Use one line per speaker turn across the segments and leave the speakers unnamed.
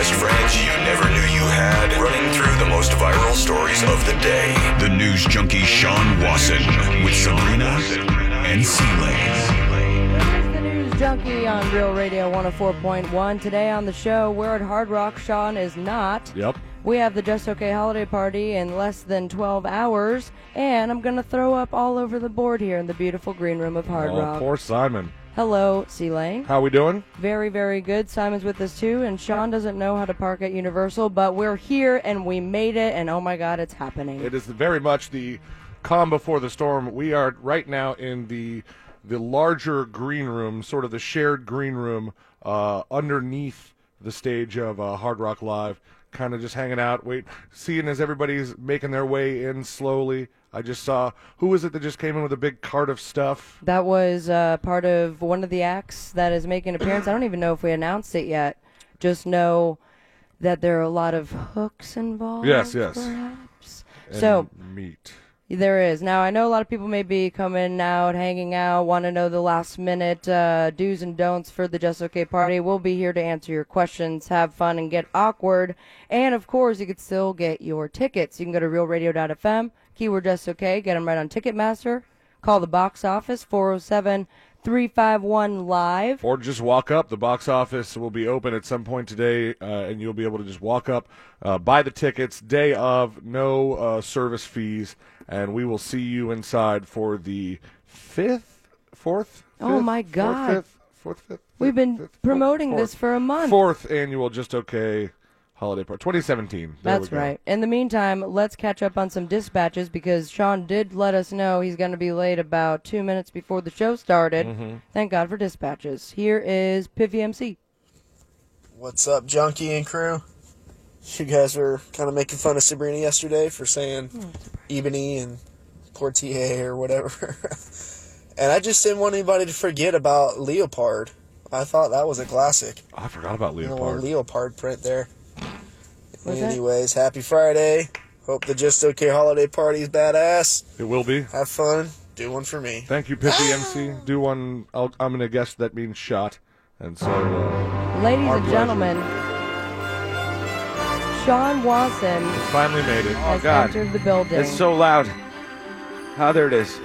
best friends you never knew you had, running through the most viral stories of the day. The news junkie Sean Wasson with Sabrina and C-Lane.
The news junkie on Real Radio 104.1. Today on the show, we're at Hard Rock. Sean is not.
Yep.
We have the Just Okay holiday party in less than 12 hours, and I'm going to throw up all over the board here in the beautiful green room of Hard Rock.
Poor Simon.
Hello, C-Lane.
How we doing?
Very, very good. Simon's with us too, and Sean doesn't know how to park at Universal, but we're here and we made it, and oh my God, it's happening.
It is very much the calm before the storm. We are right now in the larger green room, sort of the shared green room underneath the stage of Hard Rock Live, kind of just hanging out, seeing as everybody's making their way in slowly. I just saw, who was it that just came in with a big cart of stuff?
That was part of one of the acts that is making an appearance. I don't even know if we announced it yet. Just know that there are a lot of hooks involved.
Yes.
Perhaps.
And
so
meat.
There is. Now, I know a lot of people may be coming out, hanging out, want to know the last-minute do's and don'ts for the Just Okay party. We'll be here to answer your questions, have fun, and get awkward. And, of course, you can still get your tickets. You can go to realradio.fm, keyword Just Okay, get them right on Ticketmaster. Call the box office, 407-351-LIVE.
Or just walk up. The box office will be open at some point today, and you'll be able to just walk up, buy the tickets, day of, no service fees, and we will see you inside for the fourth?
Oh, my God.
Fifth?
We've been promoting this for a month.
Fourth annual Just Okay holiday party, 2017.
That's right. In the meantime, let's catch up on some dispatches because Sean did let us know he's going to be late about 2 minutes before the show started. Mm-hmm. Thank God for dispatches. Here is Piffy MC.
What's up, Junkie and crew? You guys were kind of making fun of Sabrina yesterday for saying Ebony and Portier or whatever. And I just didn't want anybody to forget about Leopard. I thought that was a classic.
I forgot about Leopard.
A little Leopard print there.
Was
Anyways, happy Friday. Hope the Just Okay holiday party is badass.
It will be.
Have fun. Do one for me.
Thank you, Piffy MC. Do one. I'm going to guess that means shot. And so,
ladies and gentlemen, Sean Wasson
finally made it.
has entered the building.
It's so loud. There it is.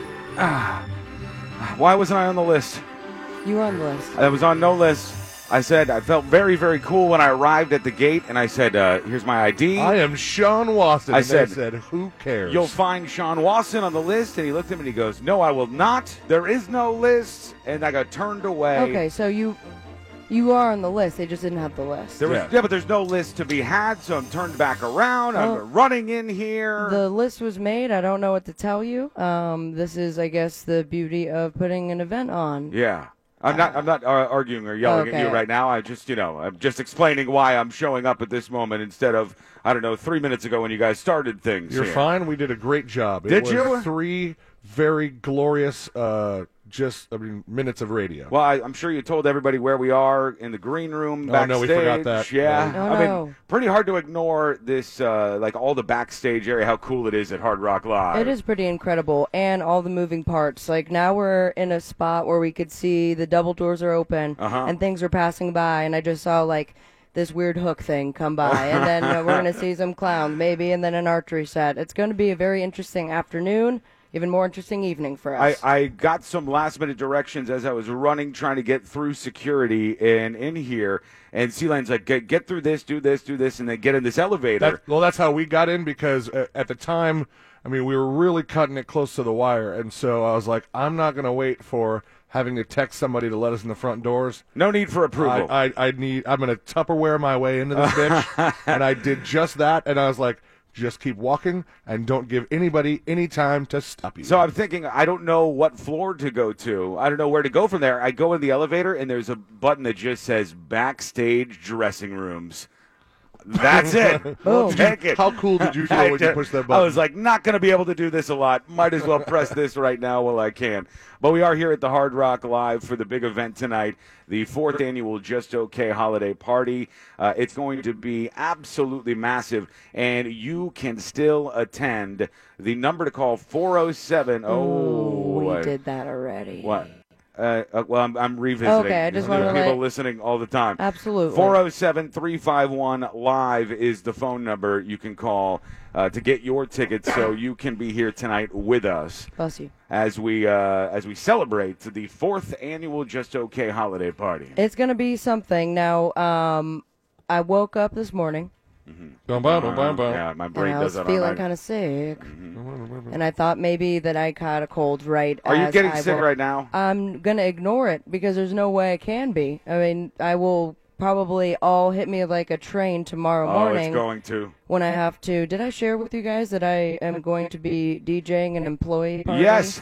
Why wasn't I on the list?
You were on the list.
I was on no list. I said I felt very, very cool when I arrived at the gate, and I said, here's my ID.
I am Sean Wasson.
I said,
who cares?
You'll find Sean Wasson on the list. And he looked at me and he goes, no, I will not. There is no list. And I got turned away.
Okay, so you are on the list. They just didn't have the list.
Yeah, but there's no list to be had, so I'm turned back around. I'm running in here.
The list was made. I don't know what to tell you. This is, I guess, the beauty of putting an event on.
Yeah. I'm not arguing or yelling at you right now. I'm just explaining why I'm showing up at this moment instead of, 3 minutes ago when you guys started things.
You're fine. We did a great job.
Did
it was
you?
3 very glorious, minutes of radio.
Well, I'm sure you told everybody where we are in the green room backstage.
Oh, no, we forgot that.
Yeah.
Oh,
I
no.
mean, pretty hard to ignore this, all the backstage area, how cool it is at Hard Rock Live.
It is pretty incredible, and all the moving parts. Like, now we're in a spot where we could see the double doors are open, and things are passing by, and I just saw, this weird hook thing come by, and then we're going to see some clowns, maybe, and then an archery set. It's going to be a very interesting afternoon. Even more interesting evening for us.
I got some last-minute directions as I was running, trying to get through security and in here. And C-Lane's like, get through this, do this, and then get in this elevator.
That's how we got in because at the time, we were really cutting it close to the wire. And so I was like, I'm not going to wait for having to text somebody to let us in the front doors.
No need for approval.
I'm going to Tupperware my way into this bitch. And I did just that. And I was like, just keep walking and don't give anybody any time to stop you.
So I'm thinking, I don't know what floor to go to. I don't know where to go from there. I go in the elevator, and there's a button that just says backstage dressing rooms. That's it.
Boom.
Take it.
How cool did you feel when you pushed that button?
I was like, not going to be able to do this a lot. Might as well press this right now while I can. But we are here at the Hard Rock Live for the big event tonight, the 4th annual Just Okay holiday party. It's going to be absolutely massive, and you can still attend. The number to call, 407.
We did that already.
What? Well, I'm revisiting.
Okay, I just
There
wanted
are
to
people
let-
listening all the time.
Absolutely.
407-351-LIVE is the phone number you can call to get your tickets so you can be here tonight with us
Bless you.
as we celebrate the 4th annual Just Okay holiday party.
It's going to be something. Now, I woke up this morning,
Bum, bum, bum, bum, bum.
Yeah, my brain
and I
does
was
that all
feeling
night.
kind of sick. And I thought maybe that I caught a cold right
Are you
as
getting
I
sick
woke-
right now?
I'm going to ignore it because there's no way I can be. I mean, I will probably all hit me like a train tomorrow
Oh,
morning
it's going to.
when I have to. Did I share with you guys that I am going to be DJing an employee party?
Yes.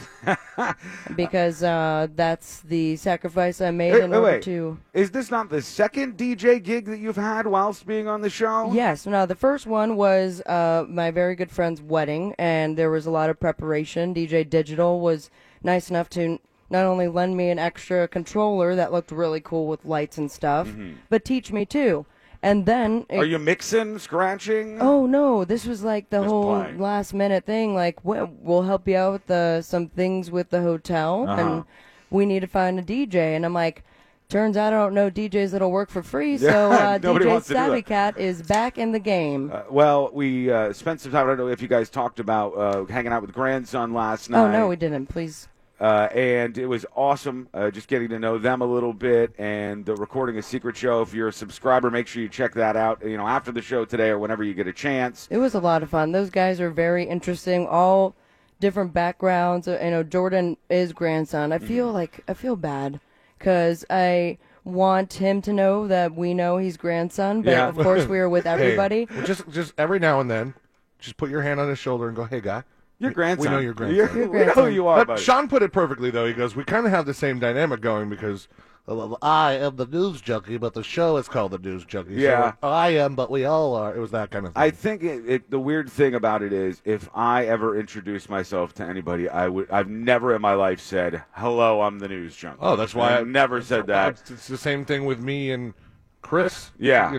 Because that's the sacrifice I made in order
wait.
to...
Is this not the second DJ gig that you've had whilst being on the show?
Yes. No, the first one was my very good friend's wedding, and there was a lot of preparation. DJ Digital was nice enough to not only lend me an extra controller that looked really cool with lights and stuff, but teach me too. And then...
Are you mixing, scratching?
Oh, no, this was like the
Just
whole
playing.
last-minute thing. Like, we'll help you out with some things with the hotel,
Uh-huh.
and we need to find a DJ. And I'm like... Turns out I don't know DJs that'll work for free,
Yeah,
so
nobody
DJ
wants to do
Savvy
that.
Cat is back in the game.
Well, we spent some time. I don't know if you guys talked about hanging out with grandson last night.
Oh, no, we didn't. Please.
And it was awesome just getting to know them a little bit and recording a secret show. If you're a subscriber, make sure you check that out, after the show today or whenever you get a chance.
It was a lot of fun. Those guys are very interesting, all different backgrounds. Jordan is grandson. I feel bad because I want him to know that we know he's grandson, but
Yeah.
of course we are with everybody.
Hey, well, just every now and then, just put your hand on his shoulder and go, "Hey, guy."
Your grandson.
We know your grandson.
Your
We know who
grandson.
you are,
But
buddy.
Sean put it perfectly, though. He goes, "We kind of have the same dynamic going because I am the news junkie, but the show is called the news junkie.
Yeah.
So I am, but we all are." It was that kind of thing.
I think the weird thing about it is if I ever introduce myself to anybody, I've never in my life said, "Hello, I'm the news junkie."
Oh, that's why
I've never said that.
It's the same thing with me and Chris.
Yeah.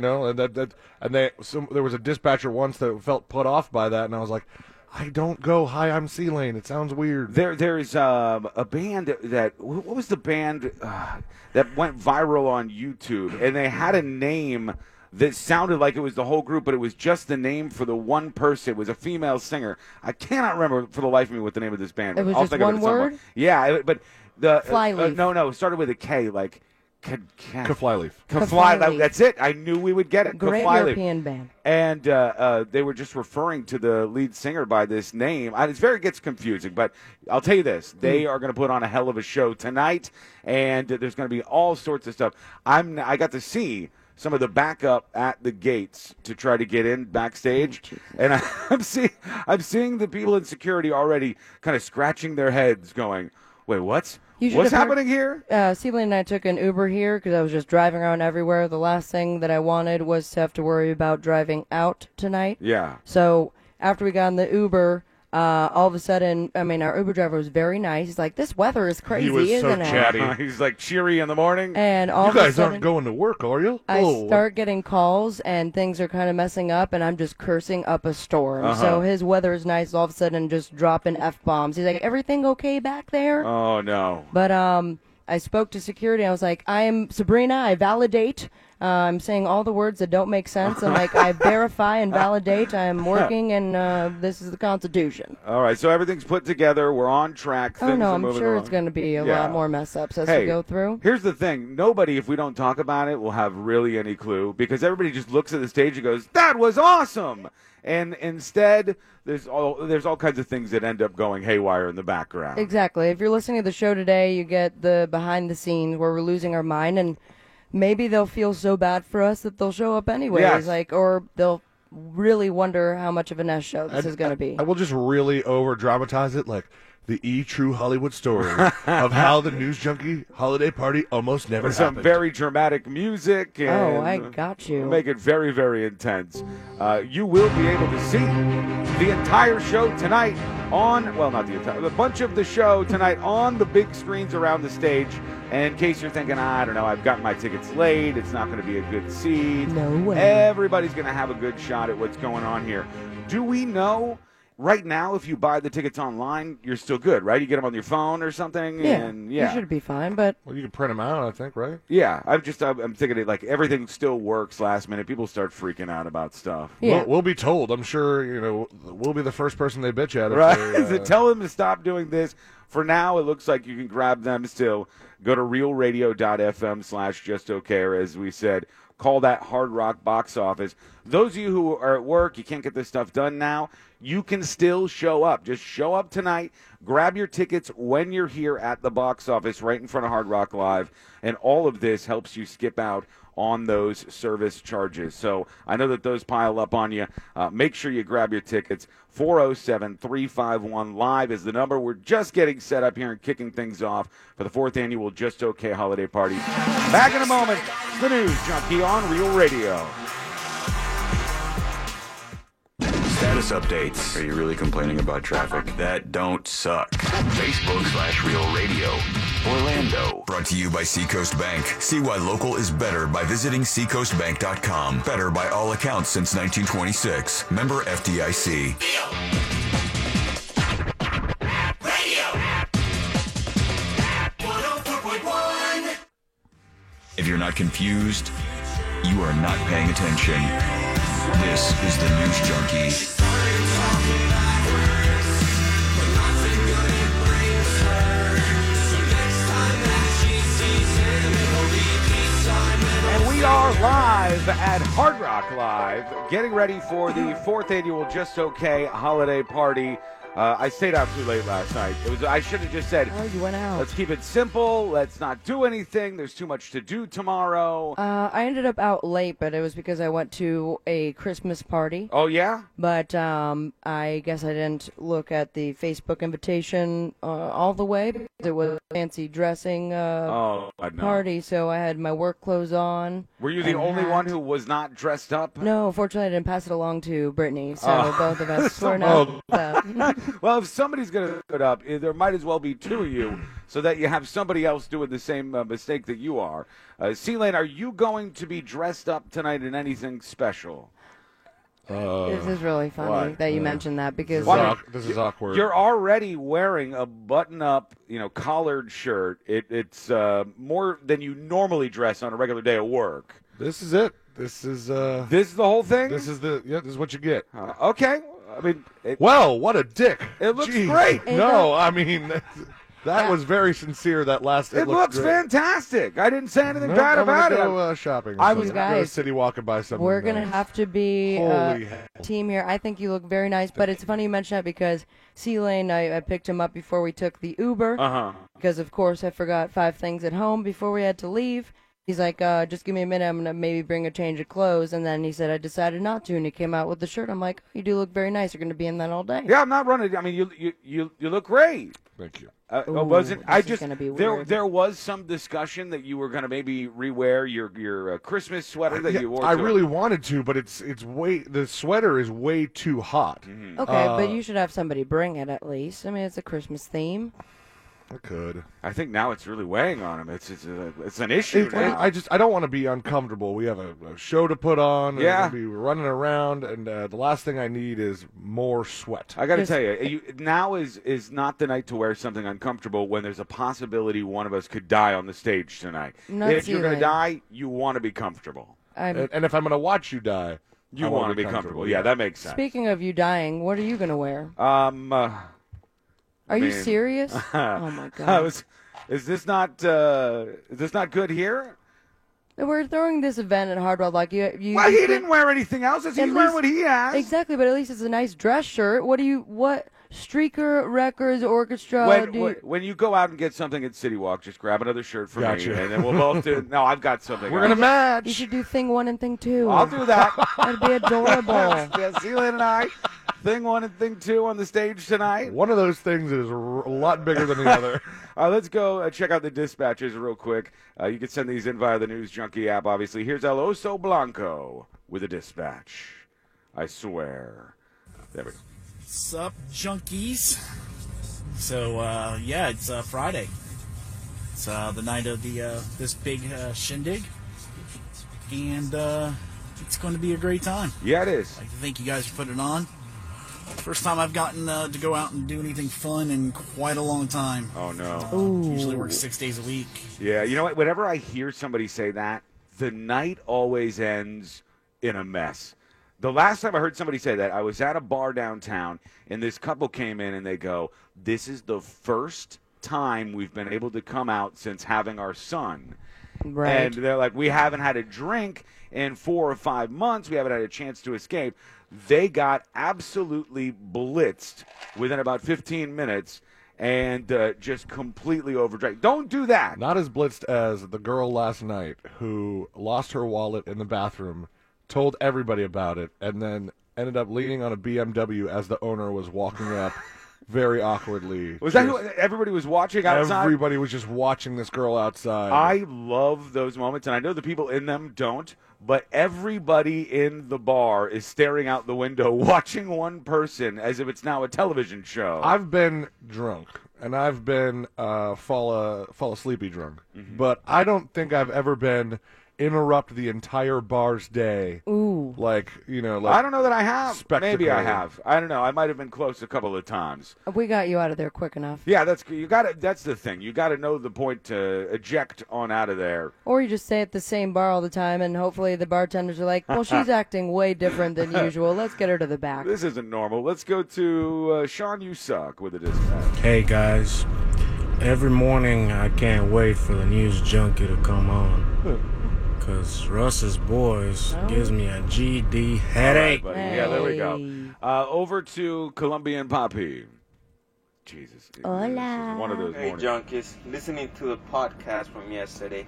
And there was a dispatcher once that felt put off by that, and I was like, "I don't go. Hi, I'm C-Lane. It sounds weird."
There's a band what was the band that went viral on YouTube, and they had a name that sounded like it was the whole group, but it was just the name for the one person. It was a female singer. I cannot remember for the life of me what the name of this band was.
It was
I'll
just
think of
one
it at some
word?
point. Yeah, but the
Flyleaf.
no, it started with a K, like
Kaflyleaf.
Kaflyleaf.
That's it. I knew we would get it.
Great
Kaflyleaf.
European band.
And they were just referring to the lead singer by this name. It gets confusing, but I'll tell you this. They are going to put on a hell of a show tonight, and there's going to be all sorts of stuff. I got to see some of the backup at the gates to try to get in backstage, and I'm seeing the people in security already kind of scratching their heads going, wait, what's
You should
what's
have heard-
happening here?
Celine and I took an Uber here because I was just driving around everywhere. The last thing that I wanted was to have to worry about driving out tonight.
Yeah.
So after we got in the Uber, all of a sudden, our Uber driver was very nice. He's like, "This weather is crazy,
He was so
isn't it?"
chatty.
He's like cheery in the morning.
And all
You
of a
guys
sudden,
aren't going to work, are you?
I
Oh.
start getting calls and things are kind of messing up, and I'm just cursing up a storm. So his weather is nice. All of a sudden, just dropping F-bombs. He's like, "Everything okay back there?"
Oh no.
But I spoke to security. I was like, "I am Sabrina. I validate. I'm saying all the words that don't make sense. I'm like, I verify and validate. I am working, and this is the Constitution."
All right, so everything's put together. We're on track.
Oh
Things
no,
are
I'm
moving
sure
along.
it's going to be a
Yeah.
lot more mess ups as
Hey,
we go through.
Here's the thing. Nobody, if we don't talk about it, will have really any clue because everybody just looks at the stage and goes, "That was awesome." And instead, there's all kinds of things that end up going haywire in the background.
Exactly. If you're listening to the show today, you get the behind the scenes where we're losing our mind, and maybe they'll feel so bad for us that they'll show up anyways.
Yes.
Or they'll really wonder how much of a nest show this is going to be.
I will just really over dramatize it, like the true Hollywood story of how the news junkie holiday party almost never
Some
happened.
very dramatic music. And
Oh, I got you.
Make it very, very intense. You will be able to see the entire show tonight a bunch of the show tonight on the big screens around the stage. And in case you're thinking, I don't know, I've gotten my tickets late, it's not going to be a good seat.
No way.
Everybody's going to have a good shot at what's going on here. Do we know right now, if you buy the tickets online, you're still good, right? You get them on your phone or something, and
you should be fine. But
Well, you can print them out, I think, right?
yeah, I'm thinking it like everything still works last minute. People start freaking out about stuff.
yeah,
We'll be told. I'm sure, we'll be the first person they bitch at. If
Right?
they,
Tell them to stop doing this. For now, it looks like you can grab them still. Go to realradio.fm/justokay, or as we said, call that Hard Rock box office. Those of you who are at work, you can't get this stuff done now, you can still show up. Just show up tonight. Grab your tickets when you're here at the box office right in front of Hard Rock Live, and all of this helps you skip out on those service charges. So I know that those pile up on you. Make sure you grab your tickets. 407-351-LIVE is the number. We're just getting set up here and kicking things off for the 4th annual Just Okay holiday party. Back in a moment, the News Junkie on Real Radio.
Status updates. Are you really complaining about traffic? That don't suck. Facebook/Real Radio. Orlando. Brought to you by Seacoast Bank. See why local is better by visiting seacoastbank.com. Better by all accounts since 1926. Member FDIC. If you're not confused, you are not paying attention. This is the News Junkie.
And we are live at Hard Rock Live, getting ready for the 4th annual Just Okay holiday party. I stayed out too late last night. I should have just said,
oh, you went out.
let's keep it simple. Let's not do anything. There's too much to do tomorrow.
I ended up out late, but it was because I went to a Christmas party.
Oh, yeah?
But I guess I didn't look at the Facebook invitation all the way. It was a fancy dressing
I know.
party, so I had my work clothes on.
Were you the
and
only
hat.
one who was not dressed up?
No, fortunately, I didn't pass it along to Brittany, so both of us were not.
Well, if somebody's going to put up, there might as well be two of you so that you have somebody else doing the same mistake that you are. C-Lane, are you going to be dressed up tonight in anything special?
This is really funny
What?
that you mentioned that because
This is awkward.
You're already wearing a button-up, collared shirt. It's more than you normally dress on a regular day of work.
This is it. This is
This is the whole thing?
this is what you get.
Okay. I mean,
Well, what a dick.
It looks
Jeez.
great.
No, I mean that was very sincere. That last.
it looks
great.
fantastic. I didn't say anything
Nope,
bad
I'm
about
gonna
it.
go shopping. Or
I
something.
was-
Go to
Guys,
city walking by something.
we're going to have to be
Holy
a
hell.
team here. I think you look very nice, but it's funny you mention that because C-Lane, I picked him up before we took the Uber
Uh-huh.
because, of course, I forgot 5 things at home before we had to leave. He's like, just give me a minute. I'm going to maybe bring a change of clothes. And then he said, I decided not to. And he came out with the shirt. I'm like, you do look very nice. You're going to be in that all day.
Yeah, I'm not running. I mean, you look great.
Thank you.
Ooh,
Wasn't I
this is
just
gonna be
there?
weird.
There was some discussion that you were going to maybe rewear your Christmas sweater that
Yeah,
you wore.
I
to-
really wanted to, but it's way the sweater is way too hot.
Mm-hmm.
Okay, but you should have somebody bring it at least. I mean, it's a Christmas theme.
I could.
I think now it's really weighing on him. It's an issue now.
I don't want to be uncomfortable. We have a show to put on. And
Yeah.
we'll be running around, and the last thing I need is more sweat.
I got to
Just-
tell you, now is not the night to wear something uncomfortable when there's a possibility one of us could die on the stage tonight.
Not
If you're going to
C-Lane.
die, you want to be comfortable.
And if I'm going to watch you die,
You
I
want to be comfortable. Yeah, that makes sense.
Speaking of you dying, what are you going to wear? Are you
mean-
serious? Oh, my God.
Is this not good here?
We're throwing this event at Hard Rock. Like you
Well, he didn't wear anything else. He's
At
wearing
least-
what he has.
Exactly, but at least it's a nice dress shirt. What Streaker Records Orchestra?
When you go out and get something at City Walk, just grab another shirt for
Gotcha.
me, and then we'll both do. No, I've got something.
We're going to
You
match.
should do thing 1 and thing 2.
I'll do that.
That'd be adorable.
Yeah, Celine and I, thing 1 and thing 2 on the stage tonight.
One of those things is a lot bigger than the other.
Let's go check out the dispatches real quick. You can send these in via the News Junkie app, obviously. Here's El Oso Blanco with a dispatch. I swear. There we go.
Sup, junkies? So, it's Friday. It's the night of the this big shindig, and it's going to be a great time.
Yeah, it is.
I think you guys are putting it on. First time I've gotten to go out and do anything fun in quite a long time.
Oh, no.
Usually work 6 days a week.
Yeah, you know what? Whenever I hear somebody say that, the night always ends in a mess. The last time I heard somebody say that, I was at a bar downtown, and this couple came in, and they go, "This is the first time we've been able to come out since having our son."
Right.
And they're like, "We haven't had a drink in 4 or 5 months. We haven't had a chance to escape." They got absolutely blitzed within about 15 minutes and just completely overdrank. Don't do that.
Not as blitzed as the girl last night who lost her wallet in the bathroom, told everybody about it, and then ended up leaning on a BMW as the owner was walking up very awkwardly.
Was that who everybody was watching outside?
Everybody was just watching this girl outside.
I love those moments, and I know the people in them don't, but everybody in the bar is staring out the window watching one person as if it's now a television show.
I've been drunk, and I've been fall asleepy drunk, but I don't think I've ever been interrupt the entire bar's day.
Ooh.
Like,
I don't know that I have. Maybe I
spectacle.
have. I don't know. I might have been close a couple of times.
We got you out of there quick enough.
Yeah, that's the thing. You got to know the point to eject on out of there.
Or you just stay at the same bar all the time, and hopefully the bartenders are like, well, she's acting way different than usual. Let's get her to the back.
This isn't normal. Let's go to Sean You Suck with a dispatch.
Hey guys, every morning I can't wait for the news junkie to come on. Because Russ's Boys gives me a GD headache.
All right, buddy. Yeah, there we go. Over to Colombian Papi. Jesus.
Hola.
This is one of those
Hey,
mornings.
junkies. Listening to the podcast from yesterday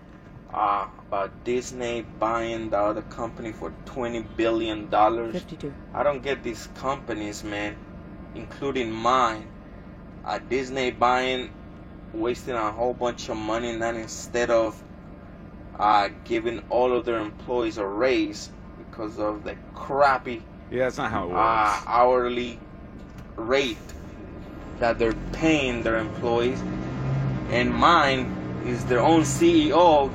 about Disney buying the other company for $20 billion.
52.
I don't get these companies, man, including mine. Disney buying, wasting a whole bunch of money, and then instead of giving all of their employees a raise because of the crappy
Yeah, that's not how it works.
hourly rate that they're paying their employees. And mine is their own CEO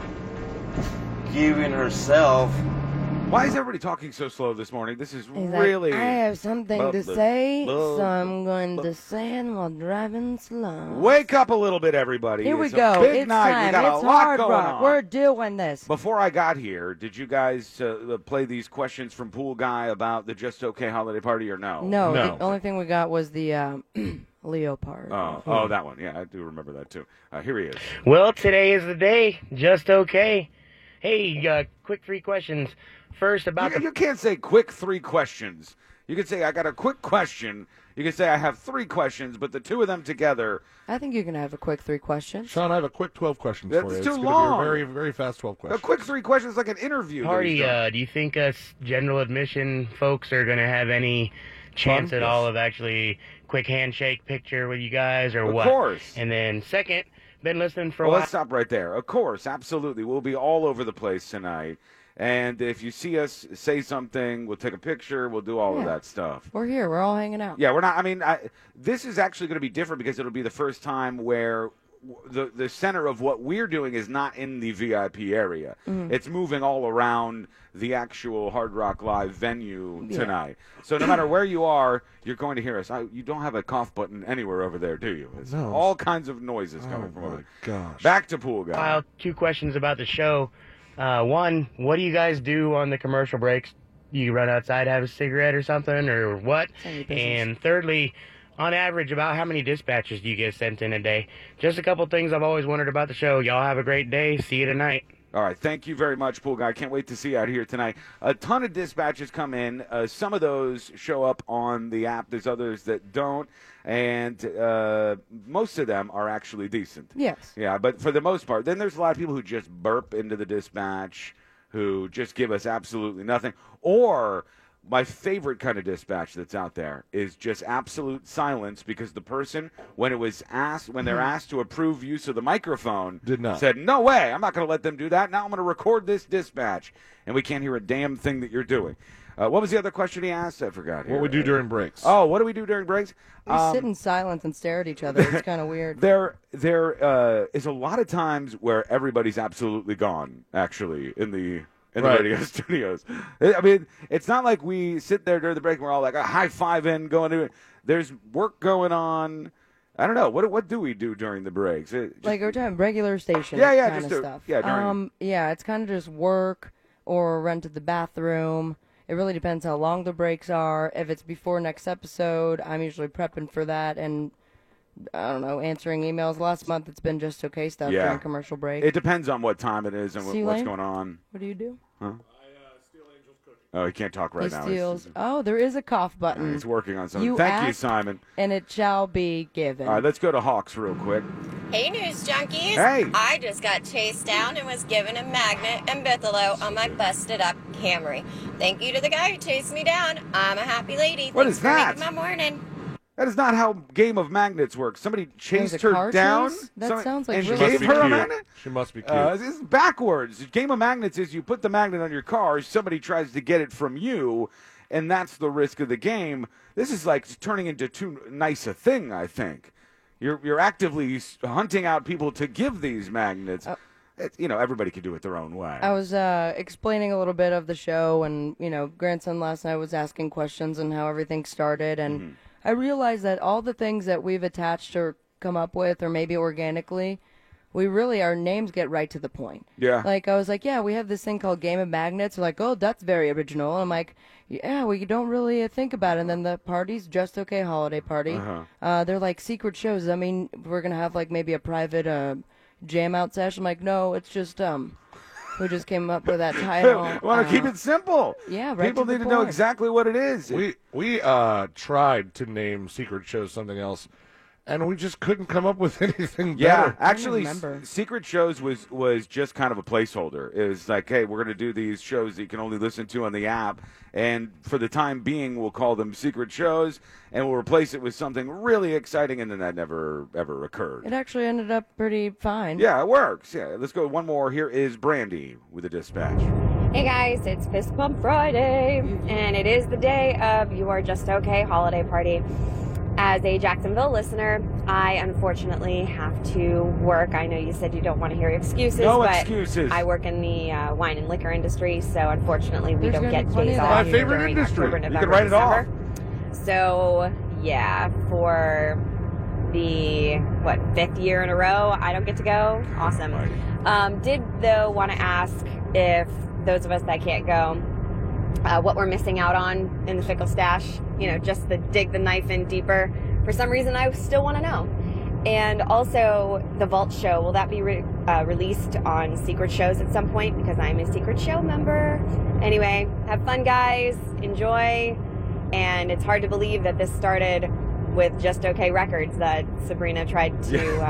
giving herself.
Why is everybody talking so slow this morning? This is
He's
really...
like, I have something to say, so I'm going to say it while driving slow.
Wake up a little bit, everybody.
Here we
It's a
go.
Big
It's
night.
time.
We got
It's
a lot
Hard
going
Rock.
on.
We're doing this.
Before I got here, did you guys play these questions from Pool Guy about the Just Okay holiday party or no?
No,
No.
the only thing we got was the Leopard.
Oh, that one. Yeah, I do remember that too. Here he is.
Well, today is the day. Just okay. Hey, quick 3 questions. First, about
You can't say quick 3 questions. You can say I got a quick question. You can say I have 3 questions, but the 2 of them together.
I think you can have a quick 3 questions.
Sean, I have a quick 12 questions
That's
for you.
too
It's
long.
Be a very, very fast 12
A
questions.
quick 3 questions is like an interview. that
party,
he's done.
do you think us general admission folks are going to have any chance
Fun?
at all of actually quick handshake picture with you guys or
Of
what?
course.
And then second, been listening for a
Well,
while.
let's stop right there. Of course, absolutely. We'll be all over the place tonight. And if you see us say something, we'll take a picture. We'll do all of
Yeah.
that stuff.
We're here. We're all hanging out.
Yeah, we're not. I mean, this is actually going to be different because it'll be the first time where the center of what we're doing is not in the VIP area. It's moving all around the actual Hard Rock Live venue tonight. So no matter where you are, you're going to hear us. You don't have a cough button anywhere over there, do you? It's
No.
all kinds of noises coming from over
my
there.
gosh.
Back to Pool Guy.
Well, 2 questions about the show. One, what do you guys do on the commercial breaks? You run outside, have a cigarette or something, or what?
None of your business.
And thirdly, on average, about how many dispatches do you get sent in a day? Just a couple things I've always wondered about the show. Y'all have a great day. See you tonight.
All right, thank you very much, Pool Guy. Can't wait to see you out here tonight. A ton of dispatches come in. Some of those show up on the app. There's others that don't, and most of them are actually decent.
Yes.
Yeah, but for the most part, then there's a lot of people who just burp into the dispatch, who just give us absolutely nothing. Or my favorite kind of dispatch that's out there is just absolute silence because the person, when they're asked to approve use of the microphone,
Did not.
said, "No way, I'm not going to let them do that. Now I'm going to record this dispatch," and we can't hear a damn thing that you're doing. What was the other question he asked? I forgot.
What we do during breaks.
Oh, what do we do during breaks?
We sit in silence and stare at each other. It's kind of weird.
There is a lot of times where everybody's absolutely gone, actually, in in the radio studios. I mean, it's not like we sit there during the break and we're all like high-fiving, going to it. There's work going on. I don't know. What do we do during the breaks?
Like we're talking regular station kind of stuff.
Yeah,
it's kind of just work or run to the bathroom. It really depends how long the breaks are. If it's before next episode, I'm usually prepping for that and, I don't know, answering emails. Last month it's been just okay stuff during commercial break.
It depends on what time it is and what's going on.
What do you do?
Huh? Oh, he can't talk right now.
Oh, there is a cough button.
He's working on something. Thank you, Simon.
And it shall be given.
All right, let's go to Hawks real quick.
Hey, news junkies.
Hey.
I just got chased down and was given a magnet and Bithelo on my busted up Camry. Thank you to the guy who chased me down. I'm a happy lady.
What
Thanks
is
for
that?
making my morning.
That is not how Game of Magnets works. Somebody chased her down.
That sounds like
and
really
gave her a magnet?
She must be cute.
This is backwards. Game of Magnets is you put the magnet on your car, somebody tries to get it from you, and that's the risk of the game. This is like turning into too nice a thing, I think. You're actively hunting out people to give these magnets. Everybody can do it their own way.
I was explaining a little bit of the show, and, grandson last night was asking questions on how everything started, and I realized that all the things that we've attached or come up with, or maybe organically, our names get right to the point.
Yeah.
Like, I was like, we have this thing called Game of Magnets. They're like, oh, that's very original. And I'm like, yeah, we don't really think about it. And then the party's Just Okay Holiday Party. They're like secret shows. I mean, we're going to have like maybe a private jam out session. I'm like, no, it's just, we just came up with that title.
Want to keep it simple.
Yeah, right.
People need to know exactly what it is.
We tried to name secret shows something else, and we just couldn't come up with anything better.
Yeah, actually, Secret Shows was just kind of a placeholder. It was like, hey, we're going to do these shows that you can only listen to on the app, and for the time being, we'll call them Secret Shows, and we'll replace it with something really exciting, and then that never, ever occurred.
It actually ended up pretty fine.
Yeah, it works. Yeah, let's go one more. Here is Brandy with a dispatch.
Hey guys, it's Fist Pump Friday, and it is the day of your Just Okay holiday party. As a Jacksonville listener, I unfortunately have to work. I know you said you don't want to hear excuses, but I work in the wine and liquor industry, so unfortunately we don't get days off during October, November,
you can write it
December.
off.
So, yeah, for the, 5th year in a row, I don't get to go. Awesome. Did, though, want to ask if those of us that can't go, what we're missing out on in the Fickle Stash, just the dig the knife in deeper. For some reason, I still want to know. And also, the Vault Show, will that be released on Secret Shows at some point? Because I'm a Secret Show member. Anyway, have fun, guys. Enjoy. And it's hard to believe that this started with Just Okay Records that Sabrina tried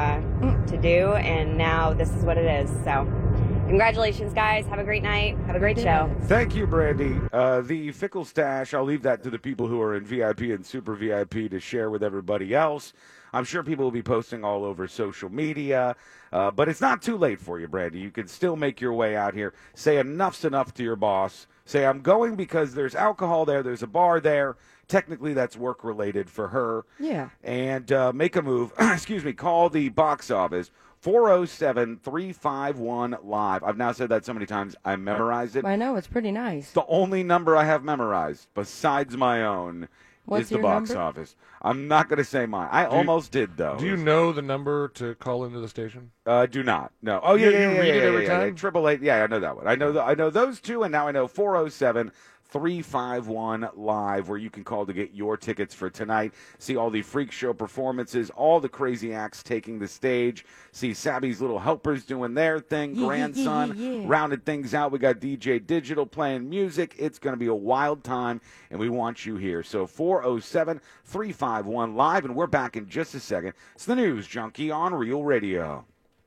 to do, and now this is what it is. So, congratulations, guys. Have a great night. Have a great show.
Thank you, Brandy. The Fickle Stash, I'll leave that to the people who are in VIP and Super VIP to share with everybody else. I'm sure people will be posting all over social media, but it's not too late for you, Brandy. You can still make your way out here. Say enough's enough to your boss. Say, I'm going because there's alcohol there, there's a bar there. Technically, that's work-related for her.
Yeah.
And make a move. Excuse me. Call the box office. 407-351-LIVE. I've now said that so many times I memorized it.
I know, it's pretty nice.
The only number I have memorized, besides my own, is the box office. I'm not going to say mine. I almost did, though.
Do you know the number to call into the station?
Do not. No. Oh, yeah,
you read it every time?
888. Yeah, I know that one. I know those two, and now I know 407-351-LIVE, where you can call to get your tickets for tonight. See all the freak show performances, all the crazy acts taking the stage. See Sabby's Little Helpers doing their thing. Grandson rounded things out. We got DJ Digital playing music. It's going to be a wild time, and we want you here. So 407-351-LIVE, and we're back in just a second. It's the News Junkie on Real Radio.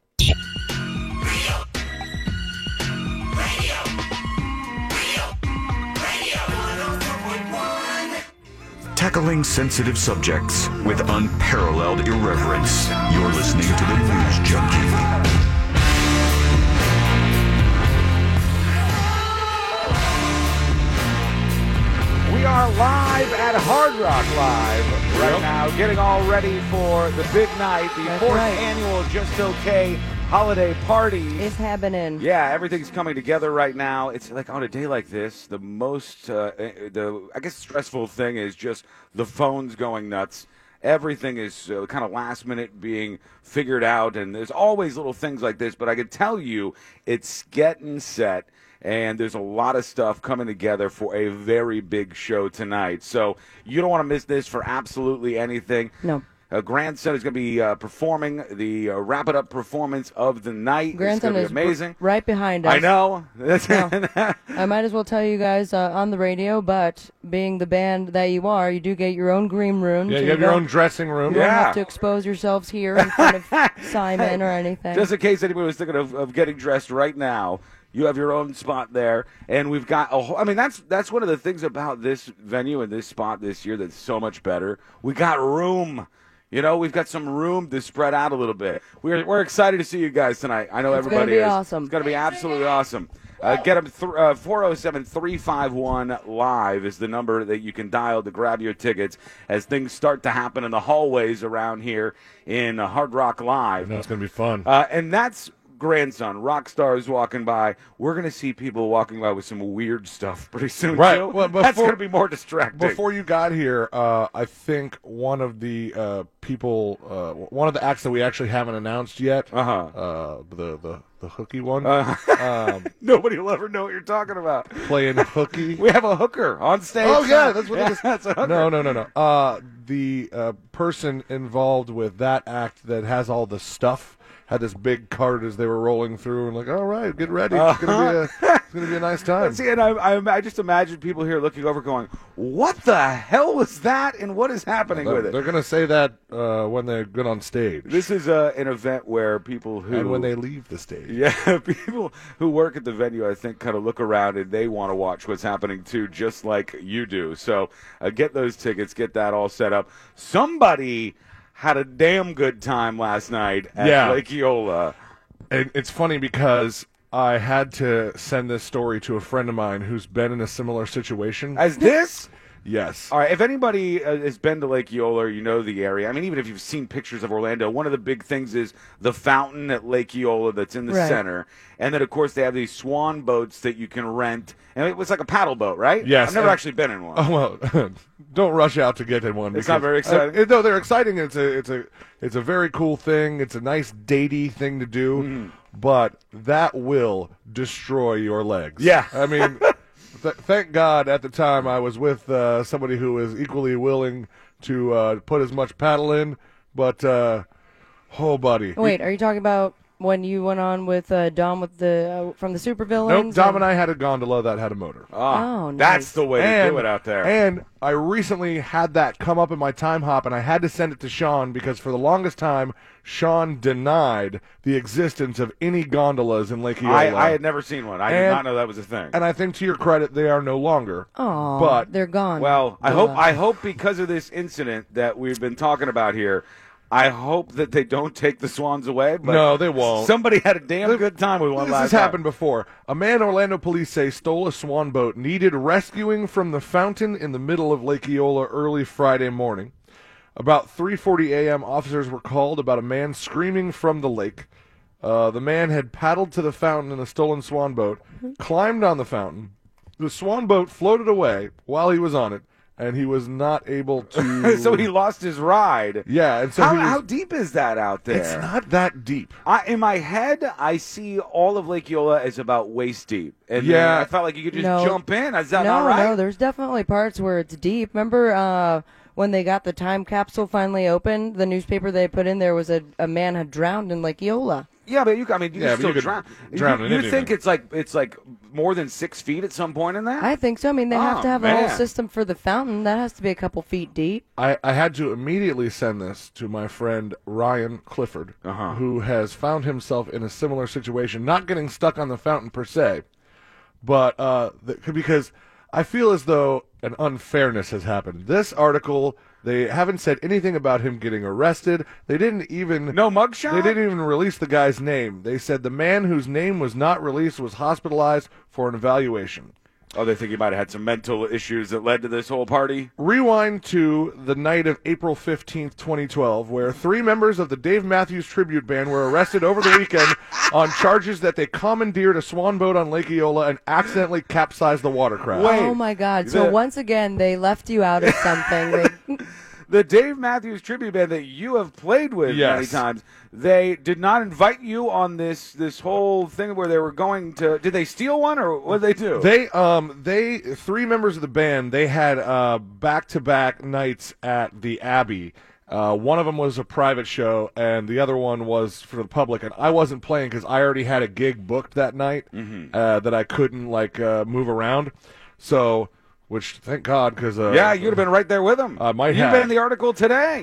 Tackling sensitive subjects with unparalleled irreverence. You're listening to the News Junkie.
We are live at Hard Rock Live right now, getting all ready for the big night, the fourth annual Just Okay holiday party
is happening.
Yeah, everything's coming together right now. It's like on a day like this, the most, I guess, stressful thing is just the phones going nuts. Everything is kind of last minute being figured out, and there's always little things like this. But I can tell you, it's getting set. And there's a lot of stuff coming together for a very big show tonight. So you don't want to miss this for absolutely anything.
No.
Grandson is going to be performing the wrap-it-up performance of the night.
Grandson
is
amazing. Right behind us.
I know.
I might as well tell you guys on the radio, but being the band that you are, you do get your own green room.
Yeah,
so
you have your own dressing room.
You don't have to expose yourselves here in front of Simon or anything.
Just in case anybody was thinking of getting dressed right now, you have your own spot there, and we've got a whole, I mean, that's one of the things about this venue and this spot this year that's so much better. We got room. You know, we've got some room to spread out a little bit. We're excited to see you guys tonight. I know everybody is.
It's going to be awesome.
It's going to be absolutely awesome. Get them 407-351-LIVE is the number that you can dial to grab your tickets as things start to happen in the hallways around here in Hard Rock Live.
That's going to be fun.
And that's Grandson. Rock stars walking by. We're going to see people walking by with some weird stuff pretty soon,
right.
too.
Well,
that's going to be more distracting.
Before you got here, I think one of the people, one of the acts that we actually haven't announced yet, the hooky one.
Nobody will ever know what you're talking about.
Playing hooky.
We have a hooker on stage.
Oh, yeah, that's what it is.
That's a hooker.
No. The person involved with that act that has all the stuff had this big cart as they were rolling through, and like, all right, get ready. It's gonna be a nice time.
See, and I just imagine people here looking over, going, "What the hell was that? And what is happening with it?"
They're gonna say that when they get on stage.
This is an event where people who
and when they leave the stage,
people who work at the venue, I think, kind of look around and they want to watch what's happening too, just like you do. So get those tickets, get that all set up. Somebody had a damn good time last night at Lake Eola.
And it's funny because I had to send this story to a friend of mine who's been in a similar situation.
As this?
Yes.
All right, if anybody has been to Lake Eola or you know the area, I mean, even if you've seen pictures of Orlando, one of the big things is the fountain at Lake Eola that's in the center. And then, of course, they have these swan boats that you can rent. And it was like a paddle boat, right?
Yes.
I've never actually been in one.
Oh, well, don't rush out to get in one.
It's not very exciting.
No, they're exciting. It's a very cool thing. It's a nice datey thing to do.
Mm-hmm.
But that will destroy your legs.
Yeah.
I mean... Thank God at the time I was with somebody who was equally willing to put as much paddle in, but, oh, buddy.
Wait, are you talking about when you went on with Dom with the from the Supervillains?
Nope, Dom and I had a gondola that had a motor.
Oh, nice.
That's the way to do it out there.
And I recently had that come up in my time hop, and I had to send it to Sean because for the longest time, Sean denied the existence of any gondolas in Lake Eola.
I had never seen one. I did not know that was a thing.
And I think to your credit, they are no longer.
Oh,
but
they're gone.
Well, I hope because of this incident that we've been talking about here, I hope that they don't take the swans away. But
no, they won't.
Somebody had a damn good time with one last time.
This has happened before. A man Orlando police say stole a swan boat, needed rescuing from the fountain in the middle of Lake Eola early Friday morning. About 3:40 a.m., officers were called about a man screaming from the lake. The man had paddled to the fountain in a stolen swan boat, climbed on the fountain. The swan boat floated away while he was on it, and he was not able to...
So he lost his ride.
Yeah. And so
how deep is that out there?
It's not that deep.
In my head, I see all of Lake Eola as about waist deep. And I felt like you could just jump in. Is that not right?
No, there's definitely parts where it's deep. Remember when they got the time capsule finally open, the newspaper they put in there was a man had drowned in Lake Eola.
Yeah, but you can still drown. You think it's like more than 6 feet at some point in that?
I think so. I mean, they have to have a whole system for the fountain. That has to be a couple feet deep.
I had to immediately send this to my friend Ryan Clifford, who has found himself in a similar situation, not getting stuck on the fountain per se, but because I feel as though an unfairness has happened. This article, they haven't said anything about him getting arrested. They didn't even...
No mugshot?
They didn't even release the guy's name. They said the man whose name was not released was hospitalized for an evaluation.
Oh, they think he might have had some mental issues that led to this whole party?
Rewind to the night of April 15th, 2012, where 3 members of the Dave Matthews Tribute Band were arrested over the weekend on charges that they commandeered a swan boat on Lake Eola and accidentally capsized the watercraft.
Oh, my God. So once again, they left you out of something.
The Dave Matthews Tribute Band that you have played with many times, they did not invite you on this whole thing where they were going to. Did they steal one, or what did they do?
They 3 members of the band, they had back-to-back nights at the Abbey. One of them was a private show, and the other one was for the public. And I wasn't playing because I already had a gig booked that night that I couldn't move around. So. Which, thank God, because
yeah, you'd have been right there with them.
Might
You've
have
been in the article today.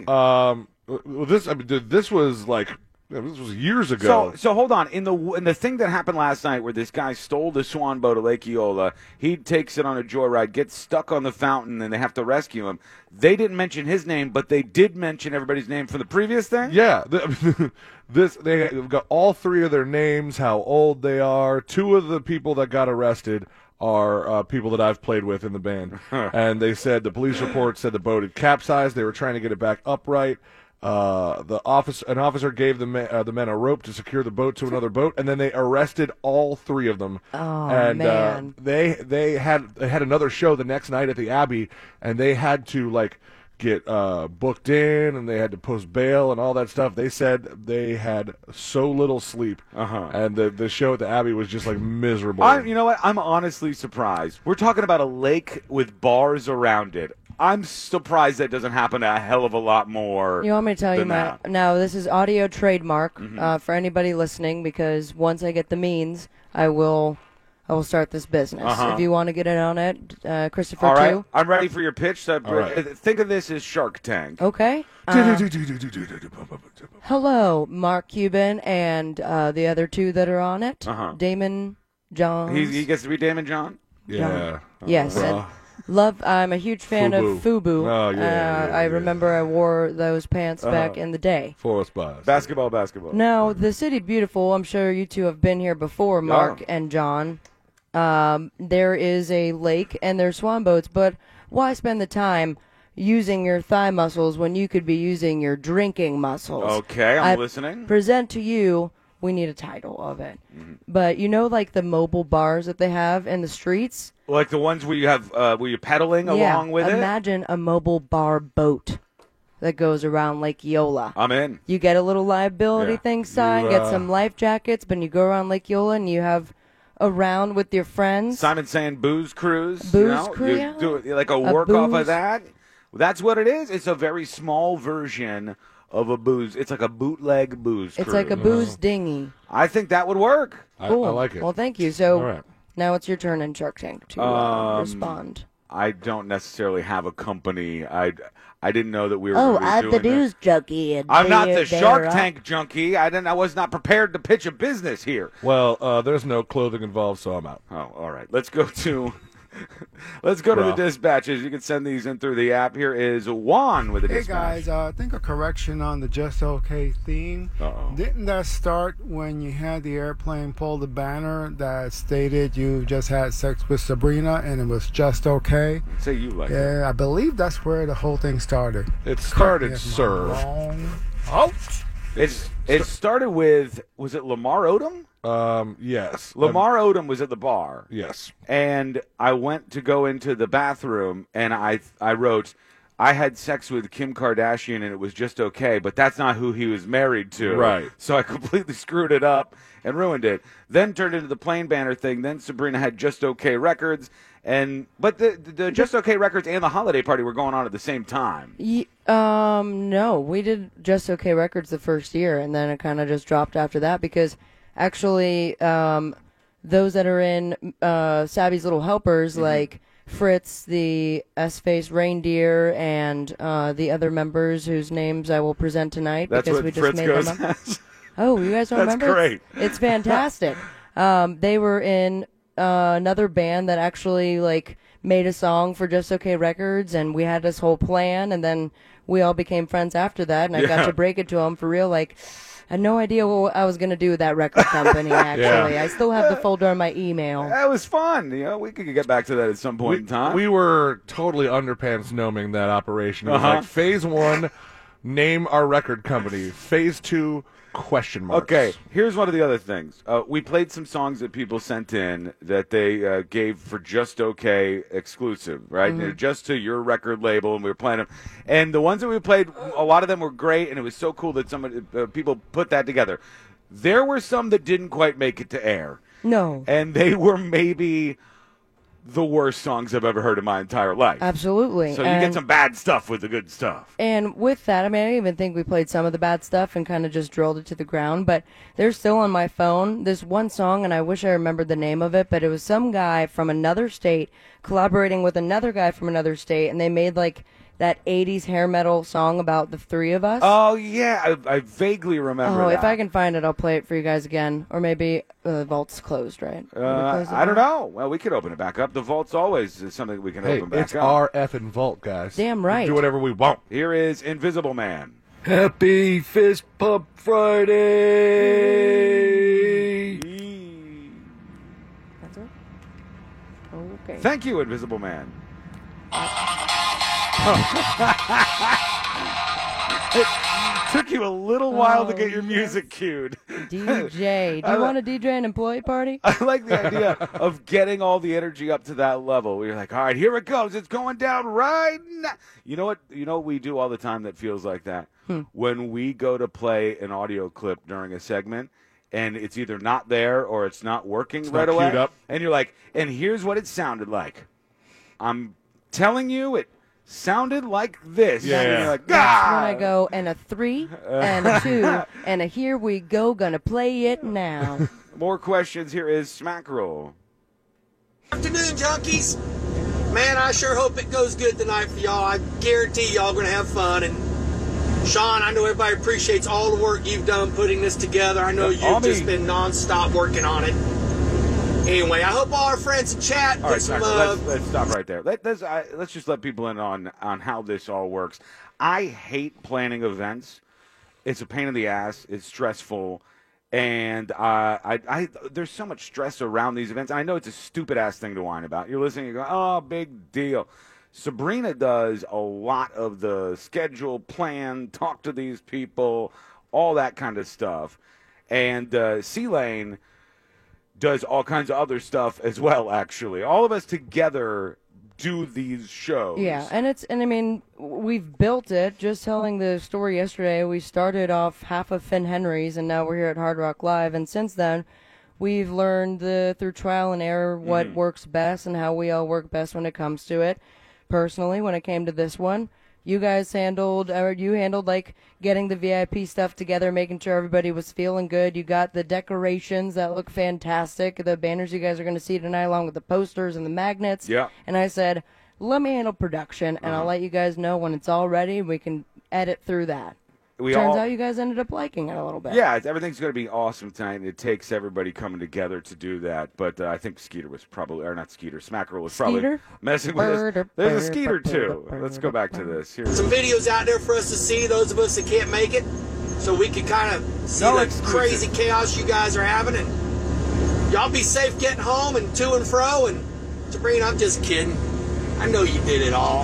This was years ago.
So hold on. In the thing that happened last night, where this guy stole the swan boat at Lake Eola, he takes it on a joyride, gets stuck on the fountain, and they have to rescue him. They didn't mention his name, but they did mention everybody's name from the previous thing.
Yeah, they've got all 3 of their names, how old they are. 2 of the people that got arrested are people that I've played with in the band. And they said the police report said the boat had capsized. They were trying to get it back upright. An officer gave the men a rope to secure the boat to another boat, and then they arrested all 3 of them.
Oh,
and
man.
They had another show the next night at the Abbey, and they had to get booked in, and they had to post bail and all that stuff. They said they had so little sleep, and the show at the Abbey was just miserable.
You know what? I'm honestly surprised. We're talking about a lake with bars around it. I'm surprised that doesn't happen a hell of a lot more.
You want me to tell you, Matt? Now, this is audio trademark for anybody listening, because once I get the means, I will start this business. If you want to get in on it, Christopher,
all right.
too.
I'm ready for your pitch.
Right.
Think of this as Shark Tank.
Okay. Hello, Mark Cuban and the other 2 that are on it. Damon John.
He gets to be Damon John?
Yeah.
Yes. And I'm a huge fan of FUBU.
Oh, yeah.
I remember I wore those pants back in the day.
Forest Spies.
Basketball.
Now, the City Beautiful, I'm sure you 2 have been here before, Mark and John. There is a lake and there's swan boats, but why spend the time using your thigh muscles when you could be using your drinking muscles?
Okay, I'm listening.
Present to you, we need a title of it. But the mobile bars that they have in the streets?
Like the ones where you have where you're pedaling along with it?
Imagine a mobile bar boat that goes around Lake Eola.
I'm in.
You get a little liability thing signed, get some life jackets, but you go around Lake Eola and you have a round with your friends.
Simon saying booze cruise.
Booze cruise?
You do like a work off of that. That's what it is. It's a very small version of a booze. It's like a bootleg booze cruise.
It's like a booze dinghy.
I think that would work.
Cool.
I like it.
Well, thank you. So
right.
Now it's your turn in Shark Tank to respond.
I don't necessarily have a company. I didn't know that we were. Oh,
I'm the news junkie. And
I'm not the Shark Tank junkie. I was not prepared to pitch a business here.
Well, there's no clothing involved, so I'm out.
Oh, all right. Let's go to the dispatches. You can send these in through the app. Here is Juan with the dispatch.
Hey guys, I think a correction on the Just Okay theme.
Uh-oh.
Didn't that start when you had the airplane pull the banner that stated you just had sex with Sabrina and it was just okay?
Say you like it.
Yeah, I believe that's where the whole thing started.
It started, sir.
Ouch.
It started with, was it Lamar Odom?
Yes.
Lamar Odom was at the bar.
Yes.
And I went to go into the bathroom, and I wrote, I had sex with Kim Kardashian, and it was just okay, but that's not who he was married to.
Right.
So I completely screwed it up and ruined it. Then turned into the plain banner thing. Then Sabrina had Just Okay Records. But the Just Okay Records and the holiday party were going on at the same time.
No, we did Just Okay Records the first year, and then it kind of just dropped after that because actually those that are in Savvy's Little Helpers, like Fritz, the S-Face Reindeer, and the other members whose names I will present tonight because we just
Fritz
made
goes
them up. Oh, you guys don't remember?
That's great.
It's fantastic. They were in another band that actually made a song for Just Okay Records, and we had this whole plan, and then we all became friends after that, and I got to break it to them for real, had no idea what I was going to do with that record company, actually. I still have the folder on my email.
That was fun. We could get back to that at some point in time.
We were totally underpants gnoming that operation. It was like phase 1, name our record company. Phase 2, question marks.
Okay, here's one of the other things. We played some songs that people sent in that they gave for Just Okay exclusive, right?
Mm-hmm.
They're just to your record label, and we were playing them. And the ones that we played, a lot of them were great, and it was so cool that people put that together. There were some that didn't quite make it to air.
No.
And they were maybe the worst songs I've ever heard in my entire life.
Absolutely.
So you get some bad stuff with the good stuff.
And with that, I mean, I didn't even think we played some of the bad stuff and kind of just drilled it to the ground, but they're still on my phone. There's one song, and I wish I remembered the name of it, but it was some guy from another state collaborating with another guy from another state, and they made like that 80s hair metal song about the three of us.
Oh, yeah. I vaguely remember that.
If I can find it, I'll play it for you guys again. Or maybe the vault's closed, right?
I don't know. Well, we could open it back up. The vault's always something we can open back
it's
up.
our effing vault, guys.
Damn right.
We can do whatever we want.
Here is Invisible Man.
Happy Fist Pump Friday!
That's it? Okay.
Thank you, Invisible Man. It took you a little while to get your music cued.
DJ. Do you want to DJ an employee party?
I like the idea of getting all the energy up to that level. We're like, all right, here it goes. It's going down right now. You know what we do all the time that feels like that? When we go to play an audio clip during a segment, and it's either not there or it's not working right away.
Queued up.
And you're like, and here's what it sounded like. I'm telling you, it sounded like this.
Yeah.
And you're like,
That's when I go, and a 3, and a 2, and a here we go, gonna play it now.
More questions. Here is Smack Roll.
Afternoon, junkies. Man, I sure hope it goes good tonight for y'all. I guarantee y'all gonna have fun. And Sean, I know everybody appreciates all the work you've done putting this together. I know you've just been nonstop working on it. Anyway, I hope all our friends in chat
All right,
get some
let's stop right there. Let's just let people in on how this all works. I hate planning events. It's a pain in the ass. It's stressful. And there's so much stress around these events. I know it's a stupid-ass thing to whine about. You're listening and going, oh, big deal. Sabrina does a lot of the schedule, plan, talk to these people, all that kind of stuff. And C-Lane does all kinds of other stuff as well, actually. All of us together do these shows.
Yeah, and I mean, we've built it. Just telling the story yesterday, we started off half of Finn Henry's, and now we're here at Hard Rock Live. And since then, we've learned through trial and error what works best and how we all work best when it comes to it. Personally, when it came to this one, you handled like getting the VIP stuff together, making sure everybody was feeling good. You got the decorations that look fantastic, the banners you guys are going to see tonight, along with the posters and the magnets.
Yeah.
And I said, let me handle production, and I'll let you guys know when it's all ready. We can edit through that. Turns out you guys ended up liking it a little bit.
Yeah, everything's going to be awesome tonight, and it takes everybody coming together to do that. But I think Skeeter was probably, or not Skeeter, Smacker was probably messing with us. There's a Skeeter, too. Let's go back to this.
some videos out there for us to see, those of us that can't make it, so we can kind of see the crazy chaos you guys are having. And y'all be safe getting home and to and fro. And Sabrina, I'm just kidding. I know you did it all.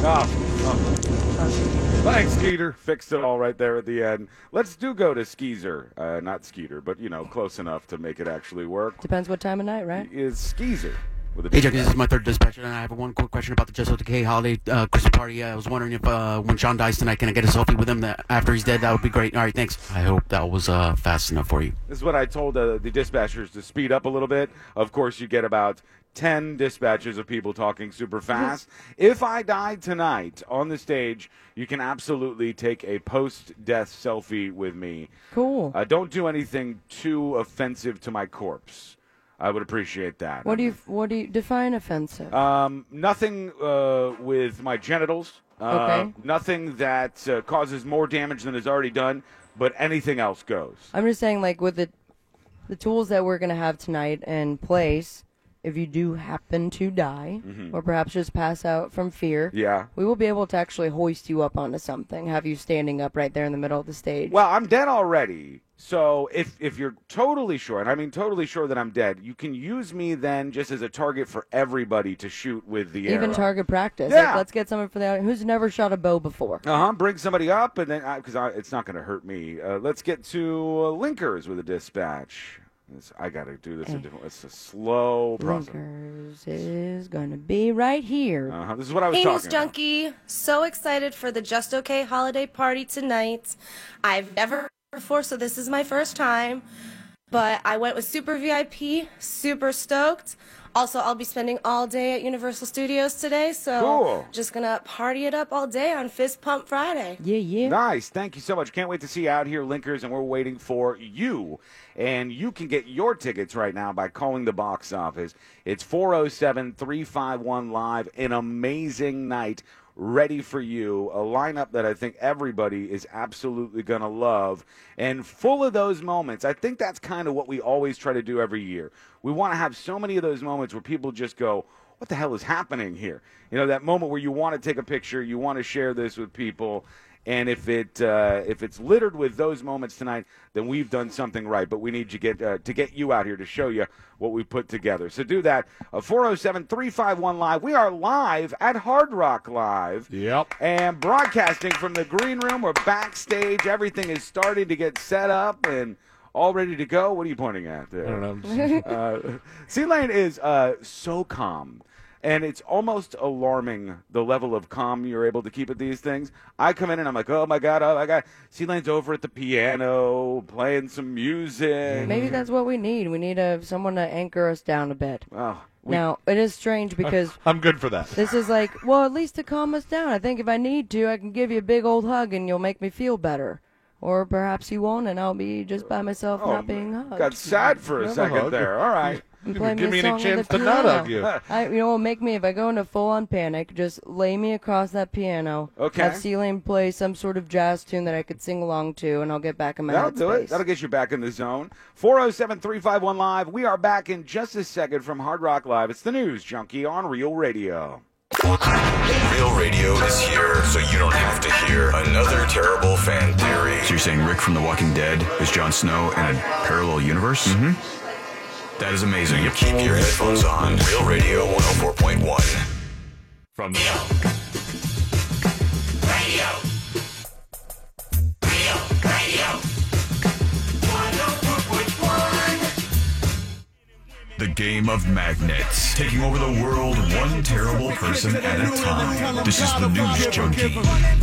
Thanks, Skeeter. Fixed it all right there at the end. Let's go to Skeezer. Not Skeeter, but, close enough to make it actually work.
Depends what time of night, right?
Is Skeezer.
Hey, Chuck, this is my third dispatcher, and I have one quick question about the Just Okay holiday Christmas party. I was wondering if when Sean dies tonight, can I get a selfie with him after he's dead? That would be great. All right, thanks. I hope that was fast enough for you.
This is what I told the dispatchers to speed up a little bit. Of course, you get about 10 dispatches of people talking super fast. If I die tonight on the stage, you can absolutely take a post-death selfie with me.
Cool.
Don't do anything too offensive to my corpse. I would appreciate that.
What do you define offensive?
Nothing with my genitals.
Okay.
Nothing that causes more damage than is already done, but anything else goes.
I'm just saying, like, with the tools that we're going to have tonight in place, if you do happen to die, or perhaps just pass out from fear, we will be able to actually hoist you up onto something, have you standing up right there in the middle of the stage.
Well, I'm dead already, So if you're totally sure, and I mean totally sure that I'm dead, you can use me then just as a target for everybody to shoot with the arrow.
Even target practice.
Yeah.
Like, let's get someone for the who's never shot a bow before.
Bring somebody up, and then because it's not going to hurt me. Let's get to Linkers with a dispatch. I got to do this a different. It's a slow process.
Linkers is gonna be right here.
This is what I was
Hey,
talking
News Junkie. So excited for the Just Okay holiday party tonight. I've never before, so this is my first time. But I went with Super VIP, super stoked. Also, I'll be spending all day at Universal Studios today, so
Cool.
just gonna party it up all day on Fist Pump Friday.
Yeah.
Nice. Thank you so much. Can't wait to see you out here, Linkers, and we're waiting for you. And you can get your tickets right now by calling the box office. It's 407-351-LIVE. An amazing night ready for you. A lineup that I think everybody is absolutely going to love. And full of those moments. I think that's kind of what we always try to do every year. We want to have so many of those moments where people just go, what the hell is happening here? You know, that moment where you want to take a picture, you want to share this with people. And if it's littered with those moments tonight, then we've done something right. But we need to get you out here to show you what we put together. So do that. 407-351-LIVE. We are live at Hard Rock Live.
Yep.
And broadcasting from the green room. We're backstage. Everything is starting to get set up and all ready to go. What are you pointing at there?
I don't know.
C-Lane is so calm. And it's almost alarming the level of calm you're able to keep at these things. I come in and I'm like, oh my God. C-Lane's over at the piano playing some music.
Maybe that's what we need. We need someone to anchor us down a bit.
Well,
now, it is strange because
I'm good for that.
This is like, well, at least to calm us down. I think if I need to, I can give you a big old hug and you'll make me feel better. Or perhaps you won't and I'll be just by myself not being hugged.
Got sad for a second there. All right.
Play
Give me
a
any
song on
chance
the
to not hug
piano.
you.
You know what, make me, if I go into full-on panic, just lay me across that piano.
Okay.
Have C-Lane play some sort of jazz tune that I could sing along to, and I'll get back in my
That'll
headspace.
do it. That'll get you back in the zone. 407-351-LIVE. We are back in just a second from Hard Rock Live. It's the News Junkie on Real Radio.
Real Radio is here, so you don't have to hear another terrible fan theory. So you're saying Rick from The Walking Dead is Jon Snow in a parallel universe? Mm-hmm. That is amazing. You keep your headphones on. Real Radio 104.1. From the
Radio.
The game of magnets, taking over the world one terrible person at a time. This is the News Junkie.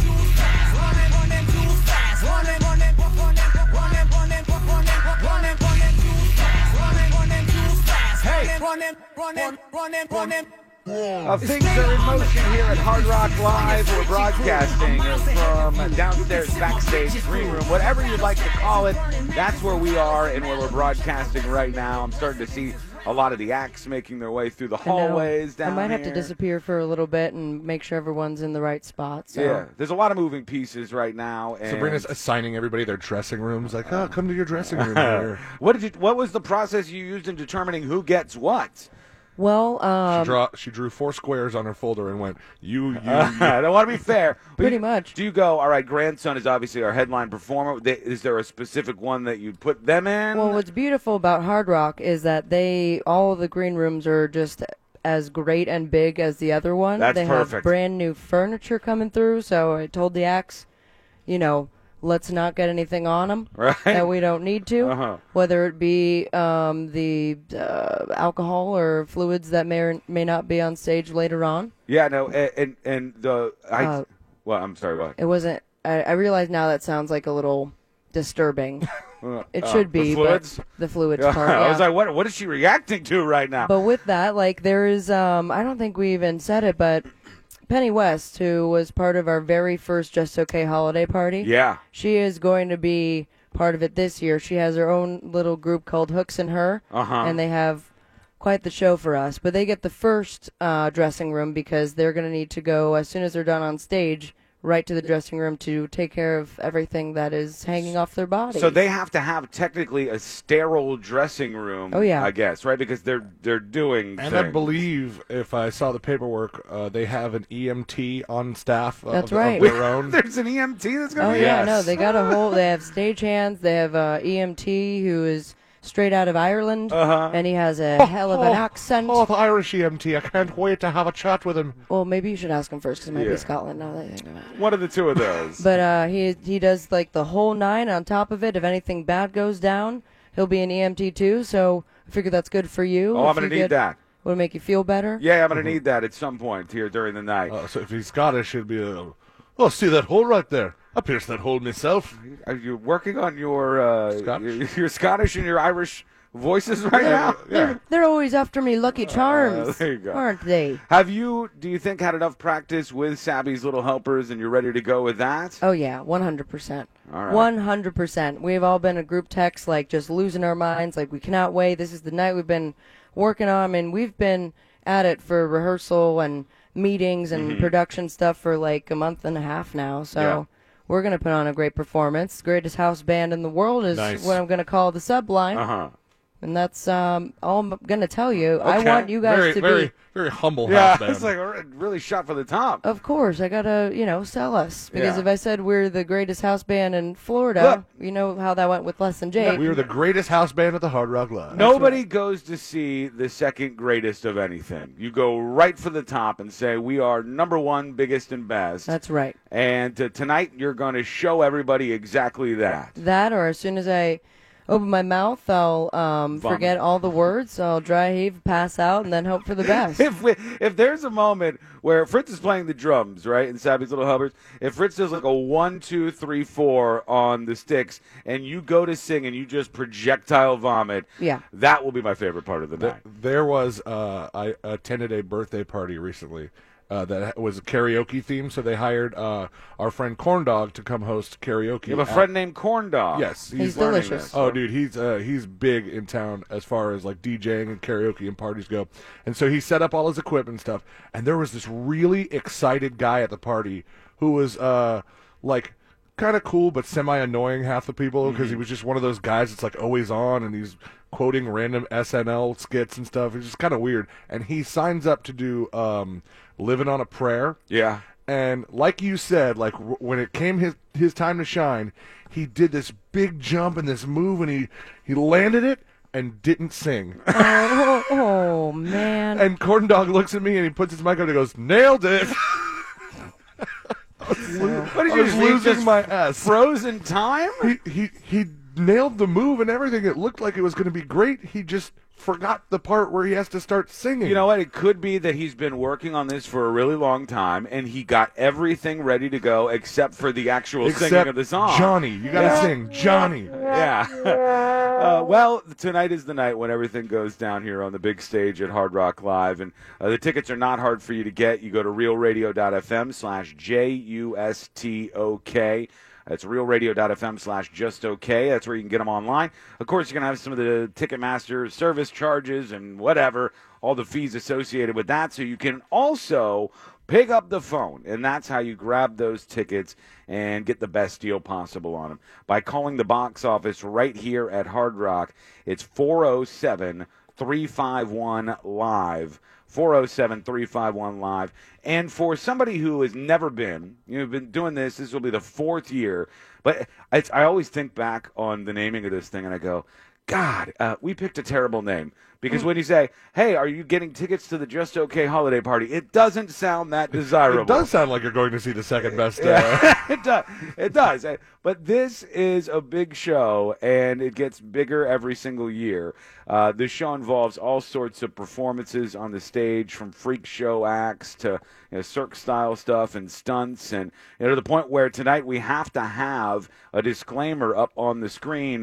Things are in motion here at Hard Rock Live. We're broadcasting from downstairs, backstage, green room, whatever you'd like to call it. That's where we are and where we're broadcasting right now. I'm starting to see a lot of the acts making their way through the hallways down
I might have to
here.
disappear for a little bit and make sure everyone's in the right spot. So.
Yeah, there's a lot of moving pieces right now. And
Sabrina's assigning everybody their dressing rooms. Like, oh, come to your dressing room here.
What was the process you used in determining who gets what?
Well,
she drew 4 squares on her folder and went, you.
I don't want to be fair.
Pretty much.
Do you go, all right, Grandson is obviously our headline performer. Is there a specific one that you put them in?
Well, what's beautiful about Hard Rock is that all of the green rooms are just as great and big as the other one.
That's
they
perfect.
have brand new furniture coming through, so I told the acts, let's not get anything on them that we don't need to, whether it be the alcohol or fluids that may or may not be on stage later on.
Yeah, no, I'm sorry, what?
It wasn't. I realize now that sounds like a little disturbing. It should be,
the fluids?
but the fluids part.
I
yeah.
was like, what is she reacting to right now?
But with that, there is, I don't think we even said it, but Penny West, who was part of our very first Just Okay holiday party.
Yeah.
She is going to be part of it this year. She has her own little group called Hooks and Her, and they have quite the show for us. But they get the first dressing room because they're going to need to go, as soon as they're done on stage, right to the dressing room to take care of everything that is hanging off their bodies.
So they have to have technically a sterile dressing room.
Oh, yeah.
I guess, right? Because they're doing.
And
things.
I believe, if I saw the paperwork, they have an EMT on staff
That's
of
right.
their own.
There's an EMT that's going
Oh
to be.
yeah, no, they got a whole. They have stagehands. They have EMT who is straight out of Ireland, and he has a hell of an accent.
Oh, the Irish EMT! I can't wait to have a chat with him.
Well, maybe you should ask him first, because it might
Yeah.
be Scotland. Now that I think about it.
One of the two of those.
But he does like the whole nine. On top of it, if anything bad goes down, he'll be an EMT too. So I figure that's good for you.
Oh, I'm
if
going to
you
need that.
Would it make you feel better?
Yeah, I'm going to need that at some point here during the night.
So if he's Scottish, it'd be a. Oh, see that hole right there? I pierced that hole myself.
Are you working on your Scottish and your Irish voices right now?
They're always after me, Lucky Charms,
there you go.
aren't they?
Do you think, had enough practice with Sabby's Little Helpers and you're ready to go with that?
Oh yeah, 100%.
All right.
100%. We've all been a group text, like just losing our minds, like we cannot wait. This is the night we've been working on. I mean, we've been at it for rehearsal and meetings and production stuff for like a month and a half now. So we're gonna put on a great performance. Greatest house band in the world is what I'm gonna call the Sublime. And that's all I'm going to tell you. I want you guys to be...
Very humble
Yeah,
house band.
it's like really shot for the top.
Of course. I got to, sell us. Because
Yeah.
if I said we're the greatest house band in Florida, you know how that went with Less Than Jake.
We are the greatest house band at the Hard Rock Live.
Nobody goes to see the second greatest of anything. You go right for the top and say, we are number one, biggest, and best.
That's right.
And tonight, you're going to show everybody exactly that.
That, or as soon as I open my mouth, I'll forget all the words. I'll dry heave, pass out, and then hope for the best.
If there's a moment where Fritz is playing the drums, right, in Sabby's Little Helpers, if Fritz does like a 1, 2, 3, 4 on the sticks, and you go to sing and you just projectile vomit, that will be my favorite part of the night.
There was I attended a birthday party recently that was a karaoke theme, so they hired our friend Corndog to come host karaoke.
You have a friend named Corndog.
Yes,
He's delicious.
Oh, dude, he's big in town as far as like DJing and karaoke and parties go. And so he set up all his equipment and stuff. And there was this really excited guy at the party who was like kind of cool but semi-annoying half the people because he was just one of those guys that's like always on and he's quoting random SNL skits and stuff. It's just kind of weird. And he signs up to do Living on a Prayer.
Yeah.
And like you said, like when it came his time to shine, he did this big jump and this move, and he landed it and didn't sing.
Oh, man.
And Corndog looks at me and he puts his mic up and he goes, "Nailed it."
What did
I
you
was
just leave
losing
just
my ass.
frozen time?
He nailed the move and everything. It looked like it was going to be great. He just forgot the part where he has to start singing.
You know what? It could be that he's been working on this for a really long time, and he got everything ready to go except for the actual singing of the song.
Johnny, you got to sing Johnny.
Yeah. Well, tonight is the night when everything goes down here on the big stage at Hard Rock Live, and the tickets are not hard for you to get. You go to realradio.fm/JUSTOK. That's realradio.fm/justokay. That's where you can get them online. Of course, you're going to have some of the Ticketmaster service charges and whatever, all the fees associated with that. So you can also pick up the phone, and that's how you grab those tickets and get the best deal possible on them. By calling the box office right here at Hard Rock, it's 407-351-LIVE. 407-351-LIVE. And for somebody who has never been, you've been doing this will be the 4th year. But I always think back on the naming of this thing, and I go, God, we picked a terrible name. Because when you say, hey, are you getting tickets to the Just Okay holiday party, it doesn't sound that desirable.
It does sound like you're going to see the second best.
It does. It does. But this is a big show, and it gets bigger every single year. This show involves all sorts of performances on the stage, from freak show acts to cirque-style stuff and stunts, and to the point where tonight we have to have a disclaimer up on the screen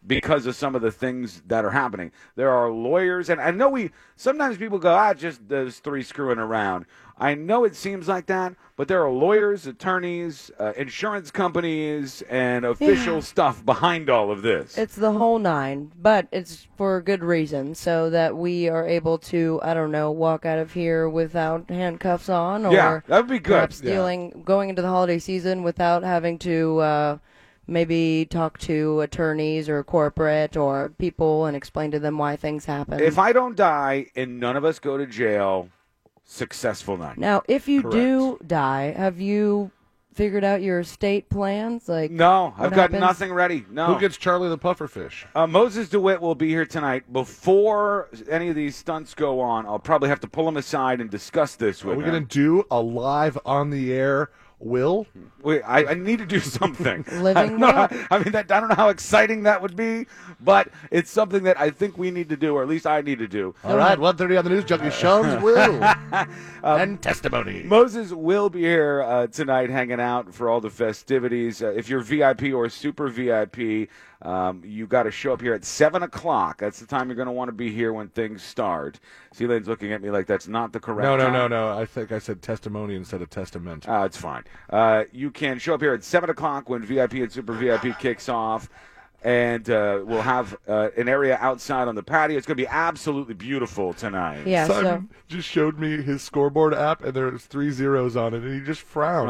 because of some of the things that are happening. There are lawyers, and I know sometimes people go, just those three screwing around. I know it seems like that, but there are lawyers, attorneys, insurance companies, and official stuff behind all of this.
It's the whole nine, but it's for good reason, so that we are able to, walk out of here without handcuffs on, or
that would be good.
Perhaps going into the holiday season without having to maybe talk to attorneys or corporate or people and explain to them why things happen.
If I don't die and none of us go to jail, successful night.
Now, if you do die, have you figured out your estate plans?
No, I've got nothing ready. No.
Who gets Charlie the Pufferfish?
Moses DeWitt will be here tonight. Before any of these stunts go on, I'll probably have to pull him aside and discuss this with him.
Are we going to do a live on the air will?
Wait, I need to do something.
Living will?
I don't know how exciting that would be, but it's something that I think we need to do, or at least I need to do.
All right, 1:30 on the News Junkie. Sean's will and testimony.
Moses will be here tonight hanging out for all the festivities. If you're VIP or super VIP, you got to show up here at 7 o'clock. That's the time you're going to want to be here when things start. Celine's looking at me like that's not the correct time.
No. I think I said testimony instead of testament.
It's fine. You can show up here at 7 o'clock when VIP and Super VIP kicks off. And we'll have an area outside on the patio. It's going to be absolutely beautiful tonight.
Yeah,
Simon just showed me his scoreboard app, and there's 3 zeros on it, and he just frowned.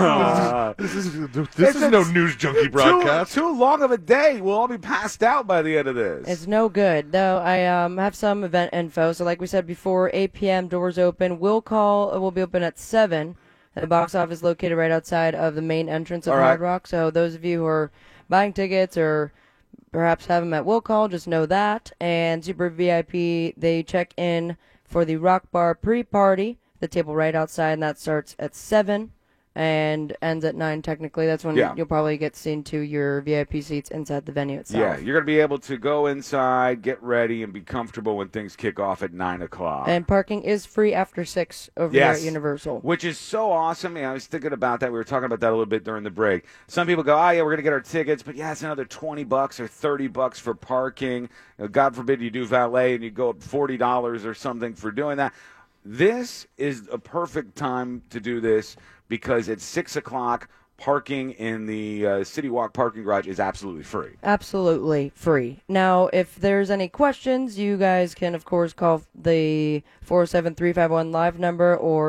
This is no News Junkie broadcast.
Too long of a day. We'll all be passed out by the end of this.
It's no good, though. I have some event info. So like we said before, 8 p.m., doors open. We'll be open at 7. The box office located right outside of the main entrance of Hard Rock. So those of you who are buying tickets or perhaps have them at will call, just know that. And Super VIP, they check in for the Rock Bar pre-party, the table right outside, and that starts at 7 and ends at 9 technically. That's when you'll probably get seen to your VIP seats inside the venue itself.
Yeah, you're going to be able to go inside, get ready, and be comfortable when things kick off at 9 o'clock.
And parking is free after 6 over here at Universal.
Which is so awesome. I was thinking about that. We were talking about that a little bit during the break. Some people go, we're going to get our tickets, but it's another $20 or $30 for parking. God forbid you do valet and you go up $40 or something for doing that. This is a perfect time to do this because at 6 o'clock, parking in the City Walk parking garage is absolutely free.
Absolutely free. Now, if there's any questions, you guys can, of course, call the 407-351-LIVE number or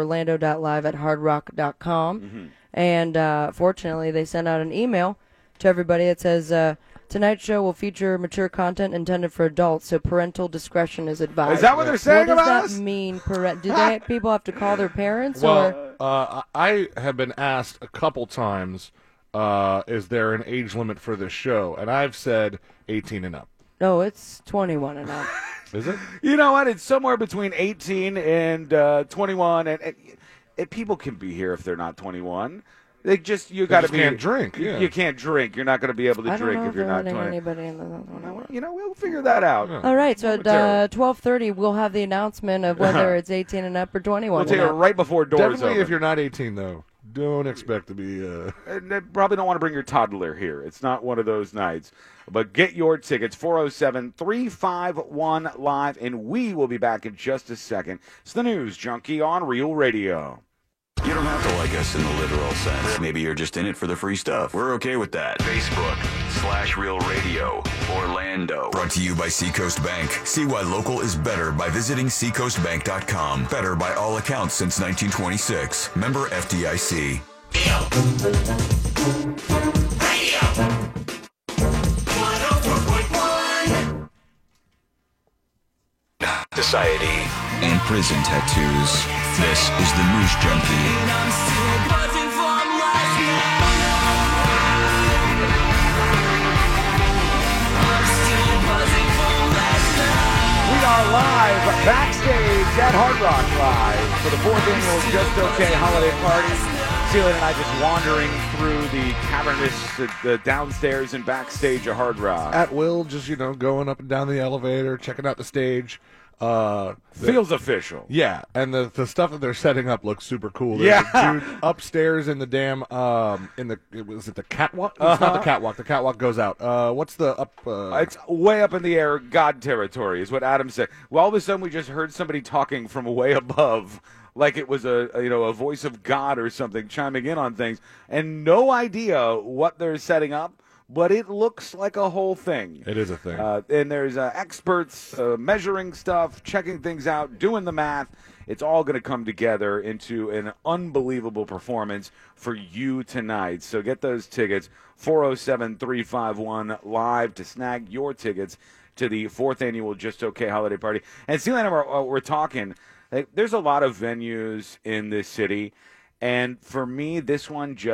orlando.live@hardrock.com.
Mm-hmm.
And fortunately, they sent out an email to everybody that says, tonight's show will feature mature content intended for adults, so parental discretion is advised.
Is that what they're saying about us?
What does that mean? Do people have to call their parents?
I have been asked a couple times, is there an age limit for this show? And I've said 18 and up.
No, it's 21 and up.
Is it?
You know what? It's somewhere between 18 and 21, and people can be here if they're not 21. You got to be.
Can't drink. Yeah.
You can't drink. You're not going to be able to drink if you're not 20.
Anybody in the
we'll figure that out.
Yeah. All right. So at 12:30, we'll have the announcement of whether it's 18 and up or 21.
We'll take it right before doors
Definitely
open.
If you're not 18, though, don't expect to be.
Probably don't want to bring your toddler here. It's not one of those nights. But get your tickets, 407-351-LIVE, and we will be back in just a second. It's the News Junkie on Real Radio.
You don't have to like us in the literal sense. Maybe you're just in it for the free stuff. We're okay with that. Facebook/Real Radio Orlando. Brought to you by Seacoast Bank. See why local is better by visiting seacoastbank.com. Better by all accounts since 1926. Member FDIC. Society and prison tattoos. This is the News Junkie.
We are live backstage at Hard Rock Live for the 4th annual Just Okay holiday party. Celia and I just wandering through the cavernous, the downstairs and backstage of Hard Rock.
At will, just, going up and down the elevator, checking out the stage.
Feels official.
Yeah, and the stuff that they're setting up looks super cool. There's
Yeah.
a dude upstairs in the damn was it the catwalk? It's not the catwalk. The catwalk goes out. What's the up?
It's way up in the air, God territory, is what Adam said. Well, all of a sudden, we just heard somebody talking from way above, like it was a voice of God or something chiming in on things, and no idea what they're setting up. But it looks like a whole thing.
It is a thing.
And there's experts measuring stuff, checking things out, doing the math. It's all going to come together into an unbelievable performance for you tonight. So get those tickets, 407-351-LIVE to snag your tickets to the 4th annual Just Okay Holiday Party. And Celia and I we're talking, there's a lot of venues in this city. And for me, this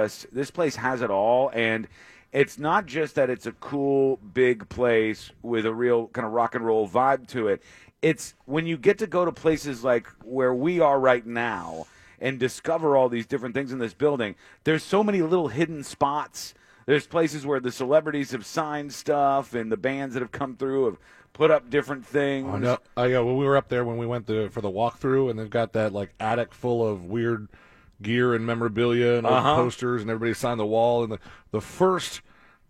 place has it all. And it's not just that it's a cool, big place with a real kind of rock and roll vibe to it. It's when you get to go to places like where we are right now and discover all these different things in this building, there's so many little hidden spots. There's places where the celebrities have signed stuff and the bands that have come through have put up different things.
Oh, no. Yeah, well, we were up there when we went for the walkthrough, and they've got that like attic full of weird gear and memorabilia and old posters, and everybody signed the wall. And the first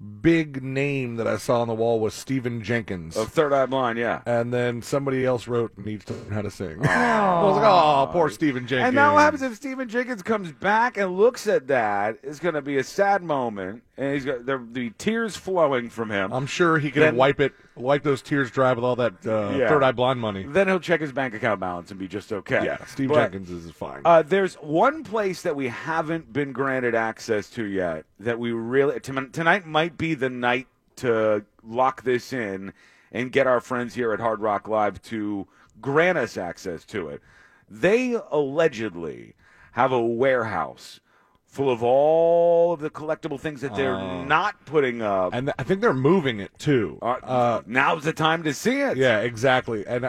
big name that I saw on the wall was Stephen Jenkins
of Third Eye Blind, yeah.
And then somebody else wrote, needs to learn how to sing. I was like, oh, poor Stephen Jenkins.
And now what happens if Stephen Jenkins comes back and looks at that? It's going to be a sad moment, and he's got the tears flowing from him.
I'm sure he can wipe those tears dry with all that Third Eye Blind money.
Then he'll check his bank account balance and be just okay.
Yeah, Steve Jenkins is fine.
There's one place that we haven't been granted access to yet that we really tonight might be the night to lock this in and get our friends here at Hard Rock Live to grant us access to it. They allegedly have a warehouse full of all of the collectible things that they're not putting up.
And I think they're moving it, too.
Now's the time to see it.
Yeah, exactly. And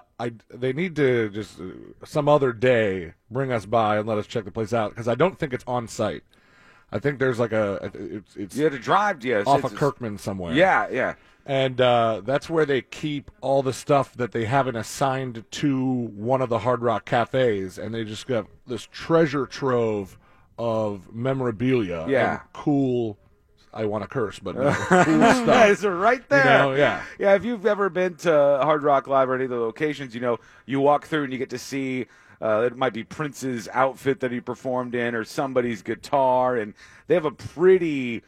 they need to just some other day bring us by and let us check the place out, because I don't think it's on site. I think there's like it's
you had to drive, yes,
off of Kirkman somewhere.
Yeah.
And that's where they keep all the stuff that they haven't assigned to one of the Hard Rock cafes, and they just got this treasure trove of memorabilia. And cool. I want to curse, but no, cool stuff.
It's right there.
Yeah.
If you've ever been to Hard Rock Live or any of the locations, you walk through and you get to see. It might be Prince's outfit that he performed in, or somebody's guitar, and they have a pretty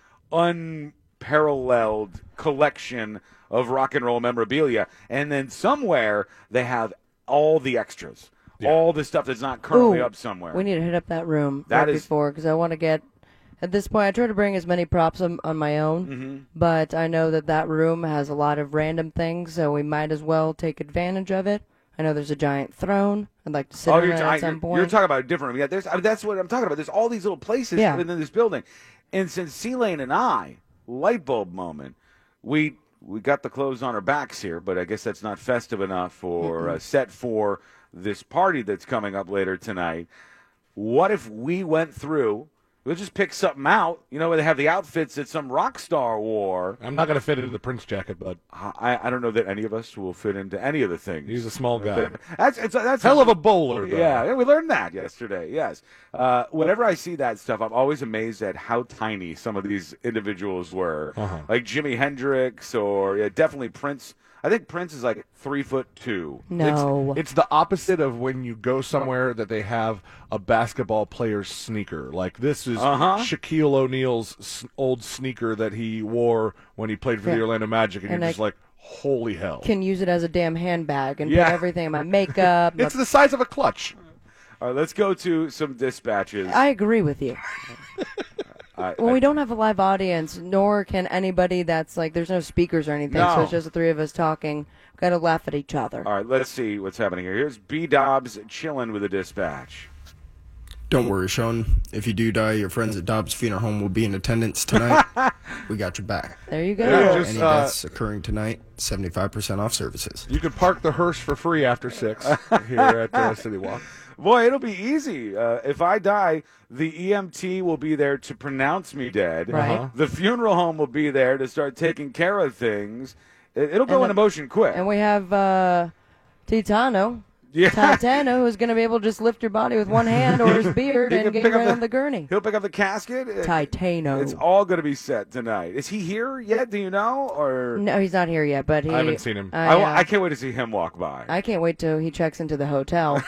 unparalleled collection of rock and roll memorabilia. And then somewhere they have all the extras, all the stuff that's not currently up somewhere.
We need to hit up that room
before,
because I want to get. At this point, I try to bring as many props on my own, but I know that room has a lot of random things, so we might as well take advantage of it. I know there's a giant throne. I'd like to sit on it at some point.
You're talking about a different room. Yeah, that's what I'm talking about. There's all these little places within this building. And since C-Lane and I, light bulb moment, we got the clothes on our backs here, but I guess that's not festive enough or set for this party that's coming up later tonight. What if we went through... We'll just pick something out, where they have the outfits that some rock star wore.
I'm not going to fit into the Prince jacket, but
I don't know that any of us will fit into any of the things.
He's a small guy.
That's
hell of a bowler, though.
Yeah, we learned that yesterday, yes. Whenever I see that stuff, I'm always amazed at how tiny some of these individuals were. Like Jimi Hendrix or definitely Prince. I think Prince is like 3'2".
No.
It's the opposite of when you go somewhere that they have a basketball player's sneaker. Like this is Shaquille O'Neal's old sneaker that he wore when he played for the Orlando Magic, and you're just like, holy hell.
Can use it as a damn handbag and put everything in my makeup.
It's the size of a clutch.
All right, let's go to some dispatches.
I agree with you. We don't have a live audience, nor can anybody that's like, there's no speakers or anything, so it's just the three of us talking. We've got to laugh at each other.
All right, let's see what's happening here. Here's B. Dobbs chilling with a dispatch.
Don't worry, Sean. If you do die, your friends at Dobbs Funeral Home will be in attendance tonight. We got your back.
There you go.
Any deaths occurring tonight, 75% off services.
You could park the hearse for free after 6 here at City Walk.
Boy, it'll be easy. If I die, the EMT will be there to pronounce me dead.
Right.
The funeral home will be there to start taking care of things. It'll go into motion quick.
And we have Titano.
Yeah.
Titano, who's going to be able to just lift your body with one hand or his beard
He
and
can
get
pick
you
up
right on the gurney.
He'll pick up the casket.
Titano.
It's all going to be set tonight. Is he here yet? Do you know? Or
No, he's not here yet, but
I haven't seen him.
I can't wait to see him walk by.
I can't wait till he checks into the hotel.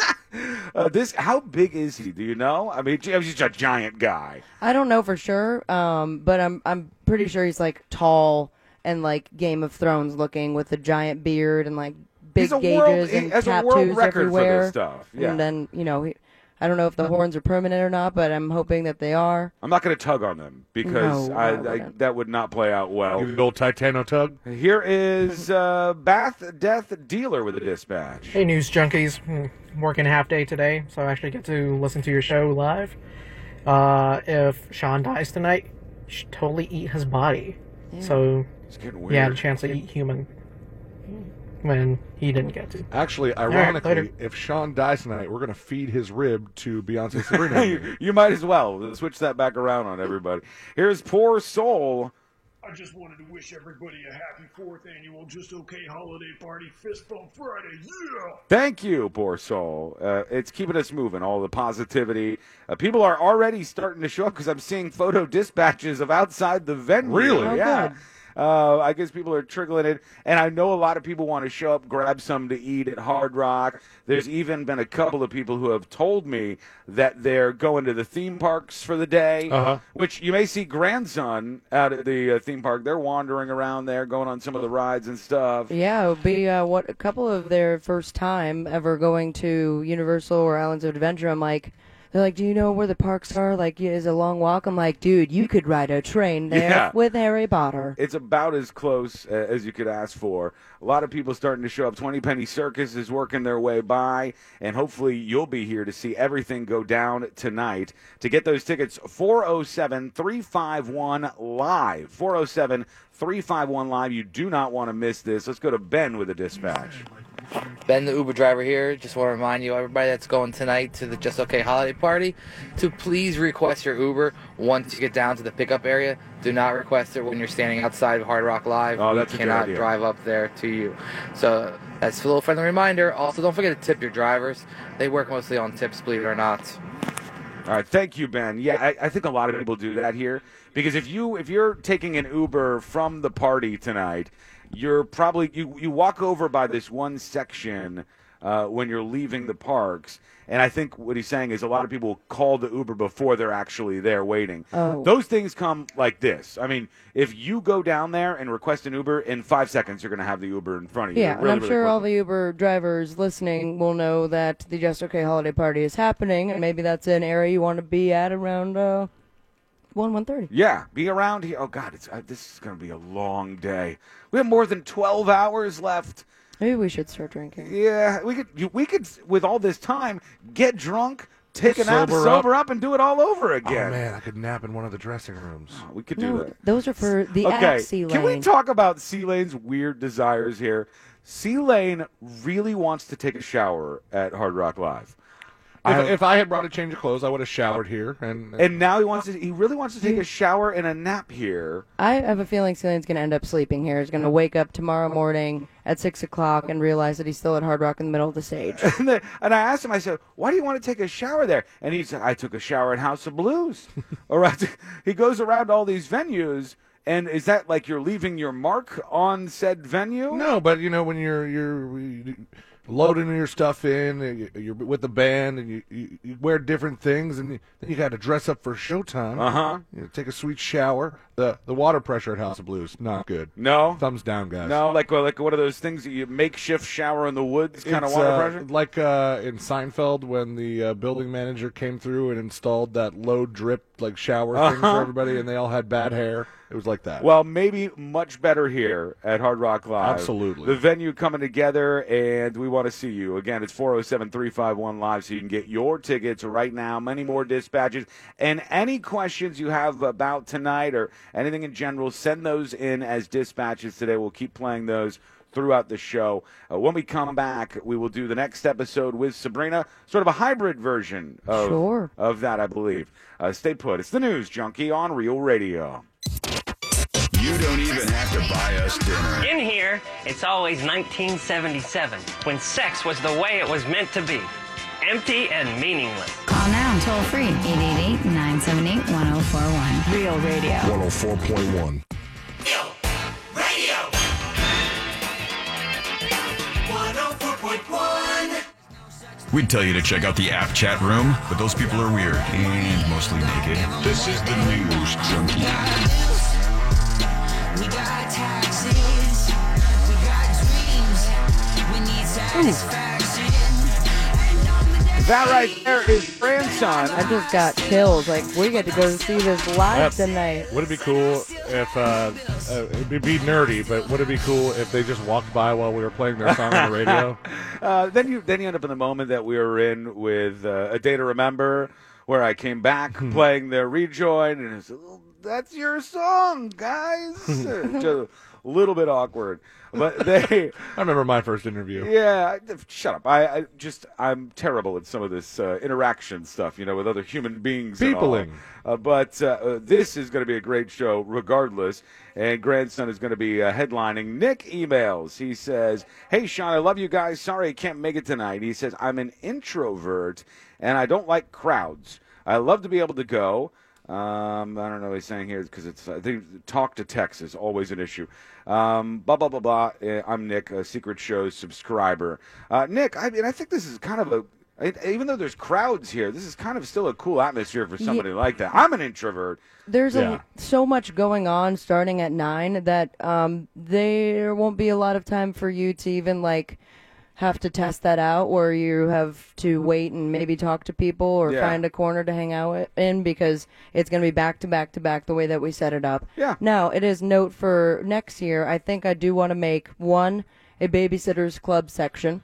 How big is he? Do you know? I mean, he's a giant guy.
I don't know for sure, but I'm pretty sure he's like tall and like Game of Thrones looking with a giant beard and like big gauges and
has a
tattoos
world record
everywhere.
for this stuff. Yeah.
And then I don't know if the horns are permanent or not, but I'm hoping that they are.
I'm not going to tug on them because
No,
that would not play out well.
Give the old Titano tug.
Here is Bath Death Dealer with a dispatch.
Hey, news junkies. I'm working half day today, so I actually get to listen to your show live. If Sean dies tonight, you should totally eat his body.
Yeah.
So
it's getting
he had a
weird.
chance to eat human when he didn't get to.
Actually,
All right,
ironically,
later.
if Sean dies tonight, we're going to feed his rib to Beyonce Sabrina.
You might as well switch that back around on everybody. Here's Poor Soul.
I just wanted to wish everybody a happy 4th annual Just Okay holiday party. Fist bump Friday, yeah!
Thank you, Poor Soul. It's keeping us moving, all the positivity. People are already starting to show up because I'm seeing photo dispatches of outside the venue.
Really?
Oh,
Yeah.
good.
I guess people are trickling in, and I know a lot of people want to show up, grab some to eat at Hard Rock. There's even been a couple of people who have told me that they're going to the theme parks for the day, which you may see grandson out at the theme park. They're wandering around there, going on some of the rides and stuff.
Yeah, it would be a couple of their first time ever going to Universal or Islands of Adventure. I'm like, they're like, do you know where the parks are? Like, is a long walk? I'm like, dude, you could ride a train there
Yeah.
with Harry Potter.
It's about as close as you could ask for. A lot of people starting to show up. 20 Penny Circus is working their way by, and hopefully you'll be here to see everything go down tonight. To get those tickets, 407-351-LIVE. 407-351-LIVE. You do not want to miss this. Let's go to Ben with a dispatch.
Ben, the Uber driver here. Just want to remind you, everybody that's going tonight to the Just Okay holiday party, to please request your Uber once you get down to the pickup area. Do not request it when you're standing outside of Hard Rock Live.
Oh, that's a
we
good
cannot
idea.
drive up there to you. So that's a little friendly reminder. Also, don't forget to tip your drivers. They work mostly on tips, believe it or not.
All right, thank you, Ben. Yeah, I think a lot of people do that here because if you're taking an Uber from the party tonight, you're probably you walk over by this one section when you're leaving the parks, and I think what he's saying is a lot of people call the Uber before they're actually there waiting.
Oh.
Those things come like this. I mean, if you go down there and request an Uber, in 5 seconds you're going to have the Uber in front of you.
Yeah, and
really,
I'm
really
sure all
quickly.
the Uber drivers listening will know that the Just Okay holiday party is happening, and maybe that's an area you want to be at around 1:30.
Yeah, be around here. Oh God, this is going to be a long day. We have more than 12 hours left.
Maybe we should start drinking.
Yeah, we could with all this time get drunk, take a nap,
Sober
sober up, and do it all over
Oh
again.
man, I could nap in one of the dressing rooms.
We could do
No,
that.
those are for the
Okay,
app C
can we
lane.
talk about C-Lane's weird desires here? C-Lane really wants to take a shower at Hard Rock Live.
If I had brought a change of clothes, I would have showered here.
And now he really wants to take a shower and a nap here.
I have a feeling Celine's going to end up sleeping here. He's going to wake up tomorrow morning at 6 o'clock and realize that he's still at Hard Rock in the middle of the stage.
And I asked him, I said, why do you want to take a shower there? And he said, I took a shower at House of Blues. All right. He goes around all these venues, and is that like you're leaving your mark on said venue?
No, but you know when you're loading your stuff in, you're with the band, and you wear different things, and then you got to dress up for showtime.
Uh-huh.
You take a sweet shower. The water pressure at House of Blues, not good.
No?
Thumbs down, guys.
No, like one of those things that you makeshift shower in the woods kind of
It's,
water pressure?
like in Seinfeld when the building manager came through and installed that low drip like shower thing for everybody, and they all had bad hair. It was like that.
Well, maybe much better here at Hard Rock Live.
Absolutely.
The venue coming together, and we want to see you. Again, it's 407-351-LIVE, so you can get your tickets right now. Many more dispatches. And any questions you have about tonight or anything in general, send those in as dispatches today. We'll keep playing those throughout the show. When we come back, we will do the next episode with Sabrina, sort of a hybrid version of that, I believe. Stay put. It's the News Junkie on Real Radio.
You don't even have to buy us dinner.
In here, it's always 1977, when sex was the way it was meant to be. Empty and meaningless.
Call now, toll free, 888-978-1041. Real Radio.
104.1. We'd tell you to check out the app chat room, but those people are weird and mostly naked. This is the News Junkie.
We got taxes, we got dreams, we need satisfaction.
That right there is Grandson.
I just got chills. Like, we get to go see this live tonight.
Would it be cool if, it'd be nerdy, but would it be cool if they just walked by while we were playing their song on the radio?
Then you end up in the moment that we were in with A Day to Remember, where I came back playing their rejoin, and it's, that's your song, guys. Just a little bit awkward. But they...
I remember my first interview.
Yeah, shut up. I'm terrible at some of this interaction stuff, with other human beings.
Peopling.
But this is going to be a great show regardless. And Grandson is going to be headlining. Nick emails. He says, "Hey, Sean, I love you guys. Sorry I can't make it tonight." He says, "I'm an introvert, and I don't like crowds. I love to be able to go." I don't know what he's saying here because I think talk to text is always an issue. Blah, blah, blah, blah. I'm Nick, a Secret Show subscriber. Nick, I think this is kind of even though there's crowds here, this is kind of still a cool atmosphere for somebody like that. I'm an introvert.
There's so much going on starting at 9 that there won't be a lot of time for you to even, have to test that out, where you have to wait and maybe talk to people or find a corner to hang out in, because it's going to be back to back to back the way that we set it up.
Yeah.
Now, it is note for next year, I think I do want to make a babysitters club section,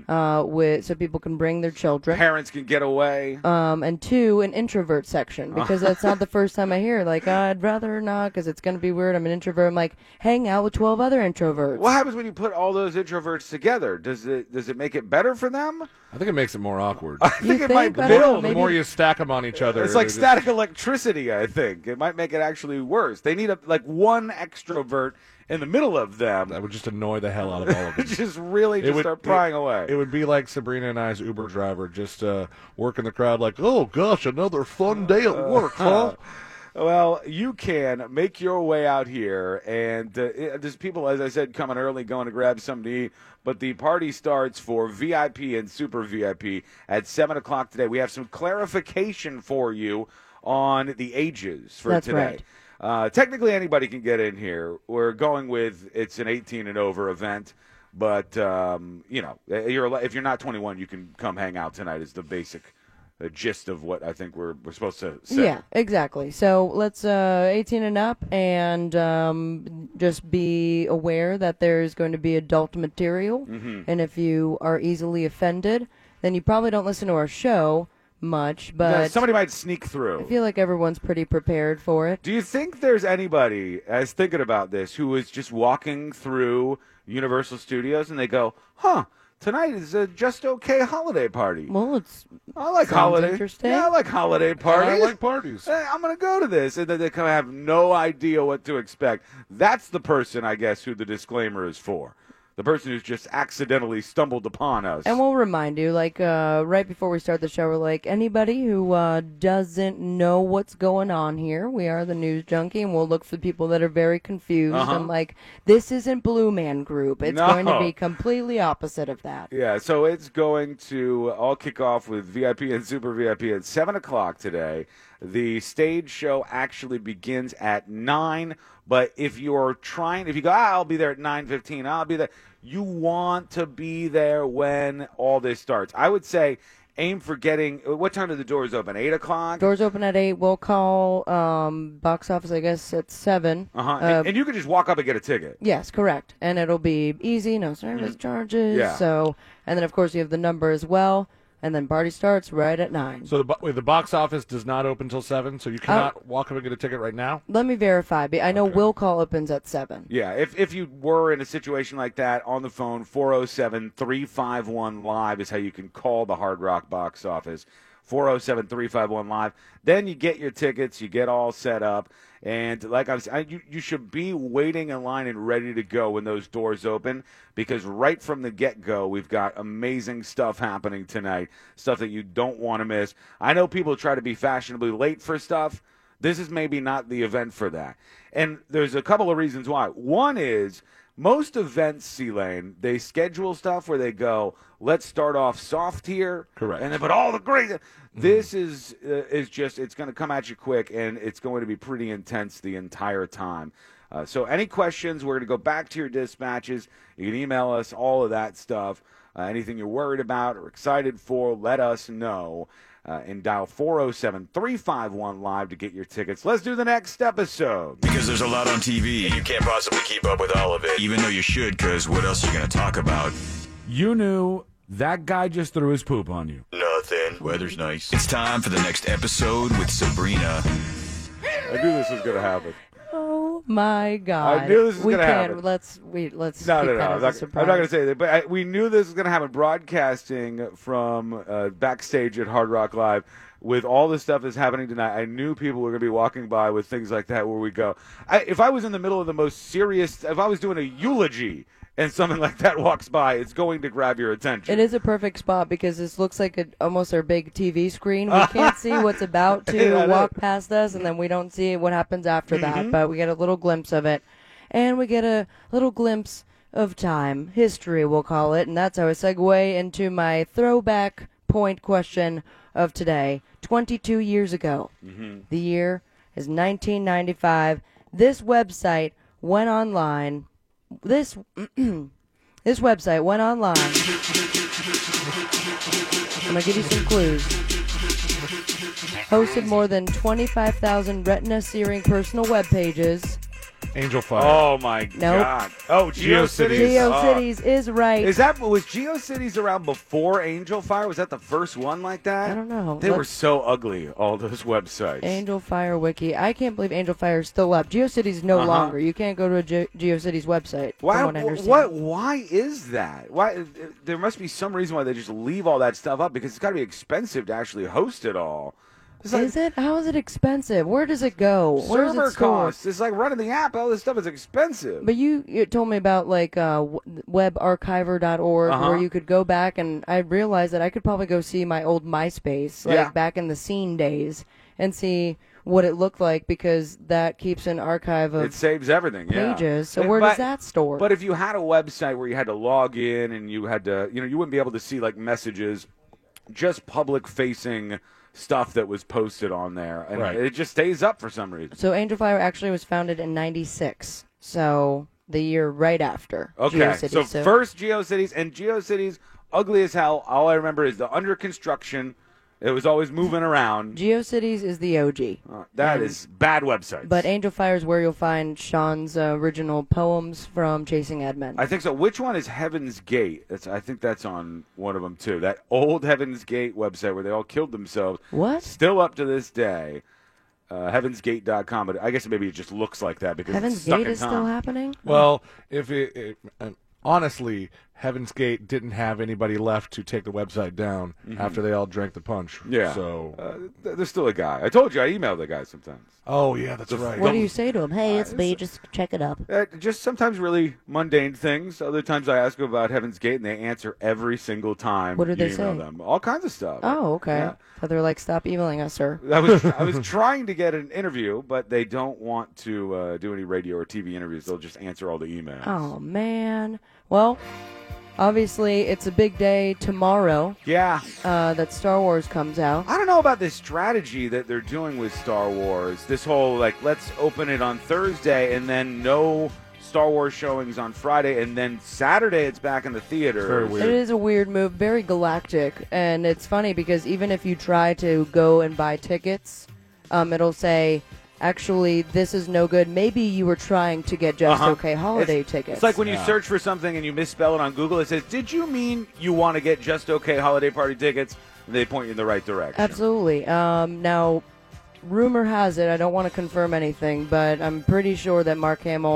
so people can bring their children.
Parents can get away.
And 2, an introvert section, because that's not the first time I hear, I'd rather not, because it's going to be weird. I'm an introvert. I'm hang out with 12 other introverts.
What happens when you put all those introverts together? Does it make it better for them?
I think it makes it more awkward.
I think it might build.
The more you stack them on each other.
It's like static electricity, I think. It might make it actually worse. They need one extrovert in the middle of them.
That would just annoy the hell out of all of them.
Just start prying away.
It would be like Sabrina and I's Uber driver, just working the crowd oh gosh, another fun day at work, huh?
Well, you can make your way out here, and there's people, as I said, coming early, going to grab something to eat, but the party starts for VIP and Super VIP at 7 o'clock today. We have some clarification for you on the ages for
That's
today.
Right.
Technically, anybody can get in here. We're going with it's an 18 and over event, but if you're not 21, you can come hang out tonight. Is the basic gist of what I think we're supposed to say.
Yeah, exactly. So let's 18 and up, and just be aware that there's going to be adult material, and if you are easily offended, then you probably don't listen to our show much, but
somebody might sneak through.
I feel like everyone's pretty prepared for it.
Do you think there's anybody, as thinking about this, who is just walking through Universal Studios and they go, tonight is a Just Okay holiday party?
Well,
I like holiday.
Interesting.
Yeah, I like holiday parties.
I like parties.
I'm going to go to this. And then they kind of have no idea what to expect. That's the person, I guess, who the disclaimer is for. The person who's just accidentally stumbled upon us.
And we'll remind you, right before we start the show, we're anybody who doesn't know what's going on here, we are the News Junkie, and we'll look for people that are very confused. And this isn't Blue Man Group. It's going to be completely opposite of that.
Yeah, so it's going to all kick off with VIP and Super VIP at 7 o'clock today. The stage show actually begins at 9, but if you go, I'll be there at 9:15, I'll be there. You want to be there when all this starts. I would say aim for getting, what time do the doors open, 8 o'clock?
Doors open at 8. We'll call box office, I guess, at 7.
And you can just walk up and get a ticket.
Yes, correct. And it'll be easy, no service charges.
Yeah.
So, and then, of course, you have the number as well. And then party starts right at 9.
So the box office does not open till 7, so you cannot walk up and get a ticket right now?
Let me verify. I know Will Call opens at 7.
Yeah, if you were in a situation like that, on the phone, 407-351-LIVE is how you can call the Hard Rock box office. 407-351-LIVE. Then you get your tickets, you get all set up, and like I was, you should be waiting in line and ready to go when those doors open, because right from the get-go, we've got amazing stuff happening tonight, stuff that you don't want to miss. I know people try to be fashionably late for stuff. This is maybe not the event for that. And there's a couple of reasons why. One is most events, C-Lane, they schedule stuff where they go, let's start off soft here.
Correct.
And then, but all the great. This is just, it's going to come at you quick, and it's going to be pretty intense the entire time. So any questions, we're going to go back to your dispatches. You can email us, all of that stuff. Anything you're worried about or excited for, let us know. And dial 407-351-LIVE to get your tickets. Let's do the next episode.
Because there's a lot on TV, and you can't possibly keep up with all of it, even though you should, because what else are you going to talk about?
You knew that guy just threw his poop on you.
Nothing. Weather's nice. It's time for the next episode with Sabrina.
I knew this was going to happen.
Oh my God!
I knew this was
we
going to
can't.
happen.
Let's
No,
keep
no.
that
I'm
as a
not
surprise.
going to say that, but we knew this was going to happen. Broadcasting from backstage at Hard Rock Live with all the stuff that's happening tonight, I knew people were going to be walking by with things like that where we go. If I was in the middle of the most serious, if I was doing a eulogy and something like that walks by, it's going to grab your attention.
It is a perfect spot because this looks like almost our big TV screen. We can't see what's about to
Yeah, I know.
walk past us, and then we don't see what happens after that, but we get a little glimpse of it. And we get a little glimpse of time, history we'll call it, and that's how I segue into my throwback point question of today. 22 years ago, the year is 1995. This website went online. This website went online. I'm going to give you some clues. Hosted more than 25,000 retina-searing personal web pages.
Angel Fire.
Oh my
Nope.
God! Oh, GeoCities.
GeoCities is right.
Was GeoCities around before Angel Fire? Was that the first one like that?
I don't know.
They were so ugly, all those websites.
Angel Fire Wiki. I can't believe Angel Fire is still up. GeoCities is no longer. You can't go to a GeoCities website.
Why?
From what I understand.
Why is that? Why? There must be some reason why they just leave all that stuff up, because it's got to be expensive to actually host it all.
Is it? How is it expensive? Where does it go? Where is
Server
it stored?
costs. It's like running the app. All this stuff is expensive.
But you told me about like webarchiver.org where you could go back, and I realized that I could probably go see my old MySpace, like back in the scene days, and see what it looked like, because that keeps an archive of
It saves everything.
pages. So
Yeah.
where
But-
does that store?
But if you had a website where you had to log in and you had to, you wouldn't be able to see like messages, just public-facing stuff that was posted on there, and it just stays up for some reason.
So Angel Fire actually was founded in 96, so the year right after
Okay,
GeoCities.
so first GeoCities, and GeoCities, ugly as hell. All I remember is the under construction. It was always moving around.
GeoCities is the OG.
That is bad website.
But Angel Fire is where you'll find Sean's original poems from Chasing Edmund.
I think so. Which one is Heaven's Gate? I think that's on one of them, too. That old Heaven's Gate website where they all killed themselves.
What?
Still up to this day. Heavensgate.com, but I guess maybe it just looks like that because
Heaven's
it's stuck
Gate
in
is
time.
still happening?
Well, if honestly, Heaven's Gate didn't have anybody left to take the website down after they all drank the punch.
Yeah.
So
there's still a guy. I told you I email the guy sometimes.
Oh, yeah, that's right.
What do you say to him? Hey, it's me. Just check it up.
Just sometimes really mundane things. Other times I ask them about Heaven's Gate, and they answer every single time.
What do they
you email
say?
Them. All kinds of stuff.
Oh, okay.
Yeah.
So they're like, stop emailing us, sir.
I was trying to get an interview, but they don't want to do any radio or TV interviews. They'll just answer all the emails.
Oh, man. Well, obviously, it's a big day tomorrow.
Yeah.
That Star Wars comes out.
I don't know about this strategy that they're doing with Star Wars. This whole, like, let's open it on Thursday and then no Star Wars showings on Friday, and then Saturday it's back in the theater.
Very weird.
It is a weird move, very galactic, and it's funny because even if you try to go and buy tickets, it'll say, actually, this is no good. Maybe you were trying to get Just Okay holiday tickets.
It's like when you search for something and you misspell it on Google, it says, did you mean you want to get Just Okay holiday party tickets? And they point you in the right direction.
Absolutely. Now, rumor has it, I don't want to confirm anything, but I'm pretty sure that Mark Hamill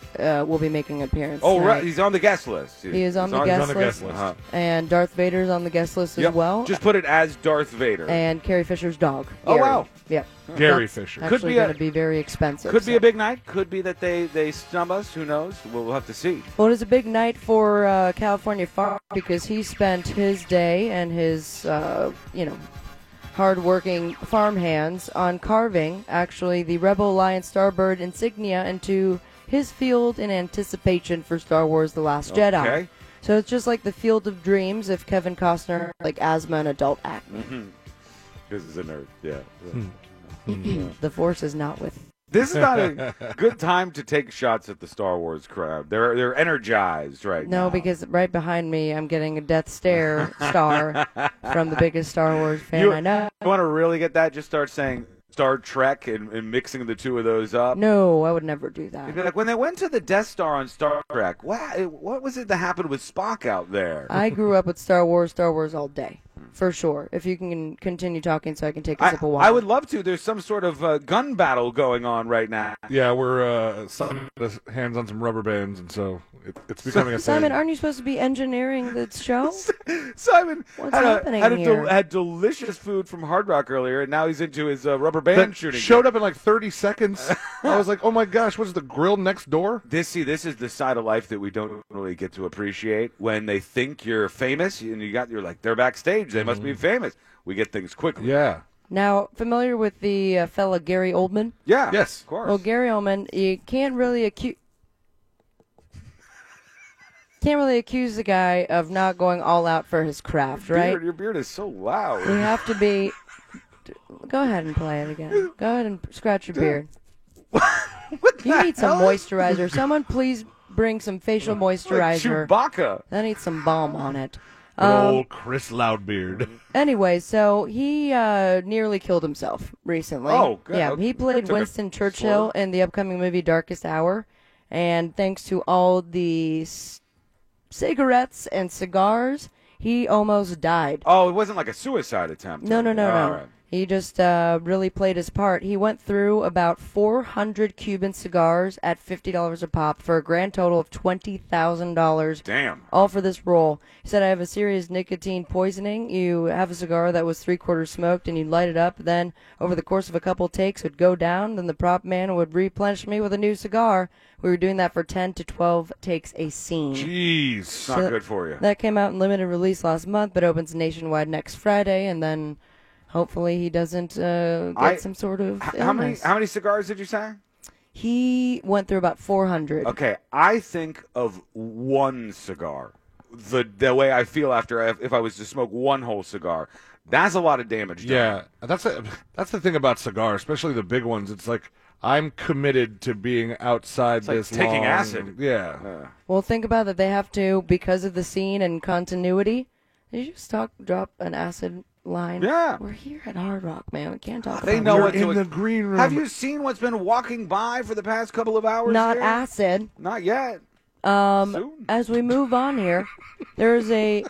will be making an appearance.
Oh,
tonight.
right. He's on the guest list.
He is on the guest list.
Uh-huh.
And Darth Vader's on the guest list as well.
Just put it as Darth Vader.
And Carrie Fisher's dog.
Oh,
Gary.
wow.
Yep.
Gary
That's
Fisher.
Actually going to be very expensive.
Could be a big night. Could be that they snub us. Who knows? We'll have to see.
Well, it is a big night for California Farm because he spent his day and his, hard-working farm hands on carving, actually, the Rebel Alliance Starbird insignia into his field in anticipation for Star Wars The Last Jedi.
Okay.
So it's just like the Field of Dreams if Kevin Costner like asthma and adult acne.
Because he's a nerd. Yeah.
The Force is not with.
This is not a good time to take shots at the Star Wars crowd. They're energized right now.
No, because right behind me, I'm getting a death stare star from the biggest Star Wars fan I know.
You want to really get that? Just start saying Star Trek and mixing the two of those up.
No, I would never do that.
You'd be like, when they went to the Death Star on Star Trek, what was it that happened with Spock out there?
I grew up with Star Wars all day. For sure. If you can continue talking so I can take a sip of water.
I would love to. There's some sort of gun battle going on right now.
Yeah, we're hands on some rubber bands, and so it's becoming a
Simon,
thing.
aren't you supposed to be engineering the show?
Simon
What's happening here?
had delicious food from Hard Rock earlier, and now he's into his rubber band
That
shooting.
showed up in like 30 seconds. I was like, oh my gosh, what's the grill next door?
This is the side of life that we don't really get to appreciate. When they think you're famous, and you're like, they're backstage, they must be famous. We get things quickly.
Yeah.
Now, familiar with the fella Gary Oldman?
Yeah.
Yes.
Of course.
Well, Gary Oldman, you can't really accuse the guy of not going all out for his craft, right?
Your beard is so loud.
You have to be. Go ahead and play it again. Go ahead and scratch your beard. You need some moisturizer. Someone please bring some facial moisturizer.
Chewbacca.
That needs some balm on it.
Good old Chris Loudbeard.
Anyway, so he nearly killed himself recently.
Oh, good.
Yeah, he played
Took a
Winston Churchill in the upcoming movie Darkest Hour. And thanks to all the cigarettes and cigars, he almost died.
Oh, it wasn't like a suicide attempt.
No.
All right.
He just really played his part. He went through about 400 Cuban cigars at $50 a pop for a grand total of $20,000.
Damn.
All for this role. He said, I have a serious nicotine poisoning. You have a cigar that was 3/4 smoked and you light it up. Then over the course of a couple takes it would go down. Then the prop man would replenish me with a new cigar. We were doing that for 10 to 12 takes a scene.
Jeez. It's not good for you.
That came out in limited release last month, but opens nationwide next Friday. And then hopefully he doesn't get some sort of illness.
How many cigars did you say?
He went through about 400.
Okay, I think of one cigar. The way I feel after if I was to smoke one whole cigar. That's a lot of damage done.
Yeah, that's the thing about cigars, especially the big ones. It's like I'm committed to being outside
It's like
this
taking
long.
acid.
Yeah.
Well, think about that. They have to, because of the scene and continuity, did you just drop an acid line?
Yeah.
We're here at Hard Rock, man. We can't talk
They
about
know
it.
what
in
to
the green room.
Have you seen what's been walking by for the past couple of hours?
Not
here?
acid.
Not yet.
As we move on here, there's a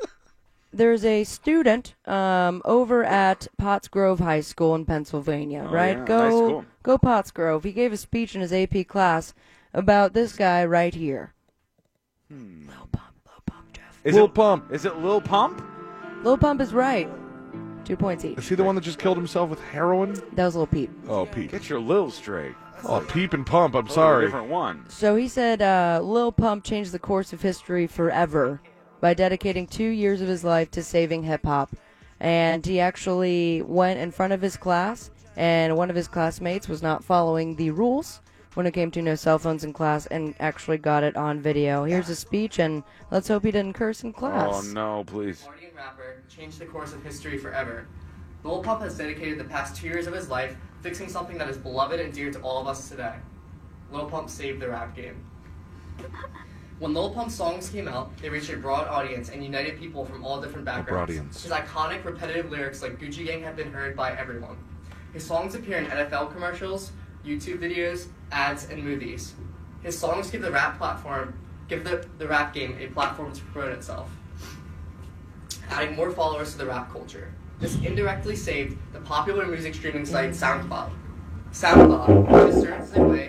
student over at Pottsgrove High School in Pennsylvania, right?
Yeah.
Go
Nice school.
go Pottsgrove. He gave a speech in his AP class about this guy right here. Lil Pump, Jeff.
Lil Pump. Is it Lil Pump?
Lil Pump is right. 2 points each.
Is he the one that just killed himself with heroin?
That was Lil Peep.
Oh, Pete.
Get your Lil straight.
Oh, Peep and Pump. I'm
Those are
sorry.
different one.
So he said Lil Pump changed the course of history forever by dedicating 2 years of his life to saving hip-hop. And he actually went in front of his class, and one of his classmates was not following the rules when it came to no cell phones in class, and actually got it on video. Here's his speech, and let's hope he didn't curse in class.
Oh, no, please.
Party and rapper changed the course of history forever. Lil Pump has dedicated the past 2 years of his life fixing something that is beloved and dear to all of us today. Lil Pump saved the rap game. When Lil Pump's songs came out, they reached a broad audience and united people from all different backgrounds.
audience.
His iconic, repetitive lyrics like Gucci Gang have been heard by everyone. His songs appear in NFL commercials, YouTube videos, ads, and movies. His songs give the rap game a platform to promote itself, adding more followers to the rap culture. This indirectly saved the popular music streaming site SoundCloud. SoundCloud, in a certain way.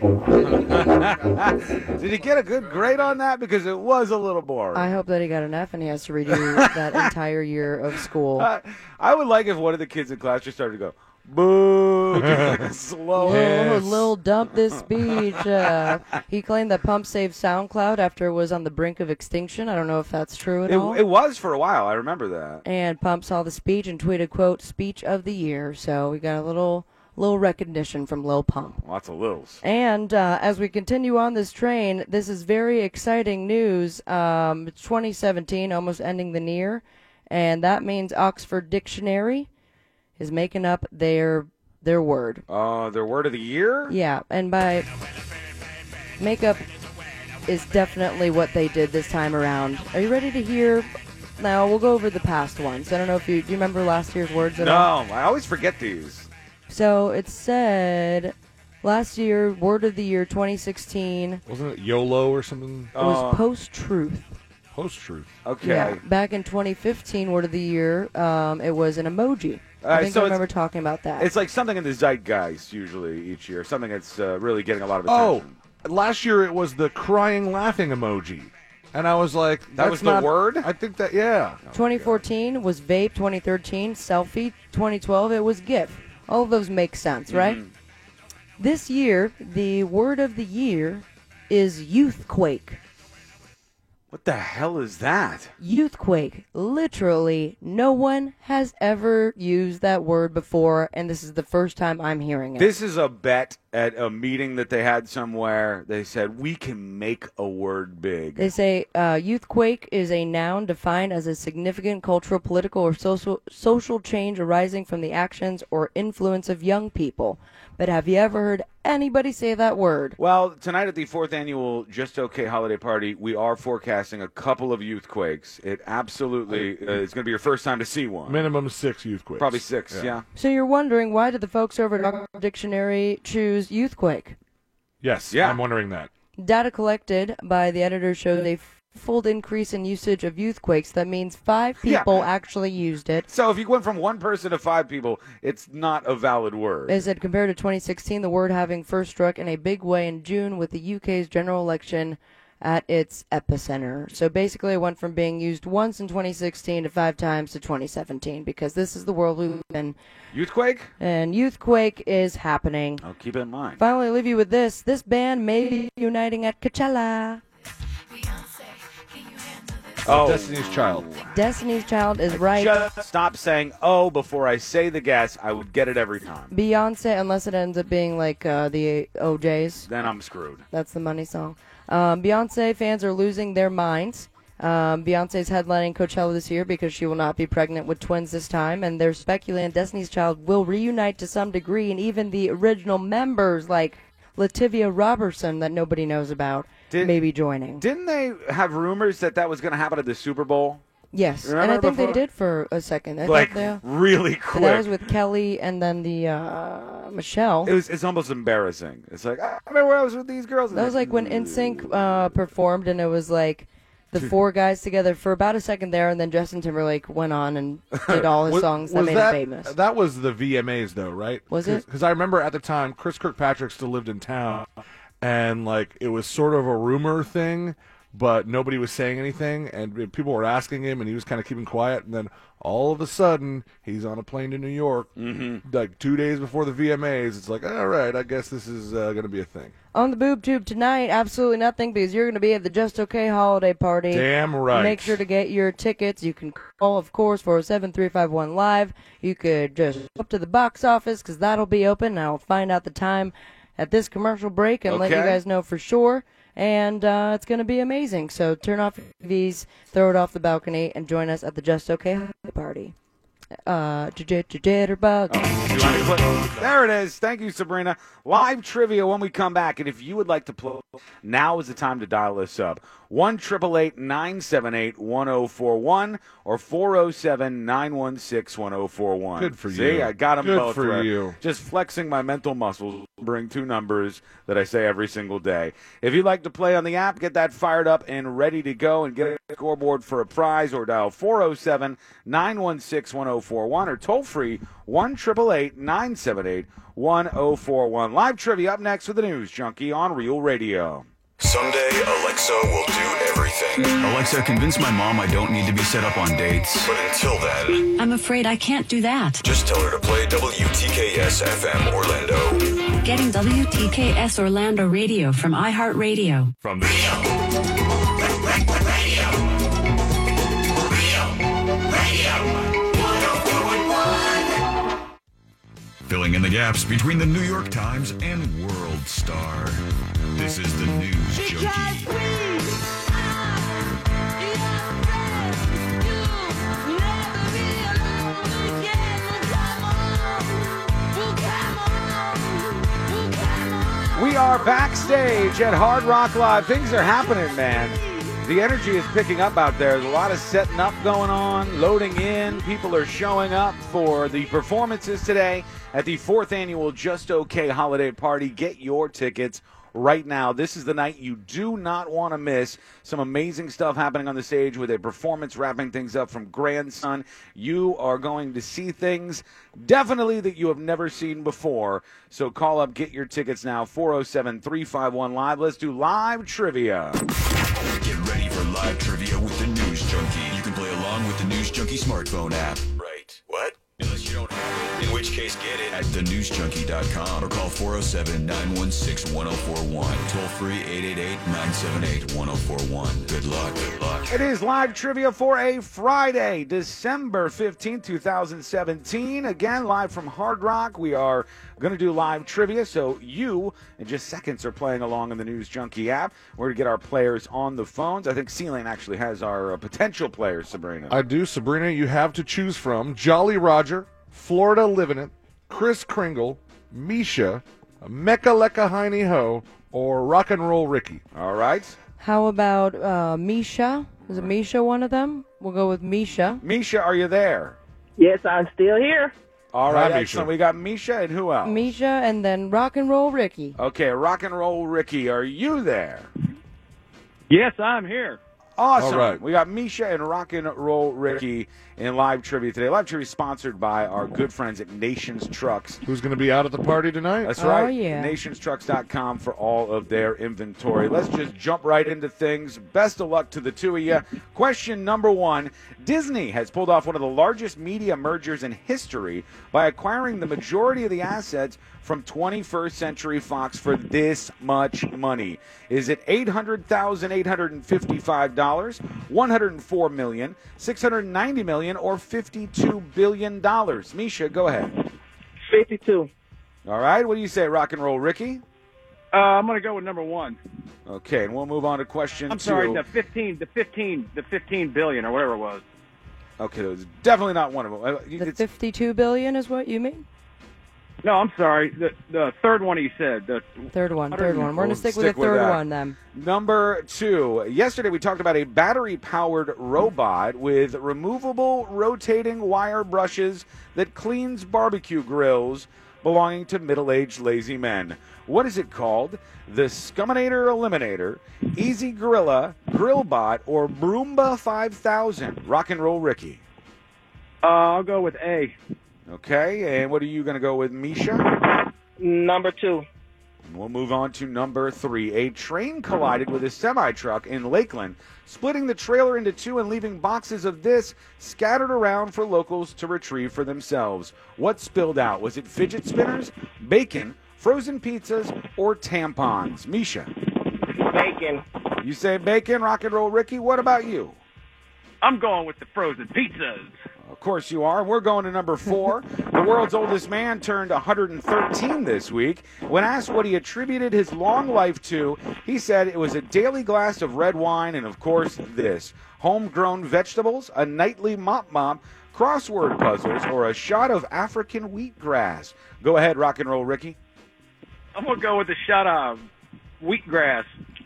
Did he get a good grade on that? Because it was a little boring.
I hope that he got an F and he has to redo that entire year of school.
I would like if one of the kids in class just started to go, boo, just like a slow.
Oh, Lil dumped this speech. He claimed that Pump saved SoundCloud after it was on the brink of extinction. I don't know if that's true at all.
It was for a while. I remember that.
And Pump saw the speech and tweeted, quote, speech of the year. So we got a little recognition from Lil Pump.
Lots of Lils.
And as we continue on this train, this is very exciting news. It's 2017, almost ending the year, and that means Oxford Dictionary is making up their word.
Their word of the year?
Yeah, and by makeup is definitely what they did this time around. Are you ready to hear? Now, we'll go over the past ones. I don't know if do you remember last year's words at all?
No, I always forget these.
So it said last year, word of the year 2016.
Wasn't it YOLO or something?
It was post-truth.
Post-truth.
Okay.
Yeah, back in 2015, word of the year, it was an emoji. I think I remember talking about that.
It's like something in the zeitgeist usually each year, something that's really getting a lot of attention.
Last year it was the crying, laughing emoji. And I was like,
that was the word?
I think that, yeah.
2014 was vape, 2013, selfie, 2012, it was GIF. All of those make sense, right? This year, the word of the year is youthquake.
What the hell is that?
Youthquake. Literally, no one has ever used that word before, and this is the first time I'm hearing it.
This is a bet at a meeting that they had somewhere. They said, we can make a word big.
They say youthquake is a noun defined as a significant cultural, political, or social change arising from the actions or influence of young people. But have you ever heard anybody say that word?
Well, tonight at the 4th annual Just Okay holiday party, we are forecasting a couple of youthquakes. It absolutely is going to be your first time to see one.
Minimum 6 youthquakes.
Probably 6, yeah.
So you're wondering, why did the folks over at Oxford Dictionary choose youthquake?
Yes,
yeah.
I'm wondering that.
Data collected by the editor showed a fold increase in usage of youthquakes. That means 5 people actually used it.
So if you went from 1 person to 5 people, it's not a valid word.
They said compared to 2016, the word having first struck in a big way in June with the UK's general election at its epicenter. So basically it went from being used once in 2016 to 5 times to 2017 because this is the world we live in.
Youthquake?
And youthquake is happening.
I'll keep it in mind.
Finally, I'll leave you with this. This band may be uniting at Coachella.
Destiny's Child.
Destiny's Child is right.
Just stop saying, before I say the guess. I would get it every time.
Beyonce, unless it ends up being like the OJs.
Then I'm screwed.
That's the money song. Beyonce fans are losing their minds. Beyonce's headlining Coachella this year because she will not be pregnant with twins this time, and they're speculating Destiny's Child will reunite to some degree, and even the original members like Lativia Robertson that nobody knows about may be joining.
Didn't they have rumors that was going to happen at the Super Bowl?
Yes,
Remember
and I think
before?
they did for a second. I
Like,
think
really quick.
That was with Kelly and then the Michelle.
It's almost embarrassing. It's like, I remember I was with these girls.
That was like when NSYNC performed, and it was like the 4 guys together for about a second there, and then Justin Timberlake went on and did all his songs that made him famous.
That was the VMAs, though, right?
Was it?
Because I remember at the time, Chris Kirkpatrick still lived in town, and like it was sort of a rumor thing, but nobody was saying anything, and people were asking him, and he was kind of keeping quiet, and then all of a sudden, he's on a plane to New York, like 2 days before the VMAs. It's like, all right, I guess this is going to be a thing.
On the Boob Tube tonight, absolutely nothing, because you're going to be at the Just Okay holiday party.
Damn right.
Make sure to get your tickets. You can call, of course, 407-351-LIVE. You could just go up to the box office, because that'll be open, and I'll find out the time at this commercial break and let you guys know for sure. And it's going to be amazing. So turn off your TVs, throw it off the balcony, and join us at the Just Okay holiday party. Jitterbug.
There it is. Thank you, Sabrina. Live trivia when we come back. And if you would like to play, now is the time to dial us up. 1-888-978-1041 or 407-916-1041.
Good for
See,
you.
I got them
Good
both
for
right.
you.
Just flexing my mental muscles, bring two numbers that I say every single day. If you'd like to play on the app, get that fired up and ready to go and get a scoreboard for a prize, or dial 407-916-1041 or toll free 1-888-978-1041. Live trivia up next with the News Junkie on Real Radio.
Someday, Alexa will do everything. Alexa, convince my mom I don't need to be set up on dates. But until then,
I'm afraid I can't do that.
just tell her to play WTKS FM Orlando.
Getting WTKS Orlando Radio from iHeartRadio.
From the filling in the gaps between the New York Times and World Star. This is the News Junkie.
We are backstage at Hard Rock Live. Things are happening, man. The energy is picking up out there. There's a lot of setting up going on, loading in. People are showing up for the performances today at the 4th annual Just Okay Holiday Party. Get your tickets right now. This is the night you do not want to miss. Some amazing stuff happening on the stage with a performance wrapping things up from Grandson. You are going to see things definitely that you have never seen before. So call up, get your tickets now, 407-351-LIVE. Let's do live trivia.
Get ready for live trivia with the News Junkie. You can play along with the News Junkie smartphone app. Right. What? Unless you don't have it. In which case, get it at thenewsjunkie.com or call 407-916-1041. Toll free 888-978-1041. Good luck. Good luck.
It is live trivia for a Friday, December 15, 2017. Again, live from Hard Rock. We are going to do live trivia, so you, in just seconds, are playing along in the News Junkie app. We're going to get our players on the phones. I think C-Lane actually has our potential players, Sabrina.
I do, Sabrina. You have to choose from Jolly Roger, Florida Living It, Chris Kringle, Misha, Mecca Lecca Heine Ho, or Rock and Roll Ricky.
All right.
How about Misha? Is it Misha one of them? We'll go with Misha.
Misha, are you there?
Yes, I'm still here.
All right,
Hi,
excellent.
Misha.
We got Misha and who else?
Misha and then Rock and Roll Ricky.
Okay, Rock and Roll Ricky, are you there?
Yes, I'm here.
Awesome.
All right.
We got Misha and Rock and Roll Ricky in live trivia today. Live trivia sponsored by our good friends at Nations Trucks.
Who's going to be out at the party tonight?
That's
Oh,
right.
yeah.
NationsTrucks.com for all of their inventory. Let's just jump right into things. Best of luck to the two of you. Question number 1. Disney has pulled off one of the largest media mergers in history by acquiring the majority of the assets from 21st Century Fox for this much money. Is it $800,855, $104 million, $690 million, or $52 billion? Misha, go ahead.
52.
All right, what do you say, Rock and Roll Ricky?
I'm going to go with number 1.
Okay, and we'll move on to question 2.
I'm sorry, the 15 billion or whatever it was.
Okay, that was definitely not one of them.
The 52 billion is what you mean?
No, I'm sorry. The third one he said. The
Third one. We're going to stick with
stick
the
with
third
that.
one then.
Number 2. Yesterday we talked about a battery-powered robot with removable rotating wire brushes that cleans barbecue grills belonging to middle-aged lazy men. What is it called? The Scuminator Eliminator, Easy Gorilla, Grillbot, or Broomba 5000? Rock and Roll Ricky.
I'll go with A.
Okay, and what are you going to go with, Misha?
Number 2.
We'll move on to number 3. A train collided with a semi-truck in Lakeland, splitting the trailer into two and leaving boxes of this scattered around for locals to retrieve for themselves. What spilled out? Was it fidget spinners, bacon, frozen pizzas, or tampons? Misha.
Bacon.
You say bacon, Rock and Roll Ricky. What about you?
I'm going with the frozen pizzas.
Of course you are. We're going to number 4. The world's oldest man turned 113 this week. When asked what he attributed his long life to, he said it was a daily glass of red wine and, of course, this. Homegrown vegetables, a nightly mop, crossword puzzles, or a shot of African wheatgrass. Go ahead, Rock and Roll Ricky.
I'm going to go with the shot of wheatgrass.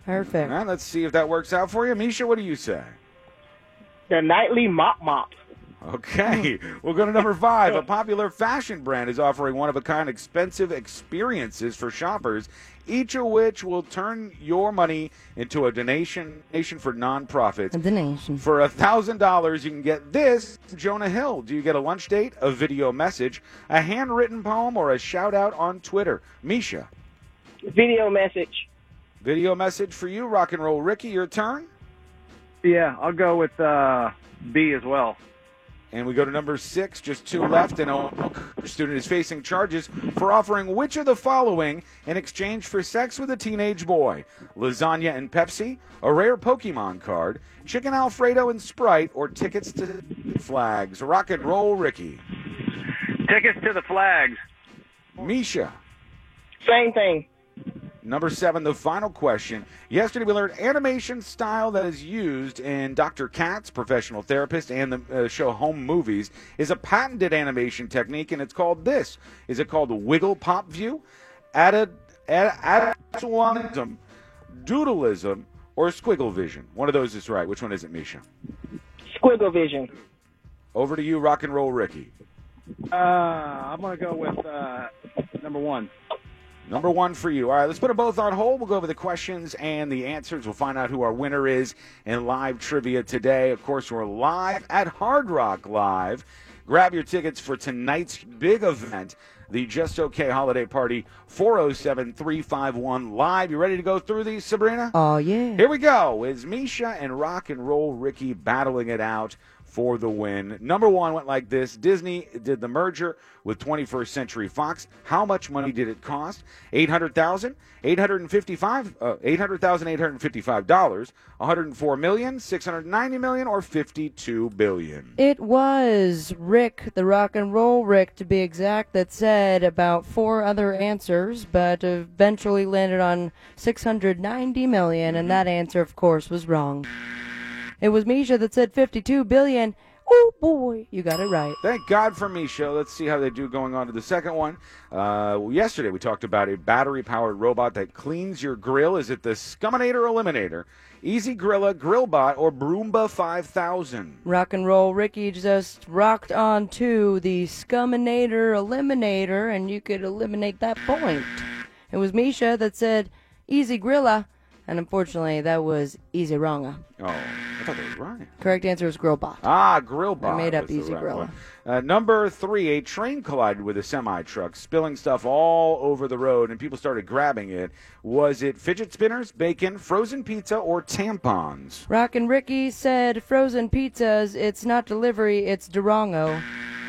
Perfect.
All right, let's see if that works out for you. Misha, what do you say?
The nightly mop.
Okay, we'll go to number 5. A popular fashion brand is offering one-of-a-kind expensive experiences for shoppers, each of which will turn your money into a donation for nonprofits.
A donation.
For $1,000, you can get this from Jonah Hill. Do you get a lunch date, a video message, a handwritten poem, or a shout-out on Twitter? Misha.
Video message.
Video message for you. Rock and Roll Ricky, your turn.
Yeah, I'll go with B as well.
And we go to number 6, just 2 left, and a student is facing charges for offering which of the following in exchange for sex with a teenage boy? Lasagna and Pepsi, a rare Pokemon card, chicken Alfredo and Sprite, or tickets to Flags? Rock and Roll Ricky.
Tickets to the Flags.
Misha.
Same thing.
Number 7, the final question. Yesterday we learned animation style that is used in Dr. Katz, Professional Therapist, and the show Home Movies is a patented animation technique, and it's called this. Is it called Wiggle Pop View, Adastuanism, Doodleism, or Squiggle Vision? One of those is right. Which one is it, Misha?
Squiggle Vision.
Over to you, Rock and Roll Ricky.
I'm going to go with number 1.
Number 1 for you. All right, let's put them both on hold. We'll go over the questions and the answers. We'll find out who our winner is in live trivia today. Of course, we're live at Hard Rock Live. Grab your tickets for tonight's big event, the Just Okay Holiday Party, 407-351 Live. You ready to go through these, Sabrina?
Oh, yeah.
Here we go. Is Misha and Rock and Roll Ricky battling it out for the win? Number 1 went like this. Disney did the merger with 21st Century Fox. How much money did it cost? $800,000, $855, $104 million, $690 million, or $52 billion?
It was Rick, the Rock and Roll Rick, to be exact, that said about 4 other answers, but eventually landed on $690 million, and that answer, of course, was wrong. It was Misha that said $52 billion. Oh, boy, you got it right.
Thank God for Misha. Let's see how they do going on to the second one. Yesterday we talked about a battery-powered robot that cleans your grill. Is it the Scuminator Eliminator, Easy Grilla, Grillbot, or Broomba 5000?
Rock and Roll Ricky just rocked on to the Scuminator Eliminator, and you could eliminate that point. It was Misha that said Easy Grilla, and unfortunately that was Easy Wronga.
Oh, I thought they were right.
Correct answer was Grillbot.
Ah, Grillbot.
I made up
was the
Easy
right
Grilla.
one. Number 3, a train collided with a semi-truck, spilling stuff all over the road, and people started grabbing it. Was it fidget spinners, bacon, frozen pizza, or tampons?
Rock and Ricky said frozen pizzas, it's not delivery, it's Durango.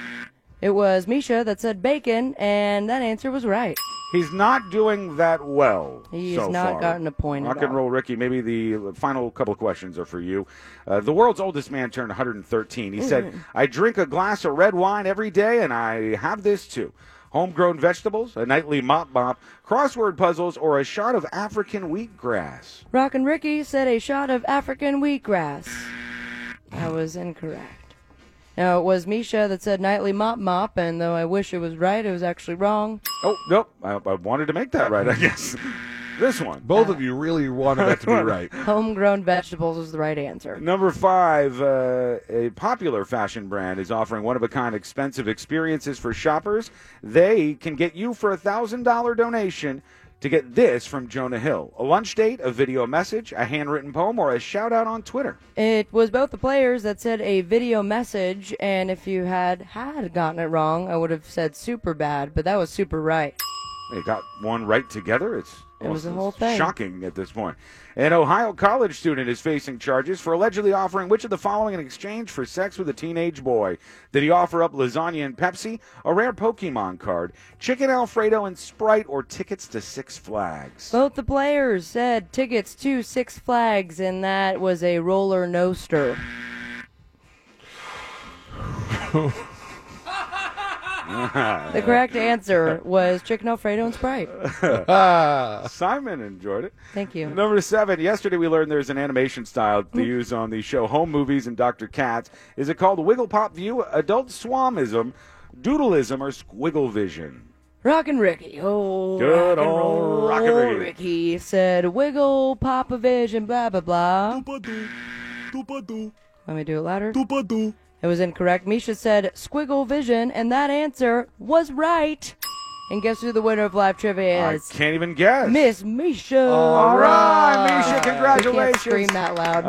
It was Misha that said bacon, and that answer was right.
He's not doing that well.
He
so
has not
far.
gotten a point
Rock
at
and
all.
Roll Ricky, maybe the final couple of questions are for you. The world's oldest man turned 113. He said, I drink a glass of red wine every day, and I have this too. Homegrown vegetables, a nightly mop, crossword puzzles, or a shot of African wheatgrass.
Rock and Ricky said a shot of African wheatgrass. That was incorrect. Now, it was Misha that said nightly mop, and though I wish it was right, it was actually wrong.
Oh, nope. I wanted to make that right, I guess. This one.
Both of you really wanted that to be right.
Homegrown vegetables is the right answer.
Number 5, a popular fashion brand is offering one-of-a-kind expensive experiences for shoppers. They can get you for a $1,000 donation to get this from Jonah Hill. A lunch date, a video message, a handwritten poem, or a shout-out on Twitter.
It was both the players that said a video message, and if you had gotten it wrong, I would have said super bad, but that was super right.
They got one right together.
It was the whole thing.
Shocking at this point. An Ohio college student is facing charges for allegedly offering which of the following in exchange for sex with a teenage boy? Did he offer up lasagna and Pepsi, a rare Pokemon card, chicken Alfredo and Sprite, or tickets to Six Flags?
Both the players said tickets to Six Flags, and that was a roller coaster. The correct answer was chicken Alfredo and Sprite.
Simon enjoyed it.
Thank you.
Number 7, yesterday we learned there's an animation style to use on the show Home Movies and Dr. Katz. Is it called Wiggle Pop View, Adult Swamism, Doodleism, or Squiggle Vision?
Rockin' Ricky. Oh,
Good
rock and
old
roll.
Rockin' Ricky.
Ricky said, wiggle, pop-a-vision, blah, blah, blah. Let me do it louder. It was incorrect. Misha said squiggle vision, and that answer was right. And guess who the winner of live trivia is?
I can't even guess.
Miss Misha.
All right, Misha, congratulations.
I can't scream that loud.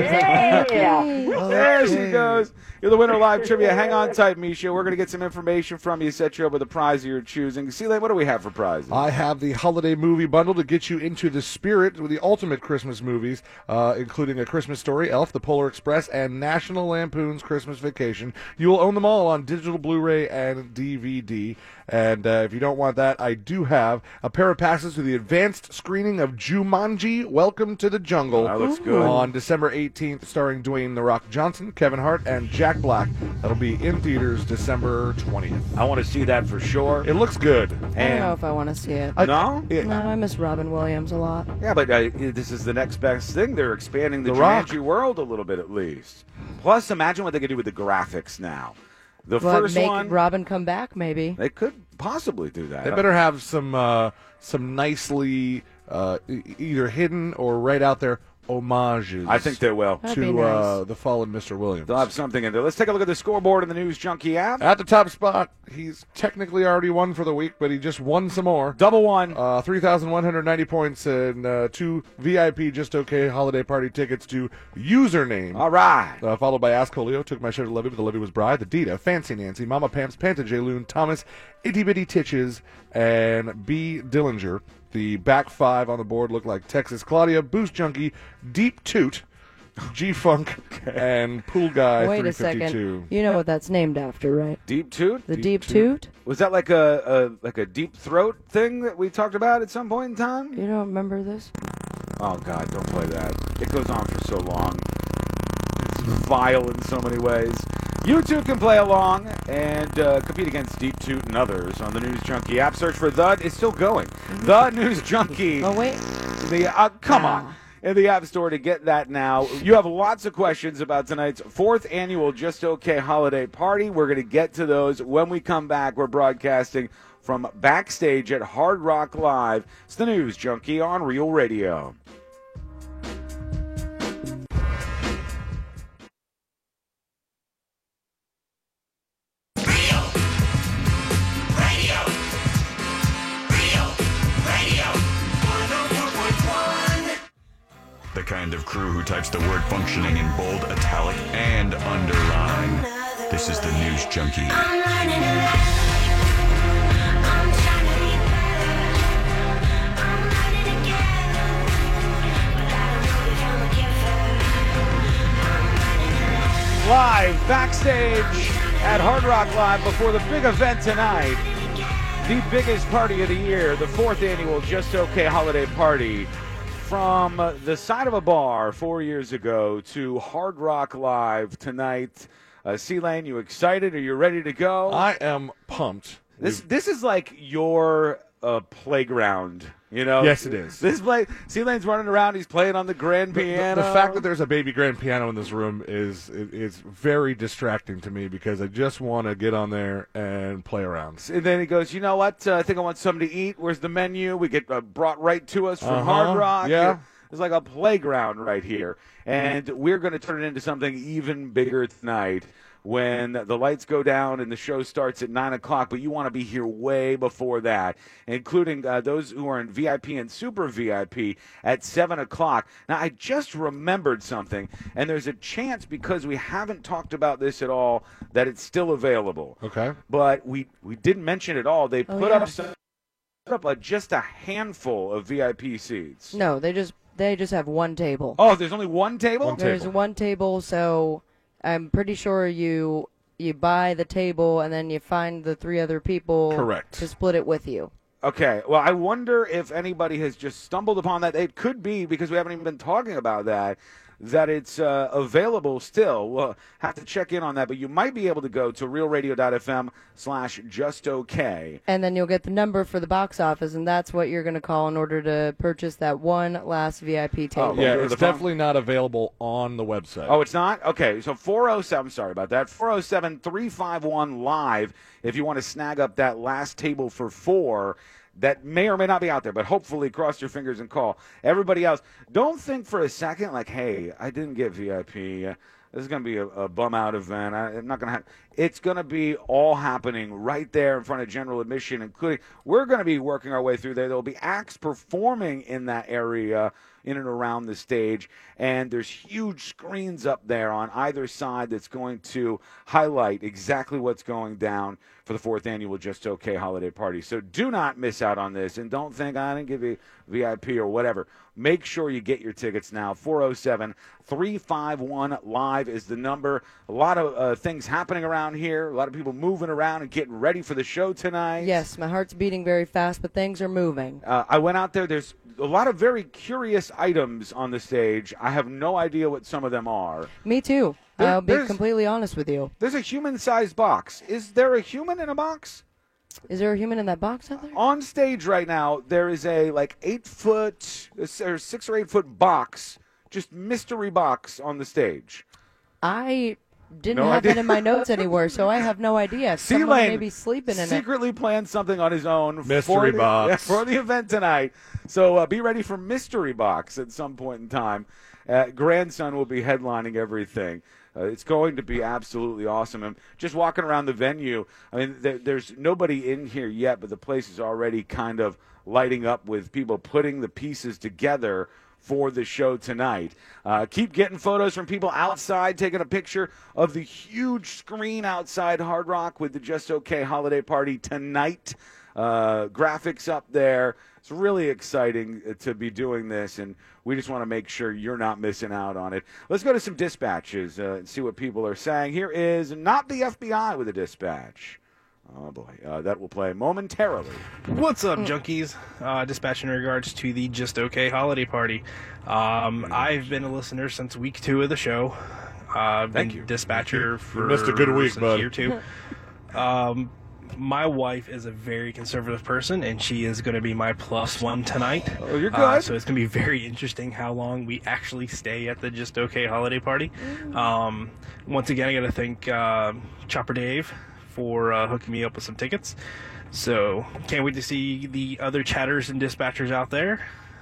There she goes. You're the winner of live trivia. Hang on tight, Misha. We're going to get some information from you, set you up with a prize you're choosing. C-Lane, what do we have for prizes?
I have the holiday movie bundle to get you into the spirit with the ultimate Christmas movies, including A Christmas Story, Elf, The Polar Express, and National Lampoon's Christmas Vacation. You will own them all on digital Blu-ray and DVD. And if you don't want that, I do have a pair of passes to the advanced screening of Jumanji, Welcome to the Jungle.
That looks good.
On December 18th, starring Dwayne The Rock Johnson, Kevin Hart, and Jack Black. That'll be in theaters December 20th.
I want to see that for sure.
It looks good.
I don't know if I want to see it.
No?
No, I miss Robin Williams a lot.
Yeah, but this is the next best thing. They're expanding the
The Rock.
Jumanji world a little bit at least. Plus, imagine what they could do with the graphics now. The
What,
first
make
one,
Robin come back, maybe.
they could possibly do that.
They better have some nicely either hidden or right out there homages.
I think they will.
That'd be
To
nice.
the fallen Mr. Williams.
They'll have something in there. Let's take a look at the scoreboard in the News Junkie app.
At the top spot, he's technically already won for the week, but he just won some more.
Double one.
3,190 points and 2 VIP Just Okay holiday party tickets to Username.
All right.
Followed by Ask Colio, Took My Show to Levy, but the Levy was Bride, the Dita, Fancy Nancy, Mama Pamps, Panta J. Loon, Thomas, Itty Bitty Titches, and B. Dillinger. The back 5 on the board look like Texas Claudia, Boost Junkie, Deep Toot, G-Funk, and Pool Guy
Wait a
352.
second. You know what that's named after, right?
Deep Toot?
The Deep Toot?
Was that like a deep throat thing that we talked about at some point in time?
You don't remember this?
Oh, God, don't play that. It goes on for so long. It's vile in so many ways. You too can play along and compete against Deep Toot and others on the News Junkie app. Search for It's still going. The News Junkie.
Oh, wait.
Come on. In the App Store to get that now. You have lots of questions about tonight's 4th annual Just Okay holiday party. We're going to get to those when we come back. We're broadcasting from backstage at Hard Rock Live. It's the News Junkie on Real Radio.
The kind of crew who types the word functioning in bold, italic, and underline. This is the News Junkie.
Live backstage at Hard Rock Live before the big event tonight. The biggest party of the year, the 4th annual Just Okay holiday party. From the side of a bar 4 years ago to Hard Rock Live tonight. C-Lane, you excited? Are you ready to go?
I am pumped.
This is like your playground, you know?
Yes, it is.
This C-Lane's running around. He's playing on the grand piano.
The fact that there's a baby grand piano in this room is very distracting to me because I just want to get on there and play around.
And then he goes, you know what? I think I want something to eat. Where's the menu? We get brought right to us from Hard Rock.
Yeah.
It's like a playground right here. And we're going to turn it into something even bigger tonight when the lights go down and the show starts at 9 o'clock, but you want to be here way before that, including those who are in VIP and Super VIP at 7 o'clock. Now, I just remembered something, and there's a chance, because we haven't talked about this at all, that it's still available.
Okay.
But we didn't mention it all. They put up just a handful of VIP seats.
No, they just have one table.
Oh, there's only one table?
There's one table, so I'm pretty sure you buy the table and then you find the 3 other people
Correct.
to split it with you.
Okay, well, I wonder if anybody has just stumbled upon that. It could be, because we haven't even been talking about that, that it's available still. We'll have to check in on that, but you might be able to go to realradio.fm/justokay.
And then you'll get the number for the box office, and that's what you're going to call in order to purchase that one last VIP table.
Yeah, it's definitely not available on the website.
Oh, it's not? Okay, so 407, sorry about that, 407-351-LIVE if you want to snag up that last table for 4. That may or may not be out there, but hopefully cross your fingers and call. Everybody else, don't think for a second like, hey, I didn't get VIP. This is going to be a bum-out event. I'm not going to have – it's going to be all happening right there in front of general admission, including – we're going to be working our way through there. There will be acts performing in that area in and around the stage, and there's huge screens up there on either side that's going to highlight exactly what's going down for the 4th annual Just Okay holiday party. So do not miss out on this, and don't think I didn't give you VIP or whatever. Make sure you get your tickets now. 407-351-LIVE is the number. A lot of things happening around here. A lot of people moving around and getting ready for the show tonight.
Yes, my heart's beating very fast, but things are moving.
I went out there. There's a lot of very curious items on the stage. I have no idea what some of them are.
Me too. I'll be completely honest with you.
There's a human-sized box. Is there a human in a box?
Is there a human in that box out there?
On stage right now, there is a 8-foot or 6 or 8 foot box, just mystery box on the stage.
I didn't have that in my notes anywhere, so I have no idea. Someone may be sleeping in it.
Secretly planned something on his own
mystery box
for the event tonight. So be ready for mystery box at some point in time. Grandson will be headlining everything. It's going to be absolutely awesome. And just walking around the venue, I mean, there's nobody in here yet, but the place is already kind of lighting up with people putting the pieces together for the show tonight. Keep getting photos from people outside, taking a picture of the huge screen outside Hard Rock with the Just Okay holiday party tonight. Graphics up there. It's really exciting to be doing this, and we just want to make sure you're not missing out on it. Let's go to some dispatches and see what people are saying. Here is Not the FBI with a dispatch. Oh, boy. That will play momentarily.
What's up, junkies? Dispatch in regards to the Just Okay holiday party. I've been a listener since week 2 of the show. I've been dispatcher for
you missed a good week, bud.
year 2. My wife is a very conservative person, and she is going to be my +1 tonight.
Oh, you're good.
So it's going to be very interesting how long we actually stay at the Just Okay holiday party. Once again, I got to thank Chopper Dave for hooking me up with some tickets. So can't wait to see the other chatters and dispatchers out there.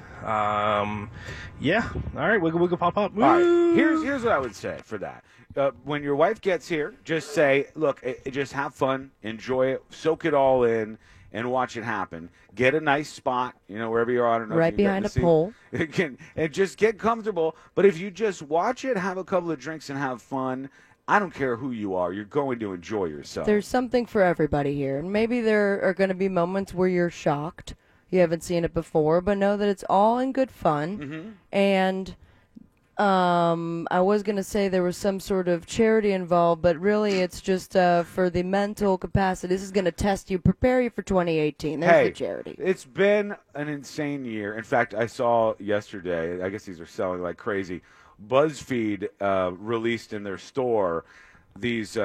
Yeah. All right, wiggle pop up.
All right. Here's what I would say for that. When your wife gets here, just say, look, just have fun, enjoy it, soak it all in, and watch it happen. Get a nice spot, wherever you are. I don't know.
Right behind a pole.
And just get comfortable. But if you just watch it, have a couple of drinks, and have fun, I don't care who you are. You're going to enjoy yourself.
There's something for everybody here. And maybe there are going to be moments where you're shocked. You haven't seen it before, but know that it's all in good fun.
Mm-hmm.
And I was going to say there was some sort of charity involved, but really it's just for the mental capacity. This is going to test you, prepare you for 2018. There's the charity.
It's been an insane year. In fact, I saw yesterday, I guess these are selling like crazy, BuzzFeed released in their store these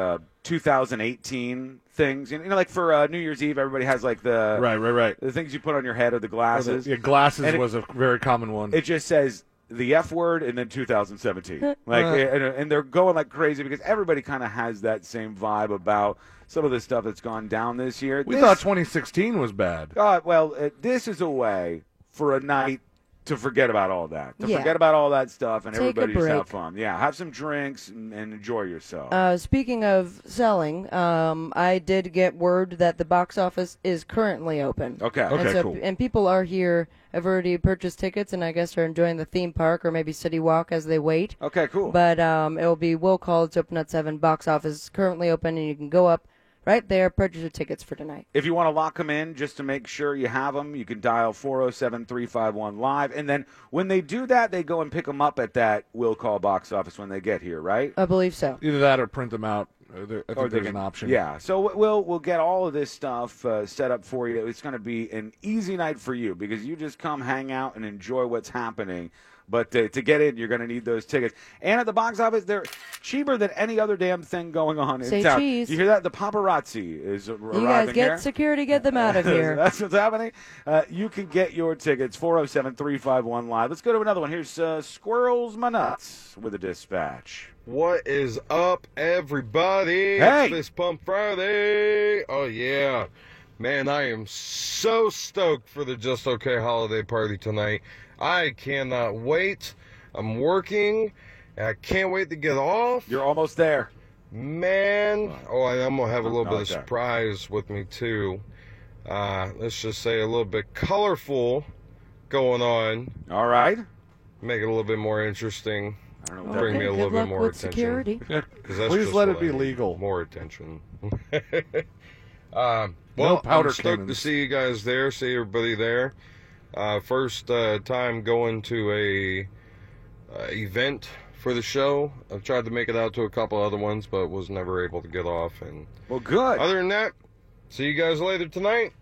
2018 things. Like for New Year's Eve, everybody has like the
right
the things you put on your head or the glasses.
Glasses was a very common one.
It just says the F word and then 2017. And they're going like crazy because everybody kind of has that same vibe about some of the stuff that's gone down this year.
We thought 2016 was bad.
This is a way for a night to forget about all that.
Yeah.
Forget about all that stuff and
Take a
everybody just
break.
have fun. Yeah, have some drinks and enjoy yourself.
Speaking of selling, I did get word that the box office is currently open.
Okay.
Cool.
And people are here, have already purchased tickets, and I guess are enjoying the theme park or maybe City Walk as they wait.
Okay, cool.
But it will be will call. It's open at 7. Box office is currently open, and you can go up right there, purchase your tickets for tonight.
If you want to lock them in just to make sure you have them, you can dial 407-351-LIVE. And then when they do that, they go and pick them up at that will call box office when they get here, right?
I believe so.
Either that or print them out. I think there's an option.
Yeah, so we'll get all of this stuff set up for you. It's going to be an easy night for you because you just come hang out and enjoy what's happening. But to get in, you're going to need those tickets. And at the box office, they're cheaper than any other damn thing going on in
Say
town.
cheese.
You hear that? The paparazzi is arriving
You guys get
here.
security, get them out of here.
That's what's happening. You can get your tickets, 407-351-LIVE. Let's go to another one. Here's Squirrels My Nuts with a dispatch.
What is up, everybody?
Hey!
It's Fist Pump Friday. Oh, yeah. Man, I am so stoked for the Just Okay holiday party tonight. I cannot wait. I'm working. I can't wait to get off.
You're almost there.
Man. Oh, I'm going to have a little bit of
Okay.
surprise with me, too. Let's just say a little bit colorful going on.
All right.
Make it a little bit more interesting.
I don't know.
Bring me a little
good
bit
luck
more
with
attention.
security.
'Cause that's
Please
just
let
what
it be
I need.
legal.
More attention.
No
Well,
powder
I'm stoked
cannons.
to see you guys there, see everybody there. First time going to a event for the show. I've tried to make it out to a couple other ones, but was never able to get off. And
well, good.
Other than that, see you guys later tonight.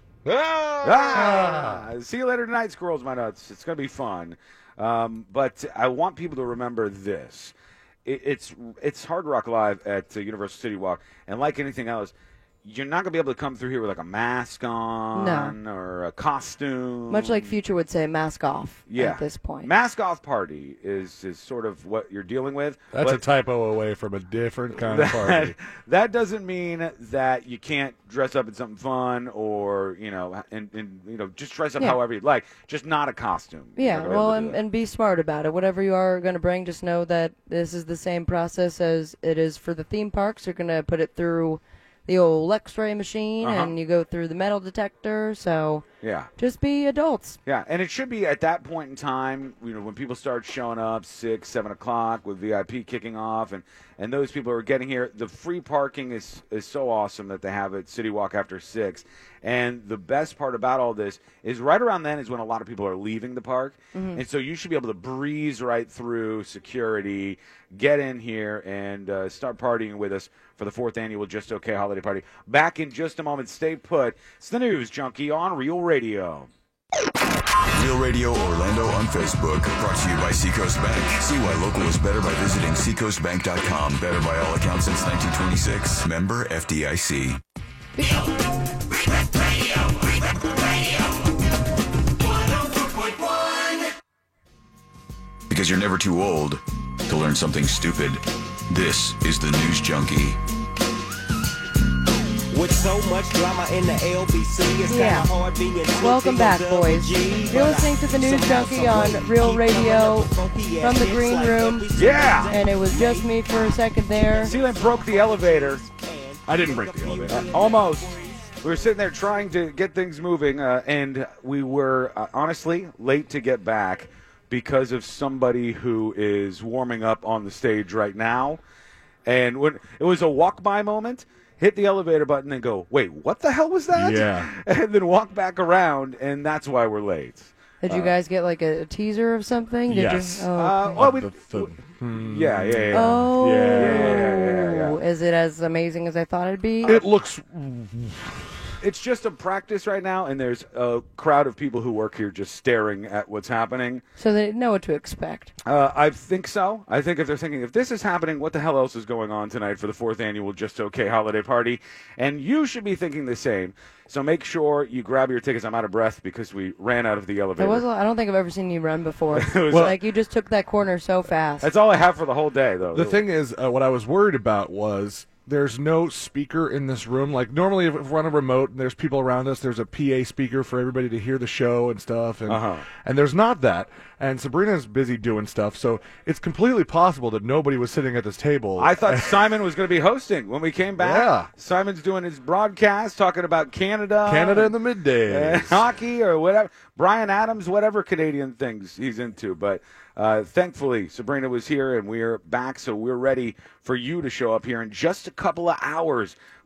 See you later tonight, Squirrels My Nuts. It's going to be fun. But I want people to remember this. It's Hard Rock Live at Universal City Walk, and like anything else, you're not going to be able to come through here with like a mask on or a costume.
Much like Future would say, mask off
Yeah.
at this point.
Mask off party is sort of what you're dealing with.
That's
but
a typo away from a different kind of party.
That doesn't mean that you can't dress up in something fun or, and just dress up
Yeah.
however you'd like. Just not a costume. You're
Yeah,
not gonna be able
well,
to do
and be smart about it. Whatever you are going to bring, just know that this is the same process as it is for the theme parks. You're going to put it through the old X-ray machine,
Uh-huh.
and you go through the metal detector, so
Yeah.
just be adults.
Yeah, and it should be at that point in time, when people start showing up, 6, 7 o'clock with VIP kicking off, and those people are getting here. The free parking is so awesome that they have it City Walk after 6. And the best part about all this is right around then is when a lot of people are leaving the park.
Mhm.
And so you should be able to breeze right through security, get in here, and start partying with us for the 4th annual Just Okay holiday party. Back in just a moment. Stay put. It's the News Junkie on Real Radio.
Real Radio Orlando on Facebook. Brought to you by Seacoast Bank. See why local is better by visiting seacoastbank.com. Better by all accounts since 1926. Member FDIC. Because you're never too old to learn something stupid. This is the News Junkie.
With so much drama in the LBC, it's
Yeah.
kinda hard being
Welcome back, boys. You're listening to the News Junkie on Real Radio from the green room.
Yeah!
And it was just me for a second there.
Sealand broke the elevator.
I didn't break the elevator.
Almost. We were sitting there trying to get things moving, and we were honestly late to get back because of somebody who is warming up on the stage right now. And when it was a walk-by moment, hit the elevator button and go, wait, what the hell was that?
Yeah.
And then walk back around, and that's why we're late.
Did you guys get like a teaser of something? Did
Yes.
you? Oh, okay.
Well, we,
Yeah.
yeah.
Oh,
Yeah.
Is it as amazing as I thought it'd be?
It looks.
It's just a practice right now, and there's a crowd of people who work here just staring at what's happening.
So they know what to expect.
I think so. I think if they're thinking, if this is happening, what the hell else is going on tonight for the 4th annual Just Okay holiday party? And you should be thinking the same. So make sure you grab your tickets. I'm out of breath because we ran out of the elevator.
I don't think I've ever seen you run before.
was-
Like you just took that corner so fast.
That's all I have for the whole day, though.
The thing is, what I was worried about was there's no speaker in this room. Like normally, if we're on a remote and there's people around us, there's a PA speaker for everybody to hear the show and stuff. And and there's not that. And Sabrina's busy doing stuff, so it's completely possible that nobody was sitting at this table.
I thought Simon was going to be hosting when we came back.
Yeah.
Simon's doing his broadcast, talking about Canada.
Canada in the middays.
Hockey or whatever. Brian Adams, whatever Canadian things he's into. But thankfully, Sabrina was here, and we're back, so we're ready for you to show up here in just a couple of hours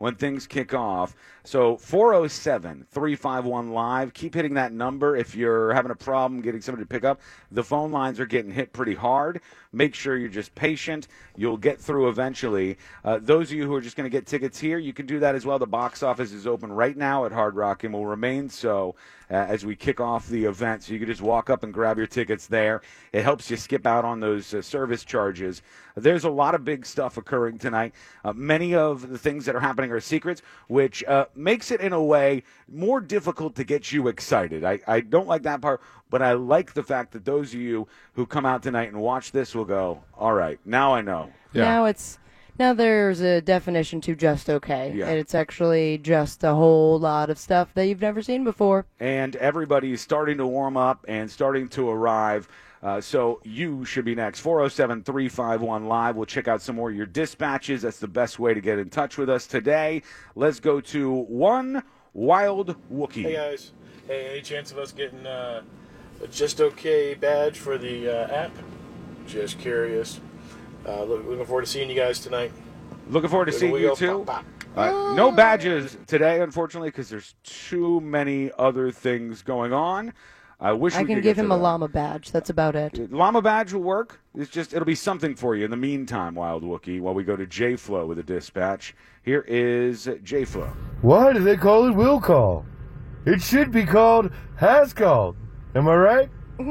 when things kick off. So 407-351-LIVE. Keep hitting that number if you're having a problem getting somebody to pick up. The phone lines are getting hit pretty hard. Make sure you're just patient. You'll get through eventually. Those of you who are just going to get tickets here, you can do that as well. The box office is open right now at Hard Rock and will remain so as we kick off the event. So you can just walk up and grab your tickets there. It helps you skip out on those service charges. There's a lot of big stuff occurring tonight. Many of the things that are happening are secrets, which makes it, in a way, more difficult to get you excited. I don't like that part, but I like the fact that those of you who come out tonight and watch this will go, all right, now I know.
Yeah. Now there's a definition to just okay.
Yeah.
And it's actually just a whole lot of stuff that you've never seen before.
And everybody's starting to warm up and starting to arrive. So you should be next. 407-351-LIVE. We'll check out some more of your dispatches. That's the best way to get in touch with us today. Let's go to One Wild Wookie.
Hey, guys. Hey, any chance of us getting a Just Okay badge for the app? Just curious. Looking forward to seeing you guys tonight.
Looking forward to seeing you, too. No badges today, unfortunately, because there's too many other things going on. I wish
I can give him a llama badge. That's about it.
Llama badge will work. It'll be something for you in the meantime, Wild Wookie, while we go to J-Flow with a dispatch. Here is J-Flow.
Why do they call it will call? It should be called has called. Am I right?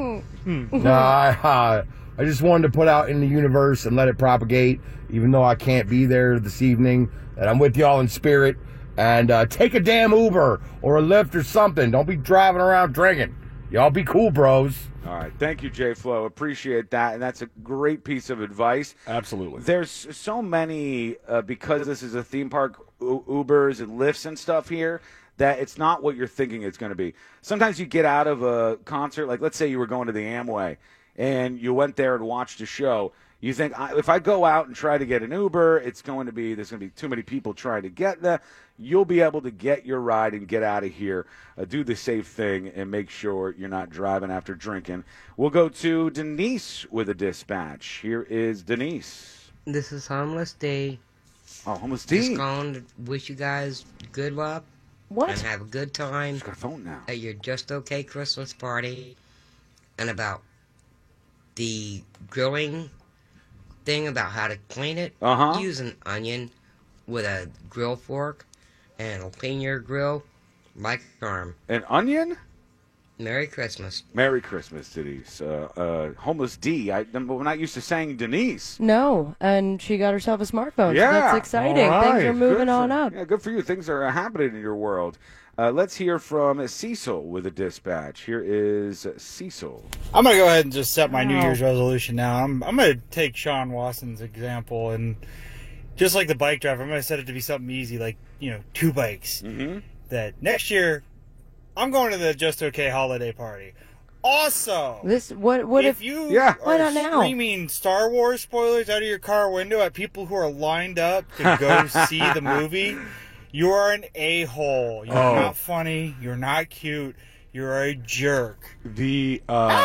Nah, I just wanted to put out in the universe and let it propagate, even though I can't be there this evening, and I'm with y'all in spirit. And take a damn Uber or a Lyft or something. Don't be driving around drinking. Y'all be cool, bros.
All right. Thank you, J-Flow. Appreciate that. And that's a great piece of advice.
Absolutely.
There's so many, because this is a theme park, Ubers and Lyfts and stuff here, that it's not what you're thinking it's going to be. Sometimes you get out of a concert, like let's say you were going to the Amway, and you went there and watched a show. You think, if I go out and try to get an Uber, there's going to be too many people trying to get there. You'll be able to get your ride and get out of here. Do the safe thing and make sure you're not driving after drinking. We'll go to Denise with a dispatch. Here is Denise.
This is Homeless D.
Oh, Homeless D.
Just calling to wish you guys good luck.
What?
And have a good time.
She's got a phone now.
At your Just Okay Christmas party. And about the grilling thing, about how to clean it. Use an onion with a grill fork, and it'll clean your grill like a charm.
An onion?
Merry Christmas.
Merry Christmas, Denise. Homeless D. We're not used to saying Denise.
No, and she got herself a smartphone.
Yeah.
So that's exciting.
All right.
Things are moving
Good
on up.
Yeah, good for you. Things are happening in your world. Let's hear from Cecil with a dispatch. Here is Cecil.
I'm going to go ahead and just set my New Year's resolution now. I'm going to take Sean Watson's example, and just like the bike driver, I'm going to set it to be something easy, like, 2 bikes.
Mm-hmm.
That next year, I'm going to the Just Okay holiday party. Also,
what if
you
why not
are
now?
screaming Star Wars spoilers out of your car window at people who are lined up to go see the movie, you are an a-hole. You're not funny. You're not cute. You're a jerk.
The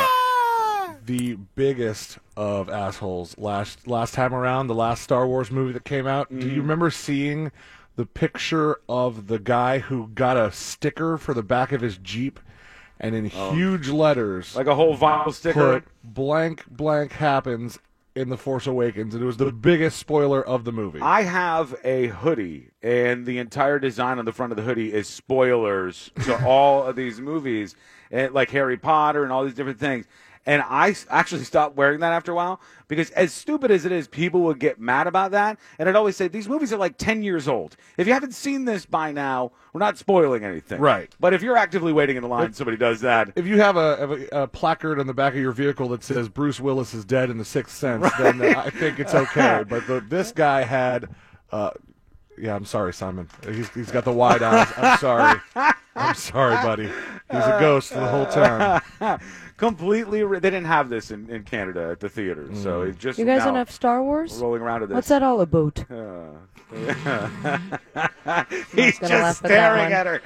biggest of assholes last time around, the last Star Wars movie that came out. Do you remember seeing the picture of the guy who got a sticker for the back of his Jeep, and in huge letters,
like a whole vinyl sticker,
put blank blank happens in The Force Awakens, and it was the biggest spoiler of the movie.
I have a hoodie, and the entire design on the front of the hoodie is spoilers to all of these movies, and like Harry Potter and all these different things. And I actually stopped wearing that after a while, because as stupid as it is, people would get mad about that. And I'd always say, these movies are like 10 years old. If you haven't seen this by now, we're not spoiling anything.
Right.
But if you're actively waiting in the line, somebody does that.
If you have a placard on the back of your vehicle that says Bruce Willis is dead in The Sixth Sense, then I think it's okay. But this guy had... yeah, I'm sorry, Simon. He's got the wide eyes. I'm sorry. I'm sorry, buddy. He's a ghost the whole time.
Completely. They didn't have this in Canada at the theater, so it's just
You guys
now
don't have Star Wars?
rolling around to this.
What's that all about?
He's
gonna
just
laugh at that
staring
one.
at her.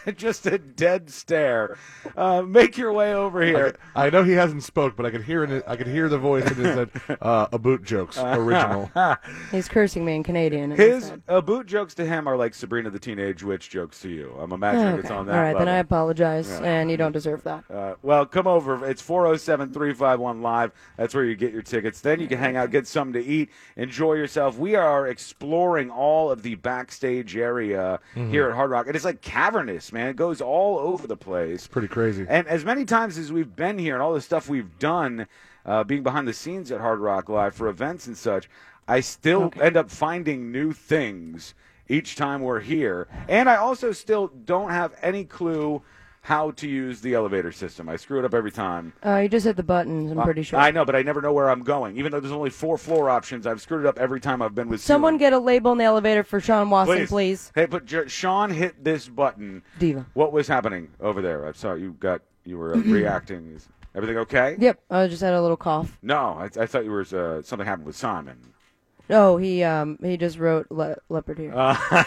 just a dead stare. Make your way over here.
I know he hasn't spoke, but I could hear the voice in his head. A boot jokes original.
He's cursing me in Canadian.
His boot jokes to him are like Sabrina the Teenage Witch jokes to you. I'm imagining it's on that
All right,
level.
then I apologize, and you don't deserve that.
Well, come over. It's 407-351-LIVE. That's where you get your tickets. Then you can hang out, get something to eat, enjoy yourself. We are exploring all of the backstage area here at Hard Rock. And it's like cavernous, man. It goes all over the place.
Pretty crazy.
And as many times as we've been here and all the stuff we've done, being behind the scenes at Hard Rock Live for events and such, I still end up finding new things each time we're here. And I also still don't have any clue how to use the elevator system. I screw it up every time.
You just hit the buttons, I'm pretty sure.
I know, but I never know where I'm going. Even though there's only 4 floor options, I've screwed it up every time I've been with
Someone get a label in the elevator for Sean Watson, please.
Hey, but Sean hit this button.
Diva.
What was happening over there? I saw you were reacting. Is everything okay?
Yep, I just had a little cough.
No, I thought you were something happened with Simon.
Oh, he just wrote leopard here.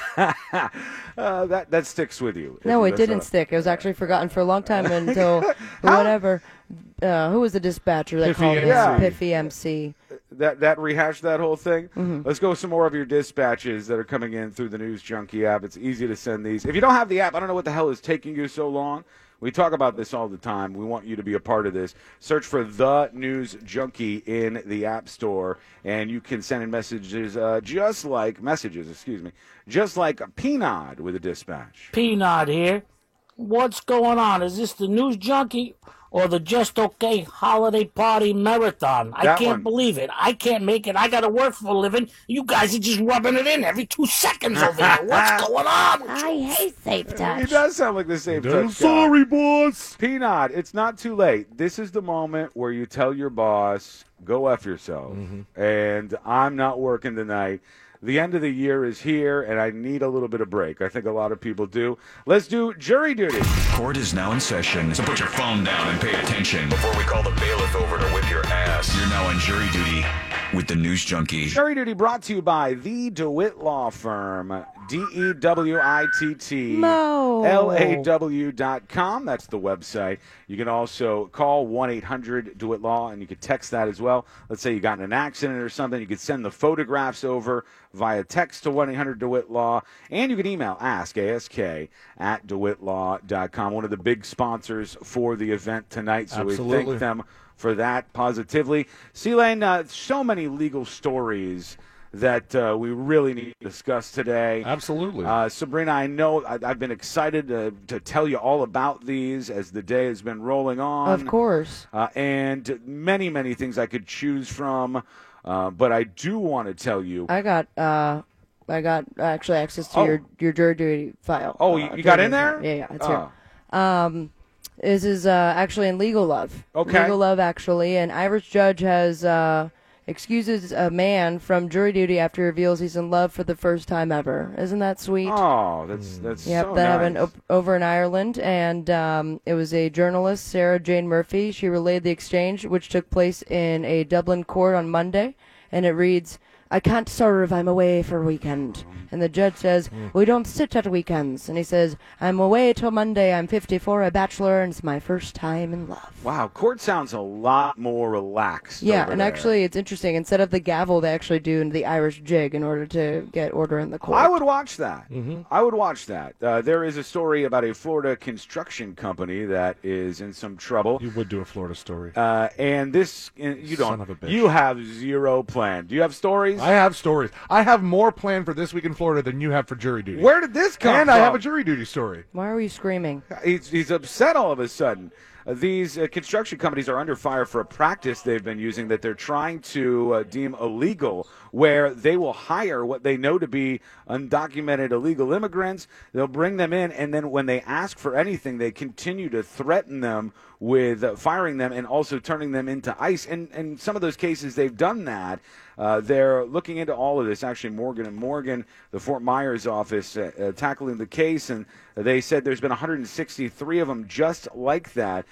That sticks with you.
No, it didn't stick. It was actually forgotten for a long time until whatever. Who was the dispatcher that called us? Piffy MC.
That rehashed that whole thing.
Mm-hmm.
Let's go with some more of your dispatches that are coming in through the News Junkie app. It's easy to send these. If you don't have the app, I don't know what the hell is taking you so long. We talk about this all the time. We want you to be a part of this. Search for The News Junkie in the App Store, and you can send in messages just like Peanut with a dispatch.
Peanut here. What's going on? Is this the News Junkie or the Just Okay Holiday Party Marathon? I can't believe it. I can't make it. I got to work for a living. You guys are just rubbing it in every 2 seconds over here. What's going on?
I hate Safe Touch.
He does sound like the Safe Touch guy.
Sorry, boss.
Peanut, it's not too late. This is the moment where you tell your boss, go F yourself. And I'm not working tonight. The end of the year is here, and I need a little bit of break. I think a lot of people do. Let's do jury duty.
Court is now in session, so put your phone down and pay attention before we call the bailiff over to whip your ass. You're now on jury duty with the News Junkie.
Jury duty brought to you by the DeWitt Law Firm, DeWitt LAW.com. That's the website. You can also call 1-800-DeWitt-Law, and you can text that as well. Let's say you got in an accident or something. You could send the photographs over via text to 1-800-DeWitt-Law, and you can email ask@DeWittLaw.com. One of the big sponsors for the event tonight, so
Absolutely.
we thank them for that positively. C-Lane, so many legal stories that we really need to discuss today.
Absolutely.
Sabrina, I know I've been excited to tell you all about these as the day has been rolling on.
Of course.
And many, many things I could choose from. But I do want to tell you.
I got actually access to your jury duty file.
Oh, you got in there?
Yeah, it's here. This is actually in Legal Love.
Okay.
Legal Love, actually. An Irish judge has excuses a man from jury duty after he reveals he's in love for the first time ever. Isn't that sweet?
Oh, that's
yep,
so
that
nice.
happened over in Ireland, and it was a journalist, Sarah Jane Murphy. She relayed the exchange, which took place in a Dublin court on Monday, and it reads, "I can't serve, I'm away for a weekend." And the judge says, "We don't sit at weekends." And he says, "I'm away till Monday, I'm 54, a bachelor, and it's my first time in love."
Wow, court sounds a lot more relaxed.
Yeah,
over
and
there.
actually it's interesting. Instead of the gavel, they actually do the Irish jig in order to get order in the court.
I would watch that. I would watch that. There is a story about a Florida construction company that is in some trouble.
You would do a Florida story.
And this, you don't.
Son of a bitch.
You have zero plan. Do you have stories?
I have stories. I have more planned for this week in Florida than you have for jury duty.
Where did this come
and
from?
I have a jury duty story.
Why are you screaming?
He's upset all of a sudden. These construction companies are under fire for a practice they've been using that they're trying to deem illegal, where they will hire what they know to be undocumented illegal immigrants. They'll bring them in, and then when they ask for anything, they continue to threaten them with firing them and also turning them into ICE. And in some of those cases, they've done that. They're looking into all of this. Actually, Morgan & Morgan, the Fort Myers office, tackling the case, and they said there's been 163 of them just like that.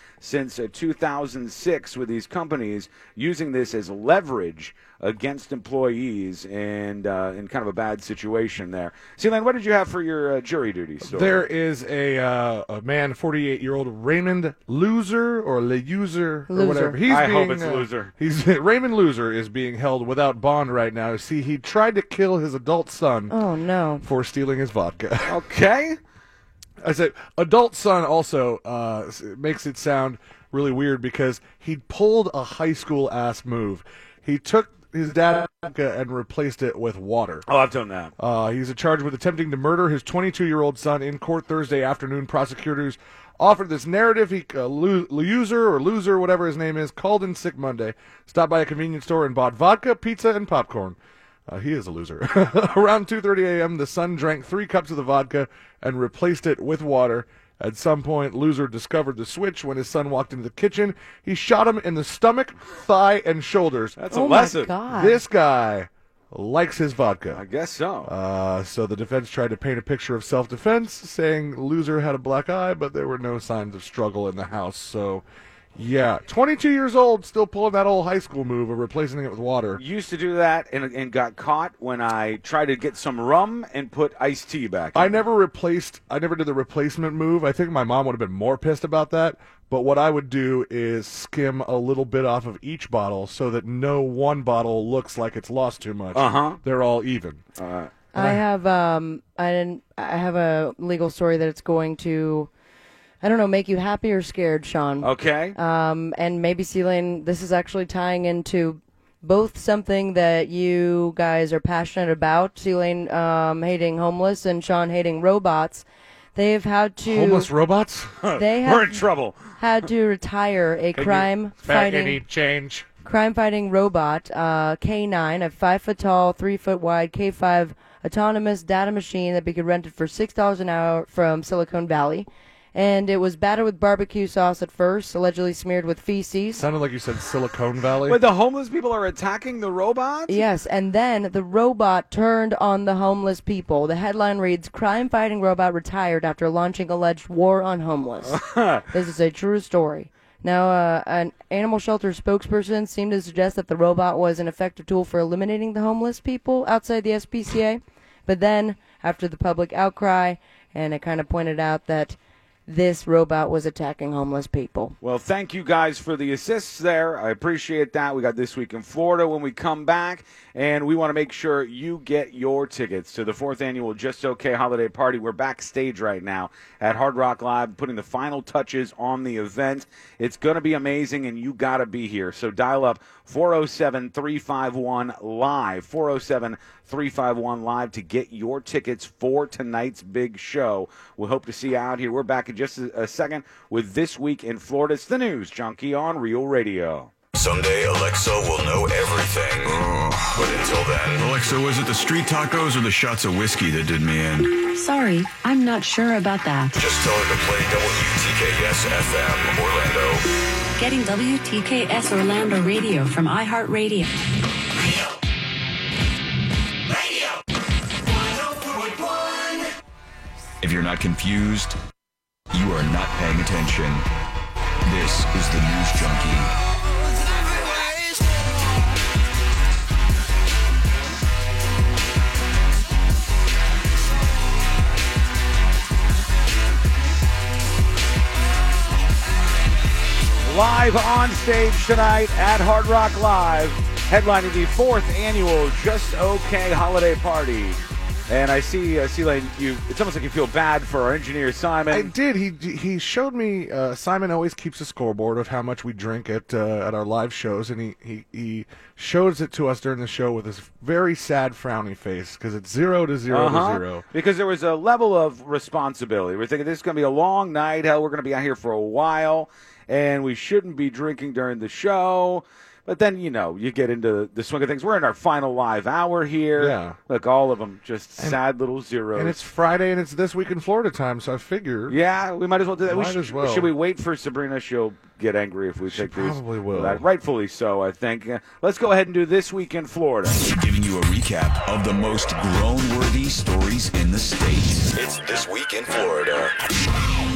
since 2006 with these companies using this as leverage against employees and in kind of a bad situation there. Sealand, what did you have for your jury duty story?
There is a man, 48-year-old Raymond Loser or Leuser or whatever.
I hope it's Loser.
Raymond Loser is being held without bond right now. See, he tried to kill his adult son.
Oh no!
For stealing his vodka.
Okay.
I said adult son also makes it sound really weird because he pulled a high school ass move. He took his dad's vodka and replaced it with water.
Oh, I've done that.
He's charged with attempting to murder his 22-year-old son in court Thursday afternoon. Prosecutors offered this narrative. Loser, whatever his name is, called in sick Monday, stopped by a convenience store and bought vodka, pizza, and popcorn. He is a loser. Around 2:30 a.m., the son drank 3 cups of the vodka and replaced it with water. At some point, Loser discovered the switch when his son walked into the kitchen. He shot him in the stomach, thigh, and shoulders.
That's a lesson.
My God.
This guy likes his vodka.
I guess so.
So the defense tried to paint a picture of self-defense, saying Loser had a black eye, but there were no signs of struggle in the house. So, yeah, 22 years old, still pulling that old high school move of replacing it with water.
Used to do that and got caught when I tried to get some rum and put iced tea back in.
I never did the replacement move. I think my mom would have been more pissed about that. But what I would do is skim a little bit off of each bottle so that no one bottle looks like it's lost too much. They're all even.
I have a legal story that it's going to, I don't know, make you happy or scared, Sean.
Okay.
And maybe, Sealand, this is actually tying into both something that you guys are passionate about, Sealand hating homeless and Sean hating robots. They've had to...
Homeless robots?
We're in trouble.
Had to retire a crime-fighting robot, K9, a 5 foot tall, 3 foot wide K5 autonomous data machine that could be rented for $6 an hour from Silicon Valley. And it was battered with barbecue sauce at first, allegedly smeared with feces.
Sounded like you said Silicon Valley.
But the homeless people are attacking the robot?
Yes, and then the robot turned on the homeless people. The headline reads, "Crime-fighting robot retired after launching alleged war on homeless." This is a true story. Now, an animal shelter spokesperson seemed to suggest that the robot was an effective tool for eliminating the homeless people outside the SPCA. But then, after the public outcry, and it kind of pointed out that this robot was attacking homeless people.
Well, thank you guys for the assists there. I appreciate that. We got This Week in Florida when we come back, and we want to make sure you get your tickets to the 4th annual Just Okay holiday party. We're backstage right now at Hard Rock Live, putting the final touches on the event. It's going to be amazing, and you got to be here. So dial up 407-351-LIVE, 407-351-LIVE to get your tickets for tonight's big show. We hope to see you out here. We're back in just a second with This Week in Florida. It's the News Junkie on Real Radio.
Someday Alexa will know everything. But until then, Alexa, was it the street tacos or the shots of whiskey that did me in?
Sorry, I'm not sure about that.
Just tell her to play WTKS FM Orlando.
Getting WTKS Orlando Radio from iHeartRadio.
If you're not confused, you are not paying attention. This is the News Junkie.
Live on stage tonight at Hard Rock Live, headlining the 4th annual Just Okay holiday party. And I see, Sealand, it's almost like you feel bad for our engineer, Simon.
I did. He showed me, Simon always keeps a scoreboard of how much we drink at our live shows, and he shows it to us during the show with this very sad, frowny face, because it's 0 to 0 to 0.
Because there was a level of responsibility. We're thinking this is going to be a long night. Hell, we're going to be out here for a while, and we shouldn't be drinking during the show. But then, you get into the swing of things. We're in our final live hour here.
Yeah.
Look, all of them just sad little zeros.
And it's Friday, and it's This Week in Florida time, so I figure.
Yeah, we might as well do that.
Might as well.
Should we wait for Sabrina? She'll get angry if we take these.
Probably will.
Rightfully so, I think. Let's go ahead and do This Week in Florida.
Giving you a recap of the most groan-worthy stories in the state. It's This Week in Florida.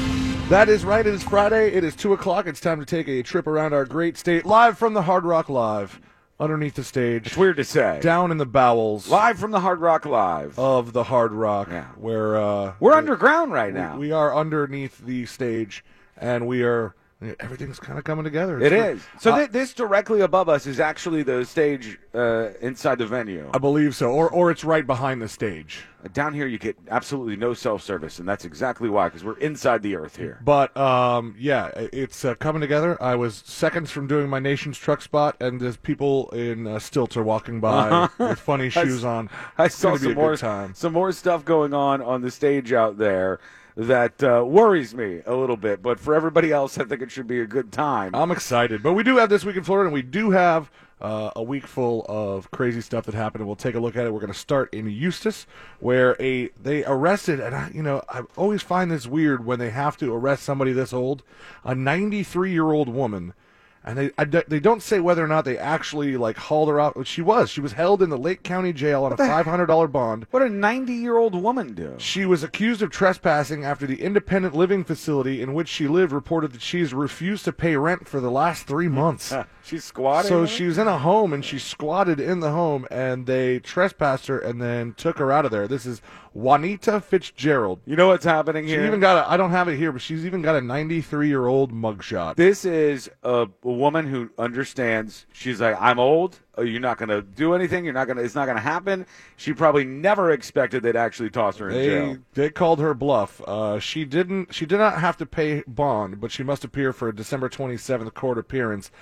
That is right. It is Friday. It is 2 o'clock. It's time to take a trip around our great state, live from the Hard Rock Live, underneath the stage.
It's weird to say.
Down in the bowels.
Live from the Hard Rock Live.
Of the Hard Rock, where...
we're underground right now.
We are underneath the stage, and we are... Everything's kind of coming together.
It is. So this directly above us is actually the stage inside the venue.
I believe so, or it's right behind the stage.
Down here you get absolutely no self-service, and that's exactly why, because we're inside the earth here.
But, it's coming together. I was seconds from doing my Nation's Truck spot, and there's people in stilts are walking by with funny shoes on.
I
It's
saw
gonna be
some
a good time.
some more stuff going on the stage out there that worries me a little bit. But for everybody else, I think it should be a good time.
I'm excited. But we do have This Week in Florida, and we do have a week full of crazy stuff that happened, and we'll take a look at it. We're going to start in Eustis, where they arrested, and I always find this weird when they have to arrest somebody this old, a 93-year-old woman. And they don't say whether or not they actually hauled her out. She was held in the Lake County Jail on a $500 bond.
What did a 90-year-old woman do?
She was accused of trespassing after the independent living facility in which she lived reported that she's refused to pay rent for the last 3 months.
She's squatting?
So she was in a home, and she squatted in the home, and they trespassed her and then took her out of there. This is Juanita Fitzgerald.
You know what's happening here?
She even got I don't have it here, but she's even got a 93-year-old mugshot.
This is a woman who understands. She's like, I'm old. You're not going to do anything. It's not going to happen. She probably never expected they'd actually toss her in jail.
They called her bluff. She did not have to pay bond, but she must appear for a December 27th court appearance.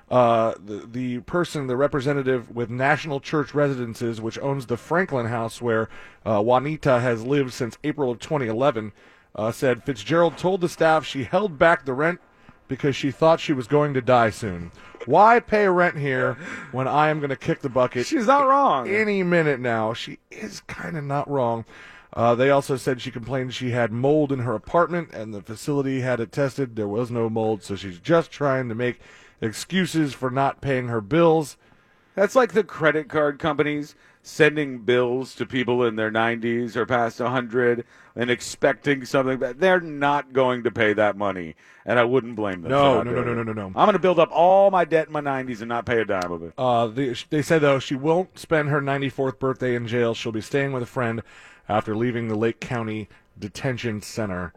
The representative with National Church Residences, which owns the Franklin House, where Juanita has lived since April of 2011, said Fitzgerald told the staff she held back the rent because she thought she was going to die soon. Why pay rent here when I am going to kick the bucket?
She's not wrong.
Any minute now. She is kind of not wrong. They also said she complained she had mold in her apartment, and the facility had it tested. There was no mold, so she's just trying to make excuses for not paying her bills.
That's like the credit card companies sending bills to people in their 90s or past 100 and expecting something. They're not going to pay that money, and I wouldn't blame them.
No.
I'm going to build up all my debt in my 90s and not pay a dime of it.
They said, though, she won't spend her 94th birthday in jail. She'll be staying with a friend after leaving the Lake County Detention Center.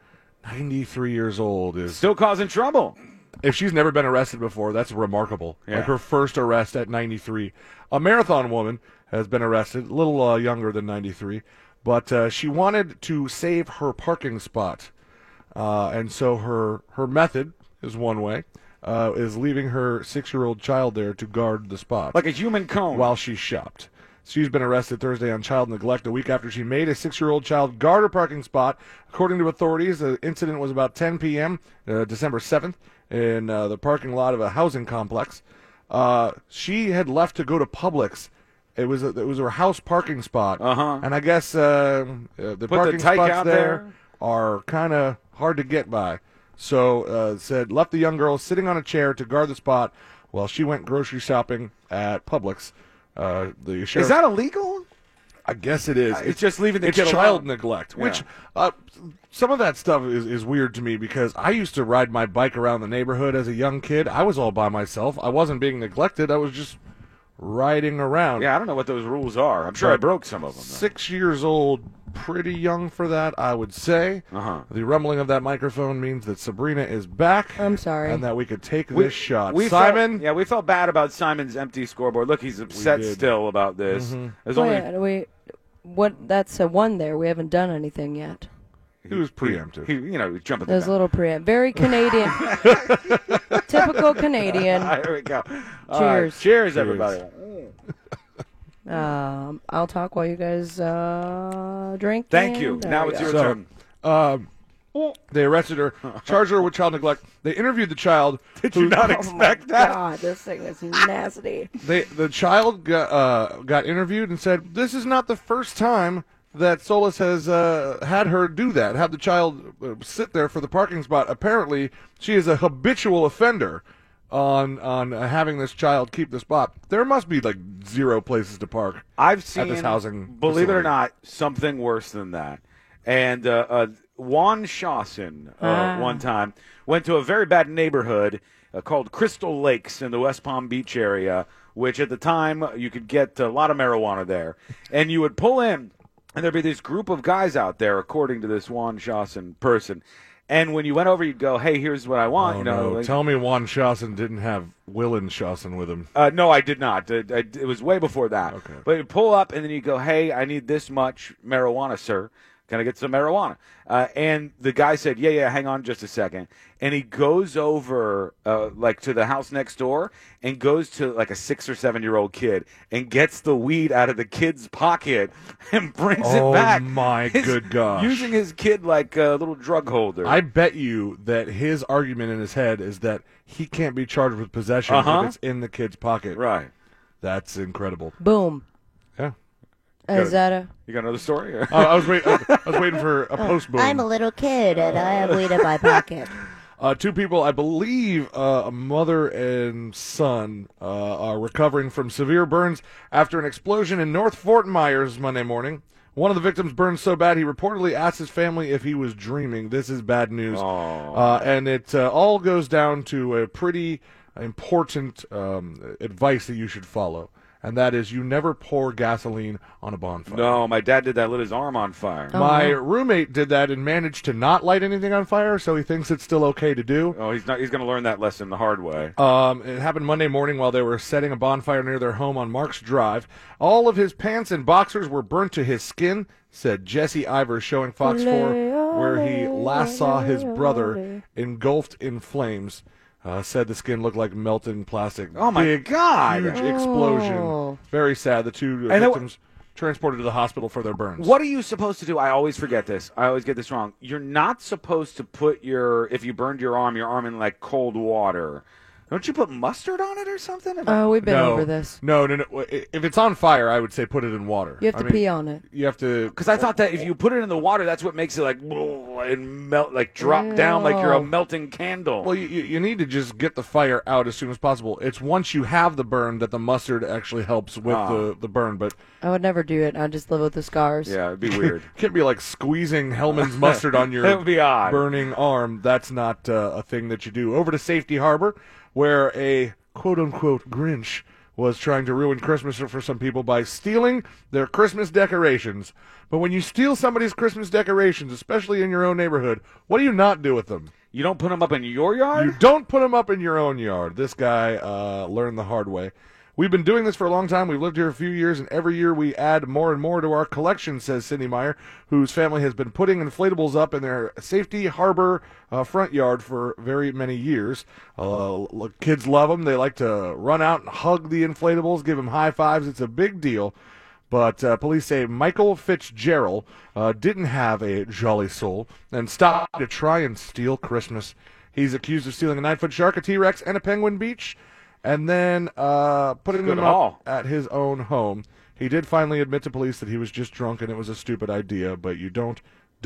93 years old is...
Still causing trouble.
If she's never been arrested before, that's remarkable.
Yeah.
Like her first arrest at 93. A marathon woman has been arrested, a little younger than 93, but she wanted to save her parking spot. And so her method is one way, is leaving her 6-year-old child there to guard the spot.
Like a human cone.
While she shopped. She's been arrested Thursday on child neglect, a week after she made a 6-year-old child guard her parking spot. According to authorities, the incident was about 10 p.m., December 7th, in the parking lot of a housing complex. She had left to go to Publix. It was her house parking spot, and I guess the parking spots there are kind of hard to get by. So said left the young girl sitting on a chair to guard the spot while she went grocery shopping at Publix. The sheriff,
is that illegal?
I guess it is.
It's just leaving the
kid
alone.
It's child neglect, which some of that stuff is weird to me because I used to ride my bike around the neighborhood as a young kid. I was all by myself. I wasn't being neglected. I was just riding around.
Yeah, I don't know what those rules are. I'm sure I broke some of them.
6 years old, pretty young for that, I would say. The rumbling of that microphone means that Sabrina is back.
I'm sorry.
And that we could take this shot.
We
Simon?
We felt bad about Simon's empty scoreboard. Look, he's upset still about this. There's
that's a one there. We haven't done anything yet.
He was preemptive.
He was jumping the
There's a little preempt. Very Canadian. Typical Canadian.
Here we go.
Cheers.
Cheers, everybody.
I'll talk while you guys drink.
Thank you. Now it's your turn.
They arrested her, charged her with child neglect. They interviewed the child.
Did you not expect that?
God, this thing is nasty.
The child got interviewed and said, "This is not the first time that Solis has had her do that, have the child sit there for the parking spot. Apparently, she is a habitual offender on having this child keep the spot. There must be like 0 places to park.
I've seen,
at this housing
believe
facility.
it or not, something worse than that. And Juan Shawson one time went to a very bad neighborhood called Crystal Lakes in the West Palm Beach area, which at the time you could get a lot of marijuana there. And you would pull in, and there'd be this group of guys out there, according to this Juan Shawson person. And when you went over, you'd go, "Hey, here's what I want."
No.
Like,
Tell me Juan Shawson didn't have Willen Shawson with him.
no, I did not. It was way before that.
Okay.
But you pull up, and then you go, "Hey, I need this much marijuana, sir. Can I get some marijuana?" And the guy said, yeah, hang on just a second. And he goes over to the house next door and goes to like a 6 or 7 year old kid and gets the weed out of the kid's pocket and brings it back.
Oh, my good gosh.
Using his kid like a little drug holder.
I bet you that his argument in his head is that he can't be charged with possession if it's in the kid's pocket.
Right.
That's incredible.
Boom.
Yeah.
Is that a...
You got another story? Or?
I was waiting for a post boom.
I'm a little kid and I have weed in my pocket.
Two people, I believe, a mother and son, are recovering from severe burns after an explosion in North Fort Myers Monday morning. One of the victims burned so bad he reportedly asked his family if he was dreaming. This is bad news. And it all goes down to a pretty important advice that you should follow. And that is, you never pour gasoline on a bonfire.
No, my dad did that, lit his arm on fire.
My roommate did that and managed to not light anything on fire, so he thinks it's still okay to do.
Oh, he's not. He's going to learn that lesson the hard way.
It happened Monday morning while they were setting a bonfire near their home on Marks Drive. All of his pants and boxers were burnt to his skin, said Jesse Ivers, showing Fox 4, where he last saw his brother engulfed in flames. Said the skin looked like melting plastic.
Oh, my God.
Huge explosion. Very sad. The two victims transported to the hospital for their burns.
What are you supposed to do? I always forget this. I always get this wrong. You're not supposed to put if you burned your arm in like cold water. Don't you put mustard on it or something?
We've been over this.
No. If it's on fire, I would say put it in water.
You have to pee on it.
You have to.
Because I thought that if you put it in the water, that's what makes it like and melt, like drop down like you're a melting candle.
Well, you need to just get the fire out as soon as possible. It's once you have the burn that the mustard actually helps with the burn. But
I would never do it. I'd just live with the scars.
Yeah, it'd be weird.
Can't be like squeezing Hellman's mustard on your
That would be odd.
burning arm. That's not a thing that you do. Over to Safety Harbor, where a quote-unquote Grinch was trying to ruin Christmas for some people by stealing their Christmas decorations. But when you steal somebody's Christmas decorations, especially in your own neighborhood, what do you not do with them?
You don't put them up in your yard?
You don't put them up in your own yard. This guy learned the hard way. We've been doing this for a long time. We've lived here a few years, and every year we add more and more to our collection, says Cindy Meyer, whose family has been putting inflatables up in their Safety Harbor front yard for very many years. Kids love them. They like to run out and hug the inflatables, give them high fives. It's a big deal. But police say Michael Fitzgerald didn't have a jolly soul and stopped to try and steal Christmas. He's accused of stealing a 9-foot shark, a T-Rex, and a penguin beach, and then putting them up at his own home. He did finally admit to police that he was just drunk and it was a stupid idea, but you don't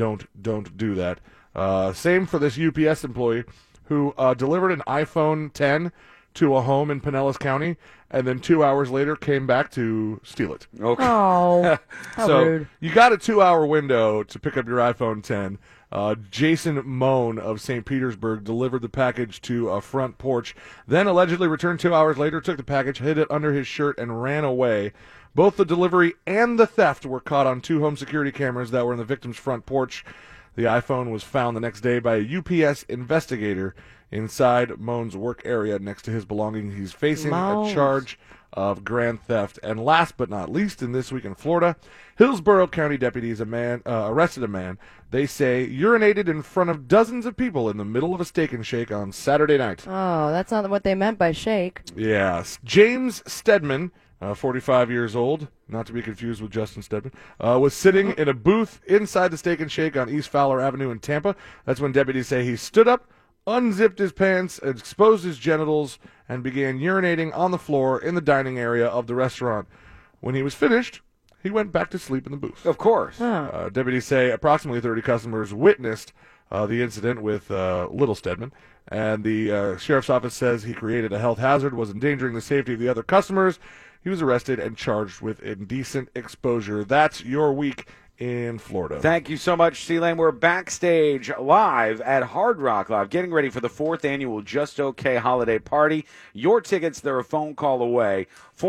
do that. Same for this UPS employee who delivered an iPhone 10 to a home in Pinellas County, and then 2 hours later came back to steal it.
Okay.
Oh, how
so
rude.
You got a 2-hour window to pick up your iPhone 10. Jason Moan of St. Petersburg delivered the package to a front porch, then allegedly returned 2 hours later, took the package, hid it under his shirt, and ran away. Both the delivery and the theft were caught on 2 home security cameras that were in the victim's front porch. The iPhone was found the next day by a UPS investigator inside Moan's work area next to his belongings. He's facing a charge of grand theft. And last but not least, in This Week in Florida, Hillsborough County deputies arrested a man they say urinated in front of dozens of people in the middle of a Steak and Shake on Saturday night.
Oh, that's not what they meant by shake.
Yes. James Stedman, 45 years old, not to be confused with Justin Stedman, was sitting in a booth inside the Steak and Shake on East Fowler Avenue in Tampa. That's when deputies say he stood up, unzipped his pants, exposed his genitals, and began urinating on the floor in the dining area of the restaurant. When he was finished, he went back to sleep in the booth.
Of course.
Deputies say approximately 30 customers witnessed the incident with Little Stedman, and the sheriff's office says he created a health hazard, was endangering the safety of the other customers. He was arrested and charged with indecent exposure. That's your week in Florida.
Thank you so much, C-Lane. We're backstage live at Hard Rock Live, getting ready for the 4th annual Just Okay holiday party. Your tickets, they're a phone call away.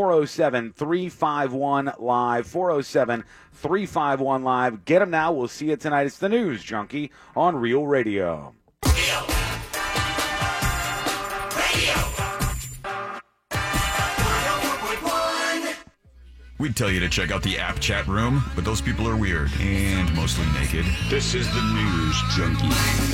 407-351-LIVE. 407-351-LIVE. Get them now. We'll see you tonight. It's the News Junkie on Real Radio.
We'd tell you to check out the app chat room, but those people are weird and mostly naked. This is the News Junkie.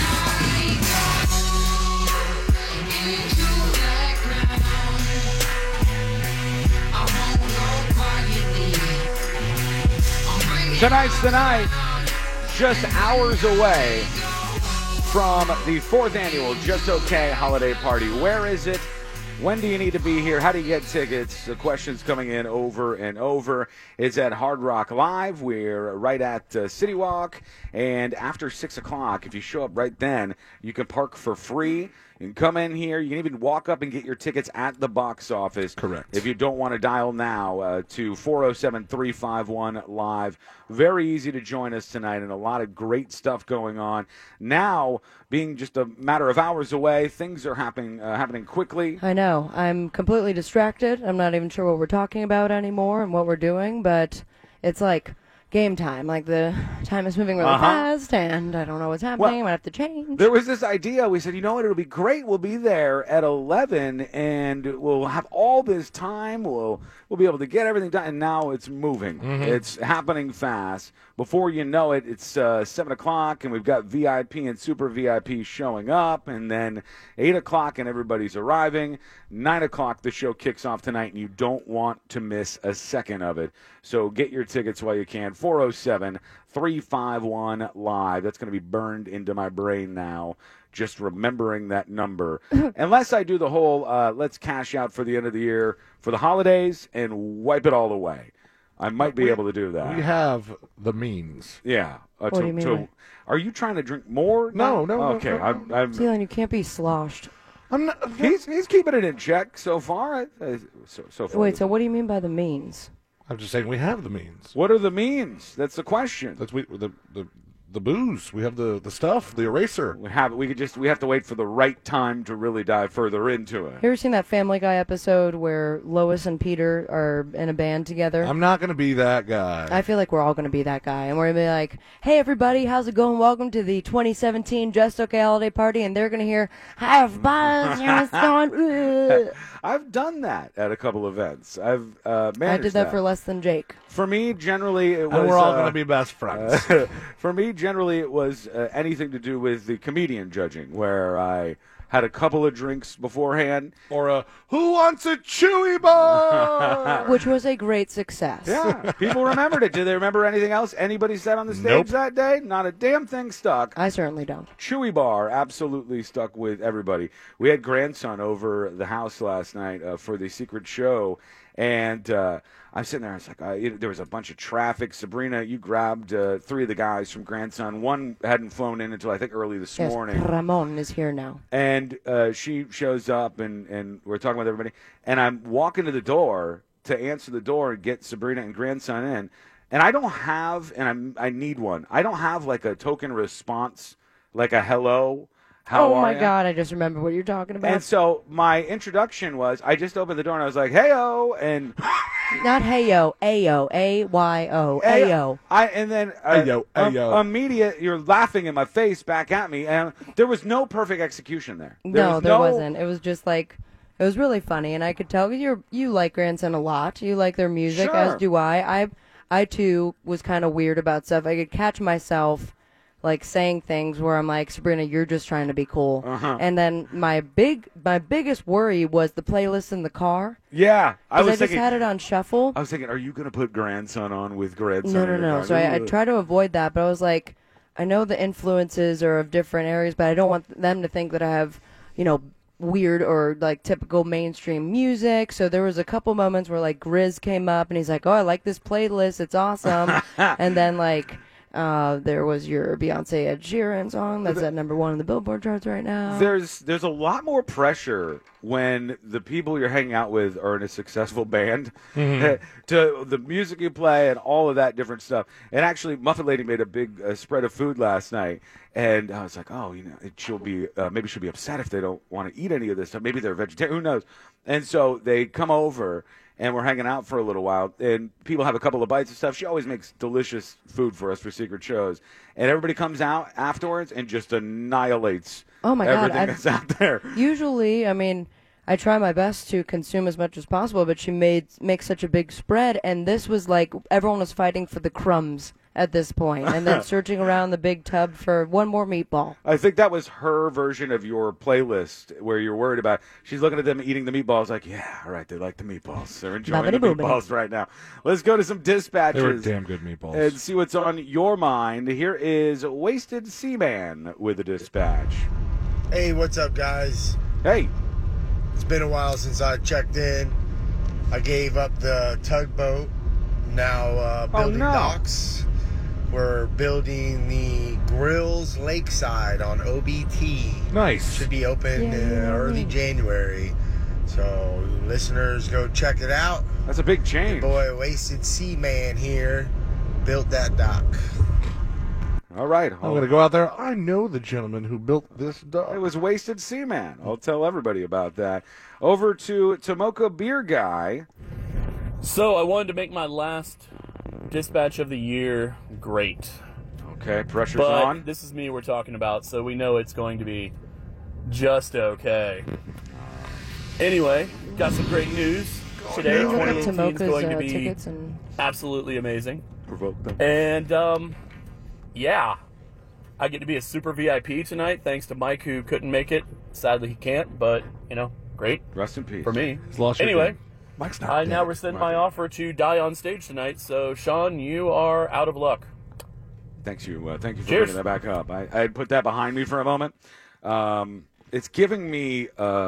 Tonight's the night, just hours away from the 4th annual Just Okay holiday party. Where is it? When do you need to be here? How do you get tickets? The questions coming in over and over. It's at Hard Rock Live. We're right at City Walk. And after 6 o'clock, if you show up right then, you can park for free. You can come in here. You can even walk up and get your tickets at the box office.
Correct.
If you don't want to dial now to 407-351-LIVE. Very easy to join us tonight, and a lot of great stuff going on. Now, being just a matter of hours away, things are happening quickly.
I know. I'm completely distracted. I'm not even sure what we're talking about anymore and what we're doing, but it's like game time. Like the time is moving really fast, and I don't know what's happening. I might have to change.
There was this idea. We said, you know what? It'll be great. We'll be there at 11, and we'll have all this time. We'll be able to get everything done. And now it's moving. It's happening fast. Before you know it, it's 7 o'clock, and we've got VIP and super VIP showing up. And then 8 o'clock, and everybody's arriving. 9 o'clock, the show kicks off tonight, and you don't want to miss a second of it. So get your tickets while you can. 407-351-LIVE. That's going to be burned into my brain now, just remembering that number. Unless I do the whole let's cash out for the end of the year for the holidays and wipe it all away. I might be able to do that.
We have the means.
Yeah.
What do you mean?
Are you trying to drink more?
No.
Okay. I'm
Dylan, you can't be sloshed.
I'm not.
He's keeping it in check so far. So far.
Wait, so what do you mean by the means?
I'm just saying we have the means.
What are the means? That's the question.
That's the booze. We have the stuff, the eraser.
We have to wait for the right time to really dive further into it.
You ever seen that Family Guy episode where Lois and Peter are in a band together?
I'm not going to be that guy.
I feel like we're all going to be that guy. And we're going to be like, hey, everybody, how's it going? Welcome to the 2017 Just Okay holiday party. And they're going to hear, hi, everybody, how's it going?
I've done that at a couple events. I've managed
I did that for less than Jake.
For me, generally, it was...
And we're all going to be best friends.
For me, generally, it was anything to do with the comedian judging, where I had a couple of drinks beforehand.
Or a, who wants a Chewy bar?
Which was a great success.
Yeah, people remembered it. Do they remember anything else anybody said on the stage that day? Not a damn thing stuck.
I certainly don't.
Chewy bar absolutely stuck with everybody. We had grandson over the house last night for the secret show, and I'm sitting there. I was like, there was a bunch of traffic. Sabrina, you grabbed 3 of the guys from grandson. One hadn't flown in until I think early this morning.
Ramon is here now.
And she shows up, and we're talking with everybody. And I'm walking to the door to answer the door and get Sabrina and grandson in. And I don't have, and I need one. I don't have like a token response, like a hello. How
oh my
are
God! I just remember what you're talking about.
And so my introduction was, I just opened the door and I was like, "Heyo," and
not heyo, ayo, A-Y-O, ayo.
And then immediate, you're laughing in my face back at me, and there was no perfect execution there.
There wasn't. It was just like, it was really funny, and I could tell you like grandson a lot. You like their music,
Sure.
as do I. I too was kind of weird about stuff. I could catch myself like saying things where I'm like, Sabrina, you're just trying to be cool. And then my biggest worry was the playlist in the car.
Yeah,
I just had it on shuffle.
I was thinking, are you going to put grandson on with grandson?
No. So I try to avoid that, but I was like, I know the influences are of different areas, but I don't want them to think that I have, weird or like typical mainstream music. So there was a couple moments where like Grizz came up and he's like, oh, I like this playlist. It's awesome. And then like There was your Beyonce Ed Sheeran song that's at number 1 in the Billboard charts right now.
There's a lot more pressure when the people you're hanging out with are in a successful band to the music you play and all of that different stuff. And actually, Muffin Lady made a big spread of food last night, and I was like, oh, she'll be maybe she'll be upset if they don't want to eat any of this stuff. Maybe they're vegetarian. Who knows? And so they come over. And we're hanging out for a little while, and people have a couple of bites of stuff. She always makes delicious food for us for secret shows. And everybody comes out afterwards and just annihilates everything that's out there.
Usually, I mean, I try my best to consume as much as possible, but she makes such a big spread, and this was like everyone was fighting for the crumbs at this point, and then searching around the big tub for one more meatball.
I think that was her version of your playlist where you're worried about. She's looking at them eating the meatballs like, yeah, all right, they like the meatballs. They're enjoying the meatballs right now. Let's go to some dispatches.
They were damn good meatballs.
And see what's on your mind. Here is Wasted Seaman with a dispatch.
Hey, what's up, guys?
Hey.
It's been a while since I checked in. I gave up the tugboat. Now building docks. We're building the Grills Lakeside on OBT.
Nice.
Should be open in early January. So listeners, go check it out.
That's a big change.
Your boy Wasted Seaman here built that dock.
All right.
I'm going to go out there. I know the gentleman who built this dock.
It was Wasted Seaman. I'll tell everybody about that. Over to Tomoka Beer Guy.
So I wanted to make my last dispatch of the year great.
Okay, pressure's
but
on.
This is me we're talking about, so we know it's going to be just Anyway, got some great news today. 2018 is going to be absolutely amazing.
Provoke them.
And yeah, I get to be a super VIP tonight, thanks to Mike, who couldn't make it. Sadly, he can't, but great.
Rest in peace
for me.
Anyway.
I now rescind my offer to die on stage tonight. So, Sean, you are out of luck.
Thank you for
Cheers.
bringing that back up. I had put that behind me for a moment. It's giving me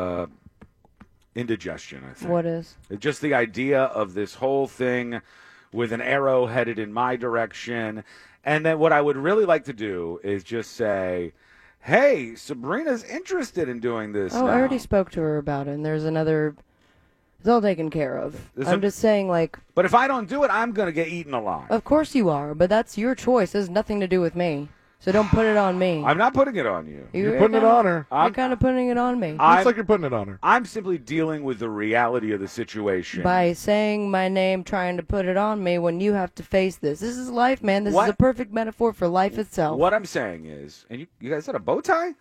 indigestion, I think.
What is?
Just the idea of this whole thing with an arrow headed in my direction. And then what I would really like to do is just say, hey, Sabrina's interested in doing this now.
I already spoke to her about it, and there's another... It's all taken care of. I'm just saying,
But if I don't do it, I'm going to get eaten alive.
Of course you are, but that's your choice. It has nothing to do with me. So don't put it on me.
I'm not putting it on you.
You're putting it on her.
You're kind of putting it on me.
Looks like you're putting it on her.
I'm simply dealing with the reality of the situation.
By saying my name, trying to put it on me when you have to face this. This is life, man. This is a perfect metaphor for life itself.
What I'm saying is, and you guys had a bow tie?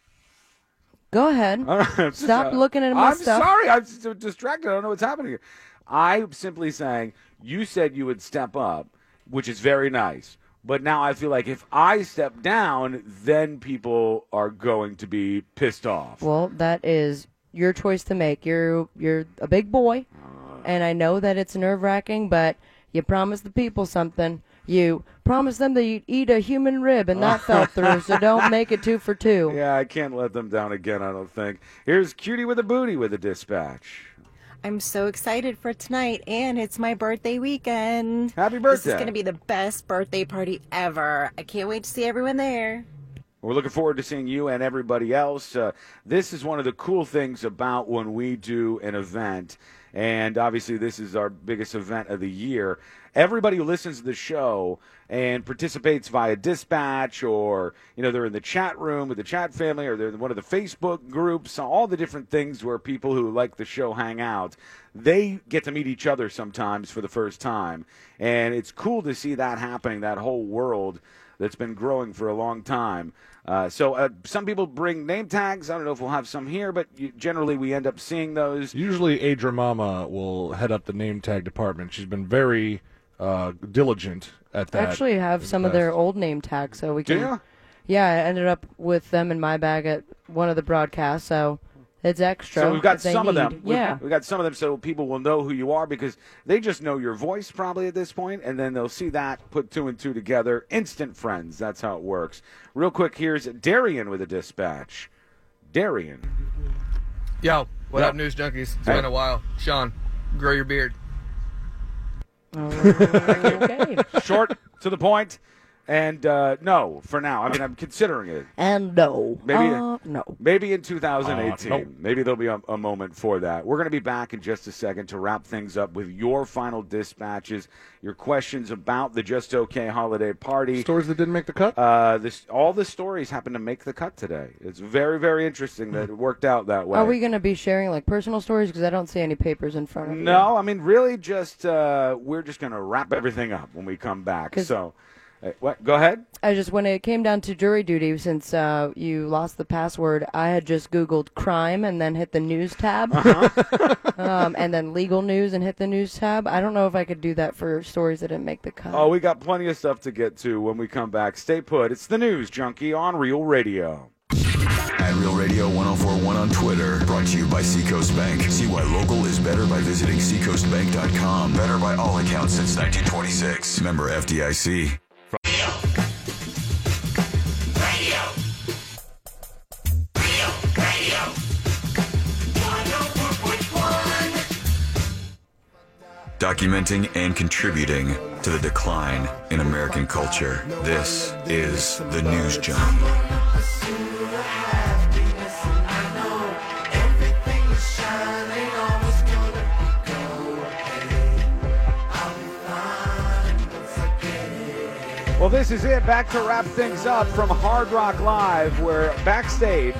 Go ahead. Stop looking at my stuff.
I'm sorry. I'm so distracted. I don't know what's happening here. I'm simply saying you said you would step up, which is very nice. But now I feel like if I step down, then people are going to be pissed off.
Well, that is your choice to make. You're a big boy, and I know that it's nerve-wracking, but you promised the people something. You promised them that you'd eat a human rib, and that fell through, so don't make it 2 for 2.
Yeah, I can't let them down again, I don't think. Here's Cutie with a Booty with a dispatch.
I'm so excited for tonight, and it's my birthday weekend.
Happy birthday.
This is going to be the best birthday party ever. I can't wait to see everyone there.
We're looking forward to seeing you and everybody else. This is one of the cool things about when we do an event, and obviously this is our biggest event of the year. Everybody who listens to the show and participates via dispatch, or they're in the chat room with the chat family, or they're in one of the Facebook groups, all the different things where people who like the show hang out, they get to meet each other sometimes for the first time. And it's cool to see that happening, that whole world that's been growing for a long time. So some people bring name tags. I don't know if we'll have some here, but generally we end up seeing those.
Usually Adra Mama will head up the name tag department. She's been very diligent at that.
I actually have some of their old name tags, so we can.
Do you?
Yeah, I ended up with them in my bag at one of the broadcasts, so it's extra.
So we've got
that
some of them.
Yeah.
We've got some of them so people will know who you are, because they just know your voice probably at this point, and then they'll see that, put 2 and 2 together. Instant friends. That's how it works. Real quick, here's Darian with a dispatch. Darian.
Yo, what up, News Junkies? It's been a while. Sean, grow your beard.
Okay.
Short, to the point, And no, for now. I mean, I'm considering it.
And no.
No. Maybe in 2018.
Nope.
Maybe there'll be a moment for that. We're going to be back in just a second to wrap things up with your final dispatches, your questions about the Just Okay holiday party.
Stories that didn't make the cut?
All the stories happen to make the cut today. It's very, very interesting that it worked out that way.
Are we going to be sharing like personal stories? Because I don't see any papers in front of me.
No, I mean, really just we're just going to wrap everything up when we come back. So, what? Go ahead.
When it came down to jury duty, since you lost the password, I had just Googled crime and then hit the news tab. And then legal news and hit the news tab. I don't know if I could do that for stories that didn't make the cut.
Oh, we got plenty of stuff to get to when we come back. Stay put. It's the News Junkie on Real Radio.
At Real Radio 1041 on Twitter. Brought to you by Seacoast Bank. See why local is better by visiting seacoastbank.com. Better by all accounts since 1926. Member FDIC. Documenting and contributing to the decline in American culture. This is the News Junkie.
Well, this is it. Back to wrap things up from Hard Rock Live, where backstage,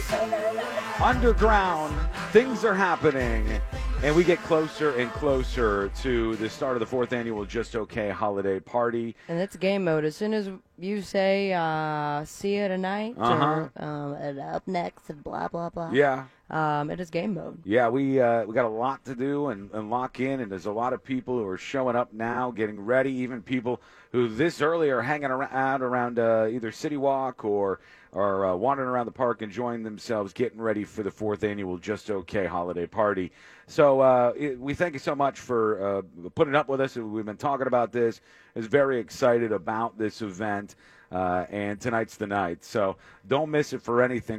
underground, things are happening, and we get closer and closer to the start of the 4th annual Just Okay holiday party.
And it's game mode. As soon as you say, see you tonight, or and up next, and blah, blah, blah.
Yeah.
It is game mode.
Yeah, we got a lot to do and lock in, and there's a lot of people who are showing up now, getting ready, even people who this early are hanging out around either City Walk or wandering around the park, enjoying themselves, getting ready for the 4th annual Just Okay holiday party. So we thank you so much for putting up with us. We've been talking about this. I was very excited about this event. And tonight's the night. So don't miss it for anything.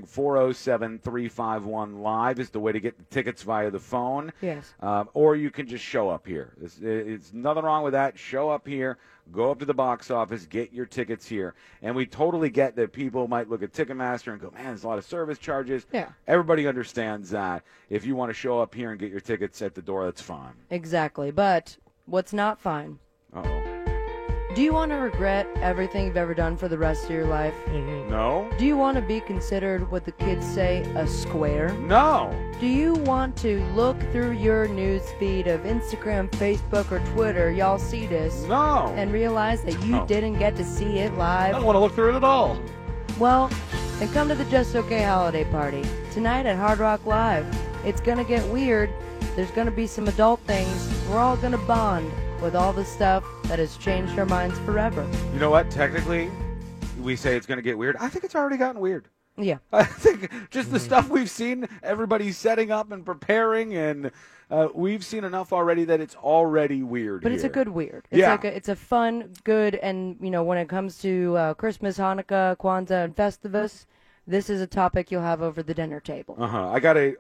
407-351-LIVE is the way to get the tickets via the phone.
Yes.
Or you can just show up here. It's nothing wrong with that. Show up here. Go up to the box office. Get your tickets here. And we totally get that people might look at Ticketmaster and go, man, there's a lot of service charges.
Yeah.
Everybody understands that. If you want to show up here and get your tickets at the door, that's fine.
Exactly. But what's not fine?
Uh-oh.
Do you want to regret everything you've ever done for the rest of your life?
No.
Do you want to be considered what the kids say, a square?
No.
Do you want to look through your news feed of Instagram, Facebook, or Twitter, y'all see this,
no,
and realize that you didn't get to see it live?
I don't want to look through it at all.
Well, then come to the Just Okay holiday party tonight at Hard Rock Live. It's going to get weird. There's going to be some adult things. We're all going to bond with all the stuff that has changed our minds forever.
You know what? Technically, we say it's going to get weird. I think it's already gotten weird.
Yeah.
I think just the stuff we've seen, everybody's setting up and preparing, and we've seen enough already that it's already weird.
But
here.
it's a good weird. It's like it's a fun, good, and when it comes to Christmas, Hanukkah, Kwanzaa, and Festivus, this is a topic you'll have over the dinner table.
I got an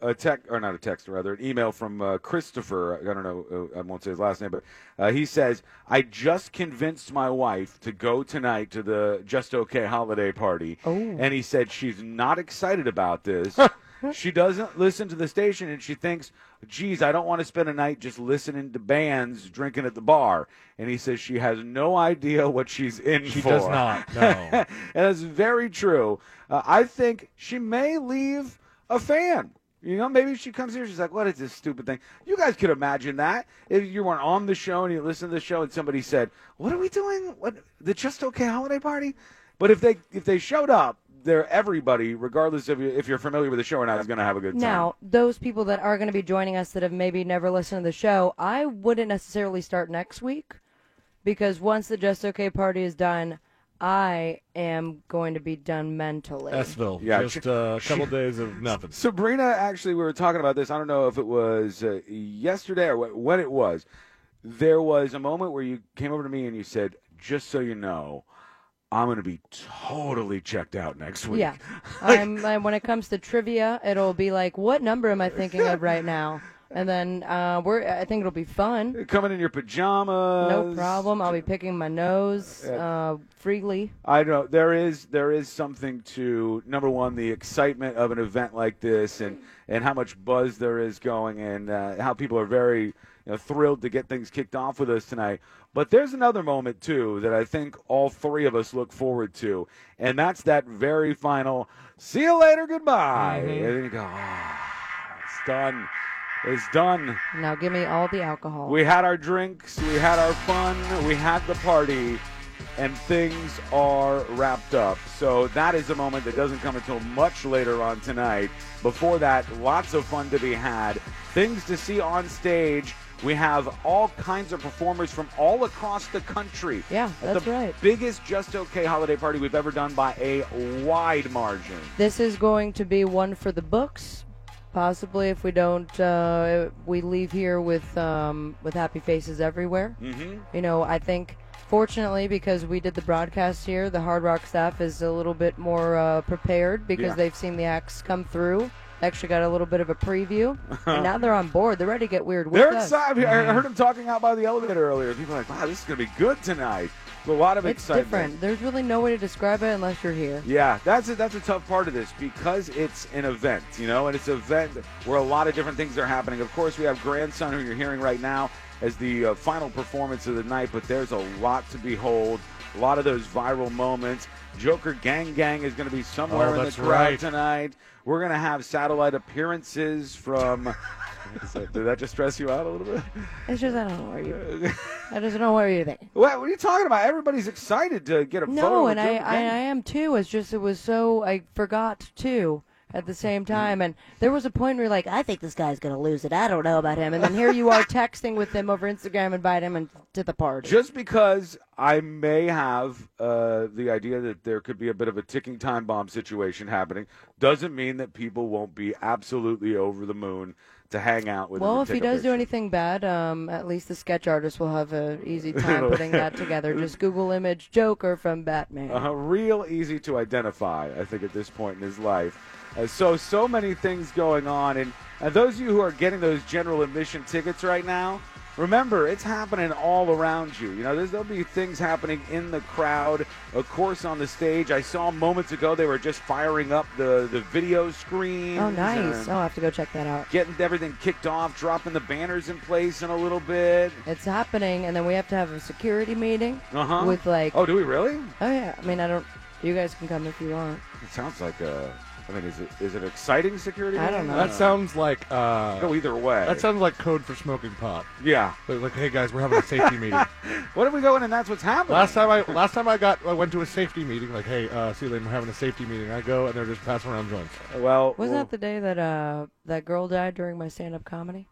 email from Christopher. I don't know, I won't say his last name, but he says, I just convinced my wife to go tonight to the Just Okay holiday party.
Oh.
And he said she's not excited about this. She doesn't listen to the station, and she thinks, geez, I don't want to spend a night just listening to bands drinking at the bar. And he says she has no idea what she's in for.
She does not, no.
And that's very true. I think she may leave a fan. Maybe she comes here, she's like, what is this stupid thing? You guys could imagine that. If you weren't on the show and you listened to the show and somebody said, what are we doing? What, the Just Okay holiday party? But if they showed up, everybody, regardless of if you're familiar with the show or not, is going to have a good time.
Now, those people that are going to be joining us that have maybe never listened to the show, I wouldn't necessarily start next week, because once the Just Okay party is done, I am going to be done mentally.
Esville. Yeah, just a couple days of nothing.
Sabrina, actually, we were talking about this. I don't know if it was yesterday or when it was. There was a moment where you came over to me and you said, just so you know, I'm going to be totally checked out next week.
Yeah. When it comes to trivia, it'll be like, what number am I thinking of right now? And then I think it'll be fun.
Coming in your pajamas.
No problem. I'll be picking my nose freely.
I know there is something to, number one, the excitement of an event like this, and how much buzz there is going, and how people are very thrilled to get things kicked off with us tonight. But there's another moment too that I think all three of us look forward to, and that's that very final "see you later, goodbye." And then you go, it's done. It's done.
Now give me all the alcohol.
We had our drinks, we had our fun, we had the party, and things are wrapped up. So that is a moment that doesn't come until much later on tonight. Before that, lots of fun to be had, things to see on stage. We have all kinds of performers from all across the country.
Yeah, that's right.
Biggest Just Okay holiday party we've ever done by a wide margin.
This is going to be one for the books. Possibly, if we don't, we leave here with happy faces everywhere. I think, fortunately, because we did the broadcast here, the Hard Rock staff is a little bit more prepared because they've seen the acts come through. Actually got a little bit of a preview, and now they're on board. They're ready to get weird with us.
They're excited. I heard them talking out by the elevator earlier. People are like, wow, this is going to be good tonight. A lot of excitement.
It's different. There's really no way to describe it unless you're here.
Yeah, that's a tough part of this because it's an event, and it's an event where a lot of different things are happening. Of course, we have Grandson, who you're hearing right now, as the final performance of the night, but there's a lot to behold, a lot of those viral moments. Joker Gang Gang is going to be somewhere in the crowd tonight. We're going to have satellite appearances from... Did that just stress you out a little bit?
It's just I don't know where you. I just don't know where you're thinking.
What are you talking about? Everybody's excited to get a photo.
No, and I am too. It's just it was so I forgot too at the same time, and there was a point where you're like, I think this guy's gonna lose it. I don't know about him, and then here you are texting with him over Instagram, invite him to the party.
Just because I may have the idea that there could be a bit of a ticking time bomb situation happening doesn't mean that people won't be absolutely over the moon to hang out with him.
Well, if he does do anything bad, at least the sketch artist will have an easy time putting that together. Just Google image Joker from Batman.
Real easy to identify, I think, at this point in his life. So many things going on. And those of you who are getting those general admission tickets right now, remember, it's happening all around you. There'll be things happening in the crowd, of course, on the stage. I saw moments ago they were just firing up the video screen.
Oh, nice. I'll have to go check that out.
Getting everything kicked off, dropping the banners in place in a little bit.
It's happening, and then we have to have a security meeting with, like...
Oh, do we really?
Oh, yeah. I mean, you guys can come if you want.
It sounds like is it exciting security?
I don't know.
That sounds like
go either way.
That sounds like code for smoking pot.
Yeah.
Like, hey guys, we're having a safety meeting.
What if we go in and that's what's happening?
Last time I went to a safety meeting. Like, hey, see you later. We're having a safety meeting. I go and they're just passing around joints.
Well,
wasn't that the day that that girl died during my stand-up comedy?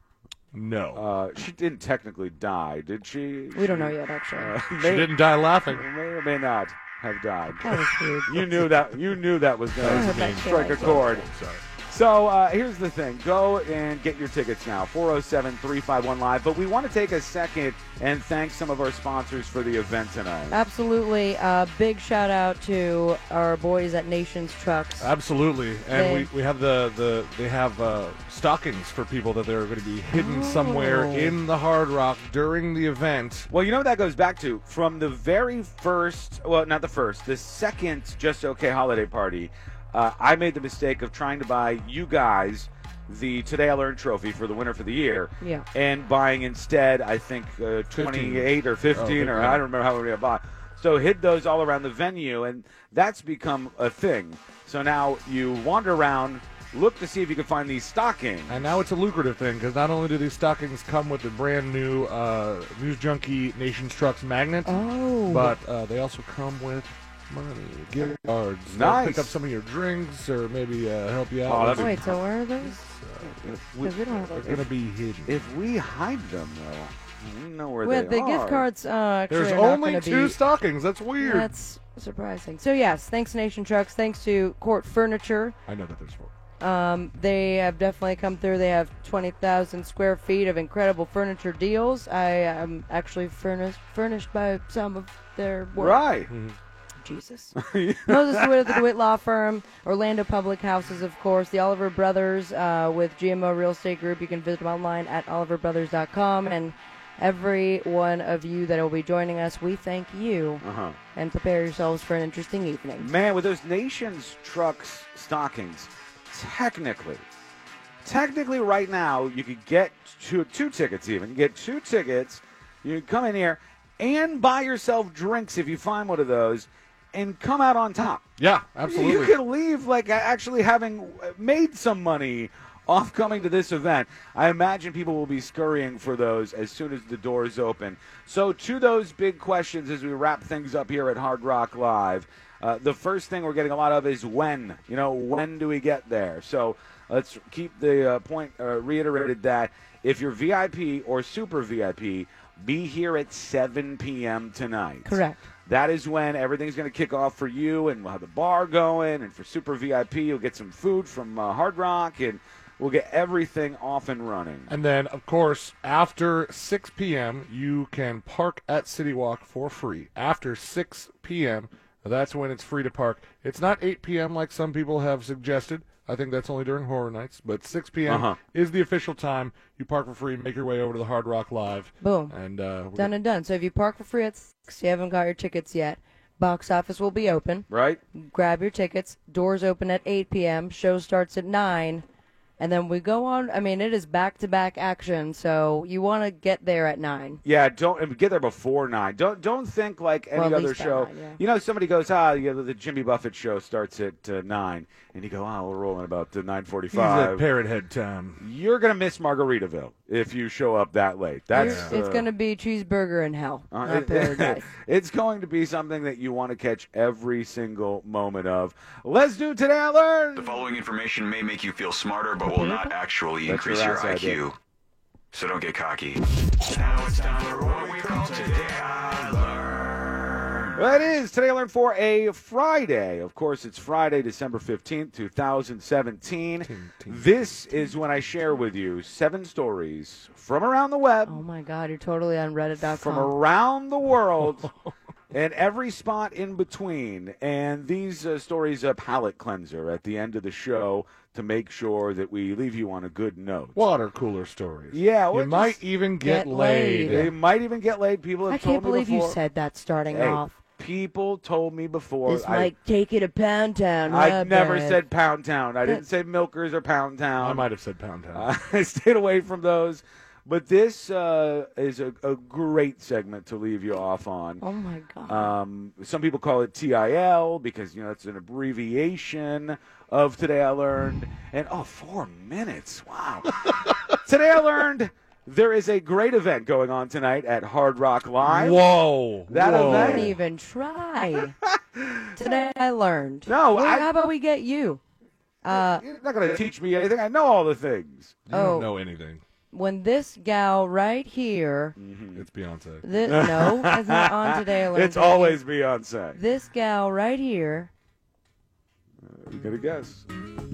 No.
She didn't technically die, did she?
We don't know yet, actually.
She didn't die laughing.
May or may not have died.
That was weird.
You knew that was going to strike a chord.
Sorry.
So here's the thing. Go and get your tickets now, 407-351-LIVE. But we want to take a second and thank some of our sponsors for the event tonight.
Absolutely. Big shout-out to our boys at Nations Trucks.
Absolutely. And we have they have stockings for people that they're going to be hidden somewhere in the Hard Rock during the event.
Well, you know what that goes back to? From the very first, well, not the first, the second Just Okay holiday party, I made the mistake of trying to buy you guys the Today I Learned trophy for the winner for the year.
Yeah.
And buying instead, I think, 28 or 15, or I don't remember how many I bought. So hid those all around the venue, and that's become a thing. So now you wander around, look to see if you can find these stockings.
And now it's a lucrative thing, because not only do these stockings come with the brand new News Junkie Nations Trucks magnet, but they also come with money, gift cards.
Nice.
Pick up some of your drinks, or maybe help you
Oh,
out.
Wait, so where are those? Because we don't have
They're going to be hidden.
If we hide them, though, we know where they
the
are.
gift cards actually
There's
are not
only
gonna
two
be,
stockings. That's weird.
That's surprising. So, yes, thanks to Nation Trucks. Thanks to Court Furniture.
I know that there's four.
They have definitely come through. They have 20,000 square feet of incredible furniture deals. I am actually furnished by some of their work.
Right.
Jesus. Moses DeWitt of the DeWitt Law Firm, Orlando Public Houses, of course, the Oliver Brothers with GMO Real Estate Group. You can visit them online at oliverbrothers.com. And every one of you that will be joining us, we thank you. And prepare yourselves for an interesting evening.
Man, with those Nations Trucks stockings, technically right now, you could get two tickets even. You get 2 tickets. You can come in here and buy yourself drinks if you find one of those and come out on top.
Yeah, absolutely.
You can leave like actually having made some money off coming to this event. I imagine people will be scurrying for those as soon as the doors open. So to those big questions as we wrap things up here at Hard Rock Live, the first thing we're getting a lot of is when. When do we get there? So let's keep the point reiterated that if you're VIP or super VIP, be here at 7 p.m. tonight.
Correct.
That is when everything's going to kick off for you, and we'll have the bar going. And for super VIP, you'll get some food from Hard Rock, and we'll get everything off and running.
And then, of course, after 6 p.m., you can park at City Walk for free. After 6 p.m., that's when it's free to park. It's not 8 p.m. like some people have suggested. I think that's only during horror nights. But 6 p.m. is the official time. You park for free, make your way over to the Hard Rock Live.
Boom.
And
done and done. So if you park for free at 6, you haven't got your tickets yet, box office will be open.
Right.
Grab your tickets. Doors open at 8 p.m. Show starts at 9. And then we go on. I mean, it is back-to-back action, so you want to get there at 9.
Yeah, don't get there before 9. Don't think like any other show.
9, yeah.
Somebody goes, the Jimmy Buffett show starts at 9, and you go, we're rolling about 9:45.
He's at Parrot Head time.
You're gonna miss Margaritaville if you show up that late.
It's gonna be cheeseburger in hell, not paradise.
It's going to be something that you want to catch every single moment of. Let's do Today I Learned.
The following information may make you feel smarter, but will not actually increase your IQ. So don't get cocky. Now it's time for what we call Today I Learned.
Well, it is Today I Learned for a Friday. Of course, it's Friday, December 15th, 2017. This is when I share with you 7 stories from around the web.
Oh, my God. You're totally on Reddit.com.
From around the world. And every spot in between. And these stories a palate cleanser at the end of the show to make sure that we leave you on a good note.
Water cooler stories.
Yeah.
You might even get laid.
They might even get laid. People have told me before.
I can't believe you said that starting off.
People told me before.
This might take you to Pound Town.
I never said Pound Town. I didn't say Milkers or Pound Town.
I might have said Pound Town.
I stayed away from those. But this is a great segment to leave you off on.
Oh, my God.
Some people call it TIL because, it's an abbreviation of Today I Learned. And, 4 minutes. Wow. Today I Learned there is a great event going on tonight at Hard Rock Live.
Whoa.
That event.
Don't even try. Today I learned.
No.
How about we get you?
You're not going to teach me anything. I know all the things.
You don't know anything.
When this gal right here,
it's Beyonce.
No, it's not on Today I Learned.
It's always Beyonce.
This gal right here.
You got to guess.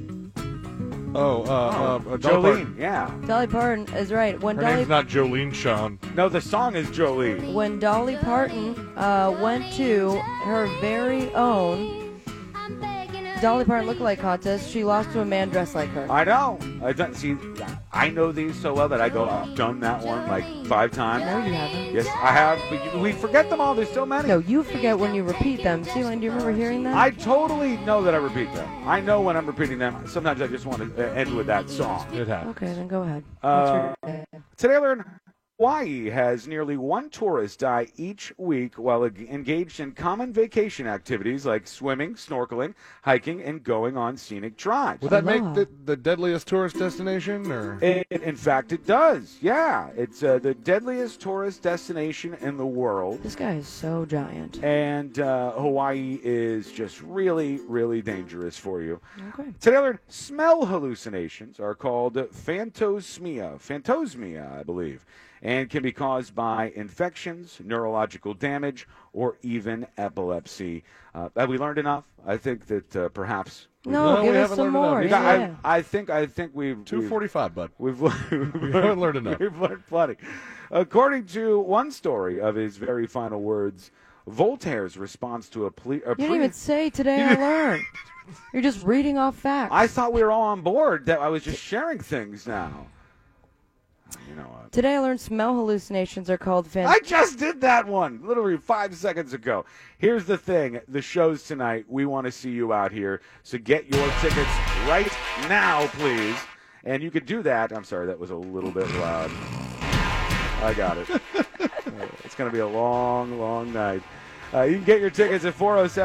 Jolene.
Yeah.
Dolly Parton is right.
Her name's not Jolene, Sean.
No, the song is Jolene.
When Dolly Parton went to her very own Dolly Parton lookalike contest, she lost to a man dressed like her.
I know. I know these so well that I go, I've done that one like 5 times.
No, you haven't.
Yes, I have. But we forget them all. There's so many.
No, you forget when you repeat them. Celine, do you remember hearing that?
I totally know that I repeat them. I know when I'm repeating them. Sometimes I just want to end with that song.
It happens.
Okay, then go ahead.
Today I learned Hawaii has nearly 1 tourist die each week while engaged in common vacation activities like swimming, snorkeling, hiking, and going on scenic drives.
Would that make the deadliest tourist destination? Or
In fact, it does. Yeah, it's the deadliest tourist destination in the world.
This guy is so giant.
And Hawaii is just really, really dangerous for you.
Okay.
Today I learned smell hallucinations are called phantosmia, I believe, and can be caused by infections, neurological damage, or even epilepsy. Have we learned enough? I think that perhaps.
No, give us some more. Yeah.
I think we've
2:45, bud.
We
haven't learned enough.
We've learned plenty. According to one story of his very final words, Voltaire's response to a
You didn't even say today I learned. You're just reading off facts.
I thought we were all on board, that I was just sharing things now. You know what?
Today I learned smell hallucinations are called
I just did that one literally 5 seconds ago. Here's the thing. The show's tonight. We want to see you out here. So get your tickets right now, please. And you could do that. I'm sorry, that was a little bit loud. I got it. It's going to be a long, long night. You can get your tickets at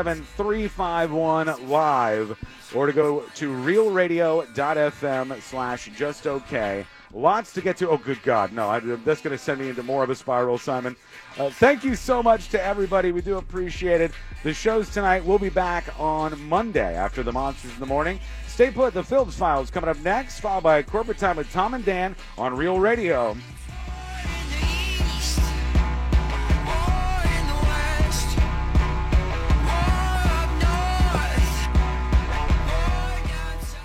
407-351-LIVE or to go to realradio.fm/justokay. Lots to get to. Oh, good God. No, that's going to send me into more of a spiral, Simon. Thank you so much to everybody. We do appreciate it. The show's tonight. We'll be back on Monday after the Monsters in the Morning. Stay put. The Phillips Files coming up next, followed by Corporate Time with Tom and Dan on Real Radio.